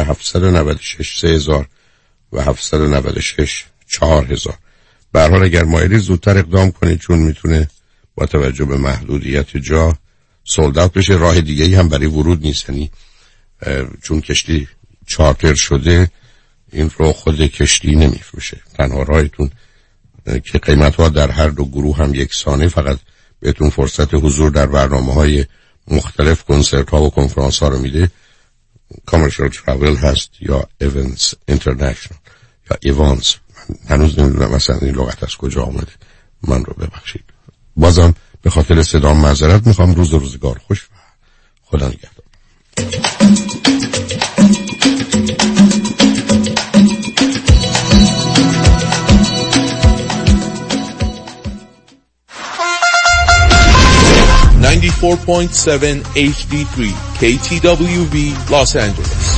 و 796-4000. به هر حال اگر مایلید زودتر اقدام کنید چون میتونه با توجه به محدودیت جا سولد اوت بشه. راه دیگه‌ای هم برای ورود نیست، یعنی چون کشتی چارتر شده این رو خود کشتی نمیفروشه. تنها راهتون که قیمت‌ها در هر دو گروه هم یکسانه، فقط بهتون فرصت حضور در برنامه‌های مختلف، کنسرت‌ها و کنفرانس‌ها رو میده. کامرشال ترافل هست یا ایونتس اینترنشنال یا ایوانس. هنوز نمیدونم مثلا این لغت از کجا آمده، من رو ببخشید. بازم به خاطر صدام معذرت میخوام. روزگار خوش و خدا نگهدار. 94.7 HD3 KTWV Los Angeles.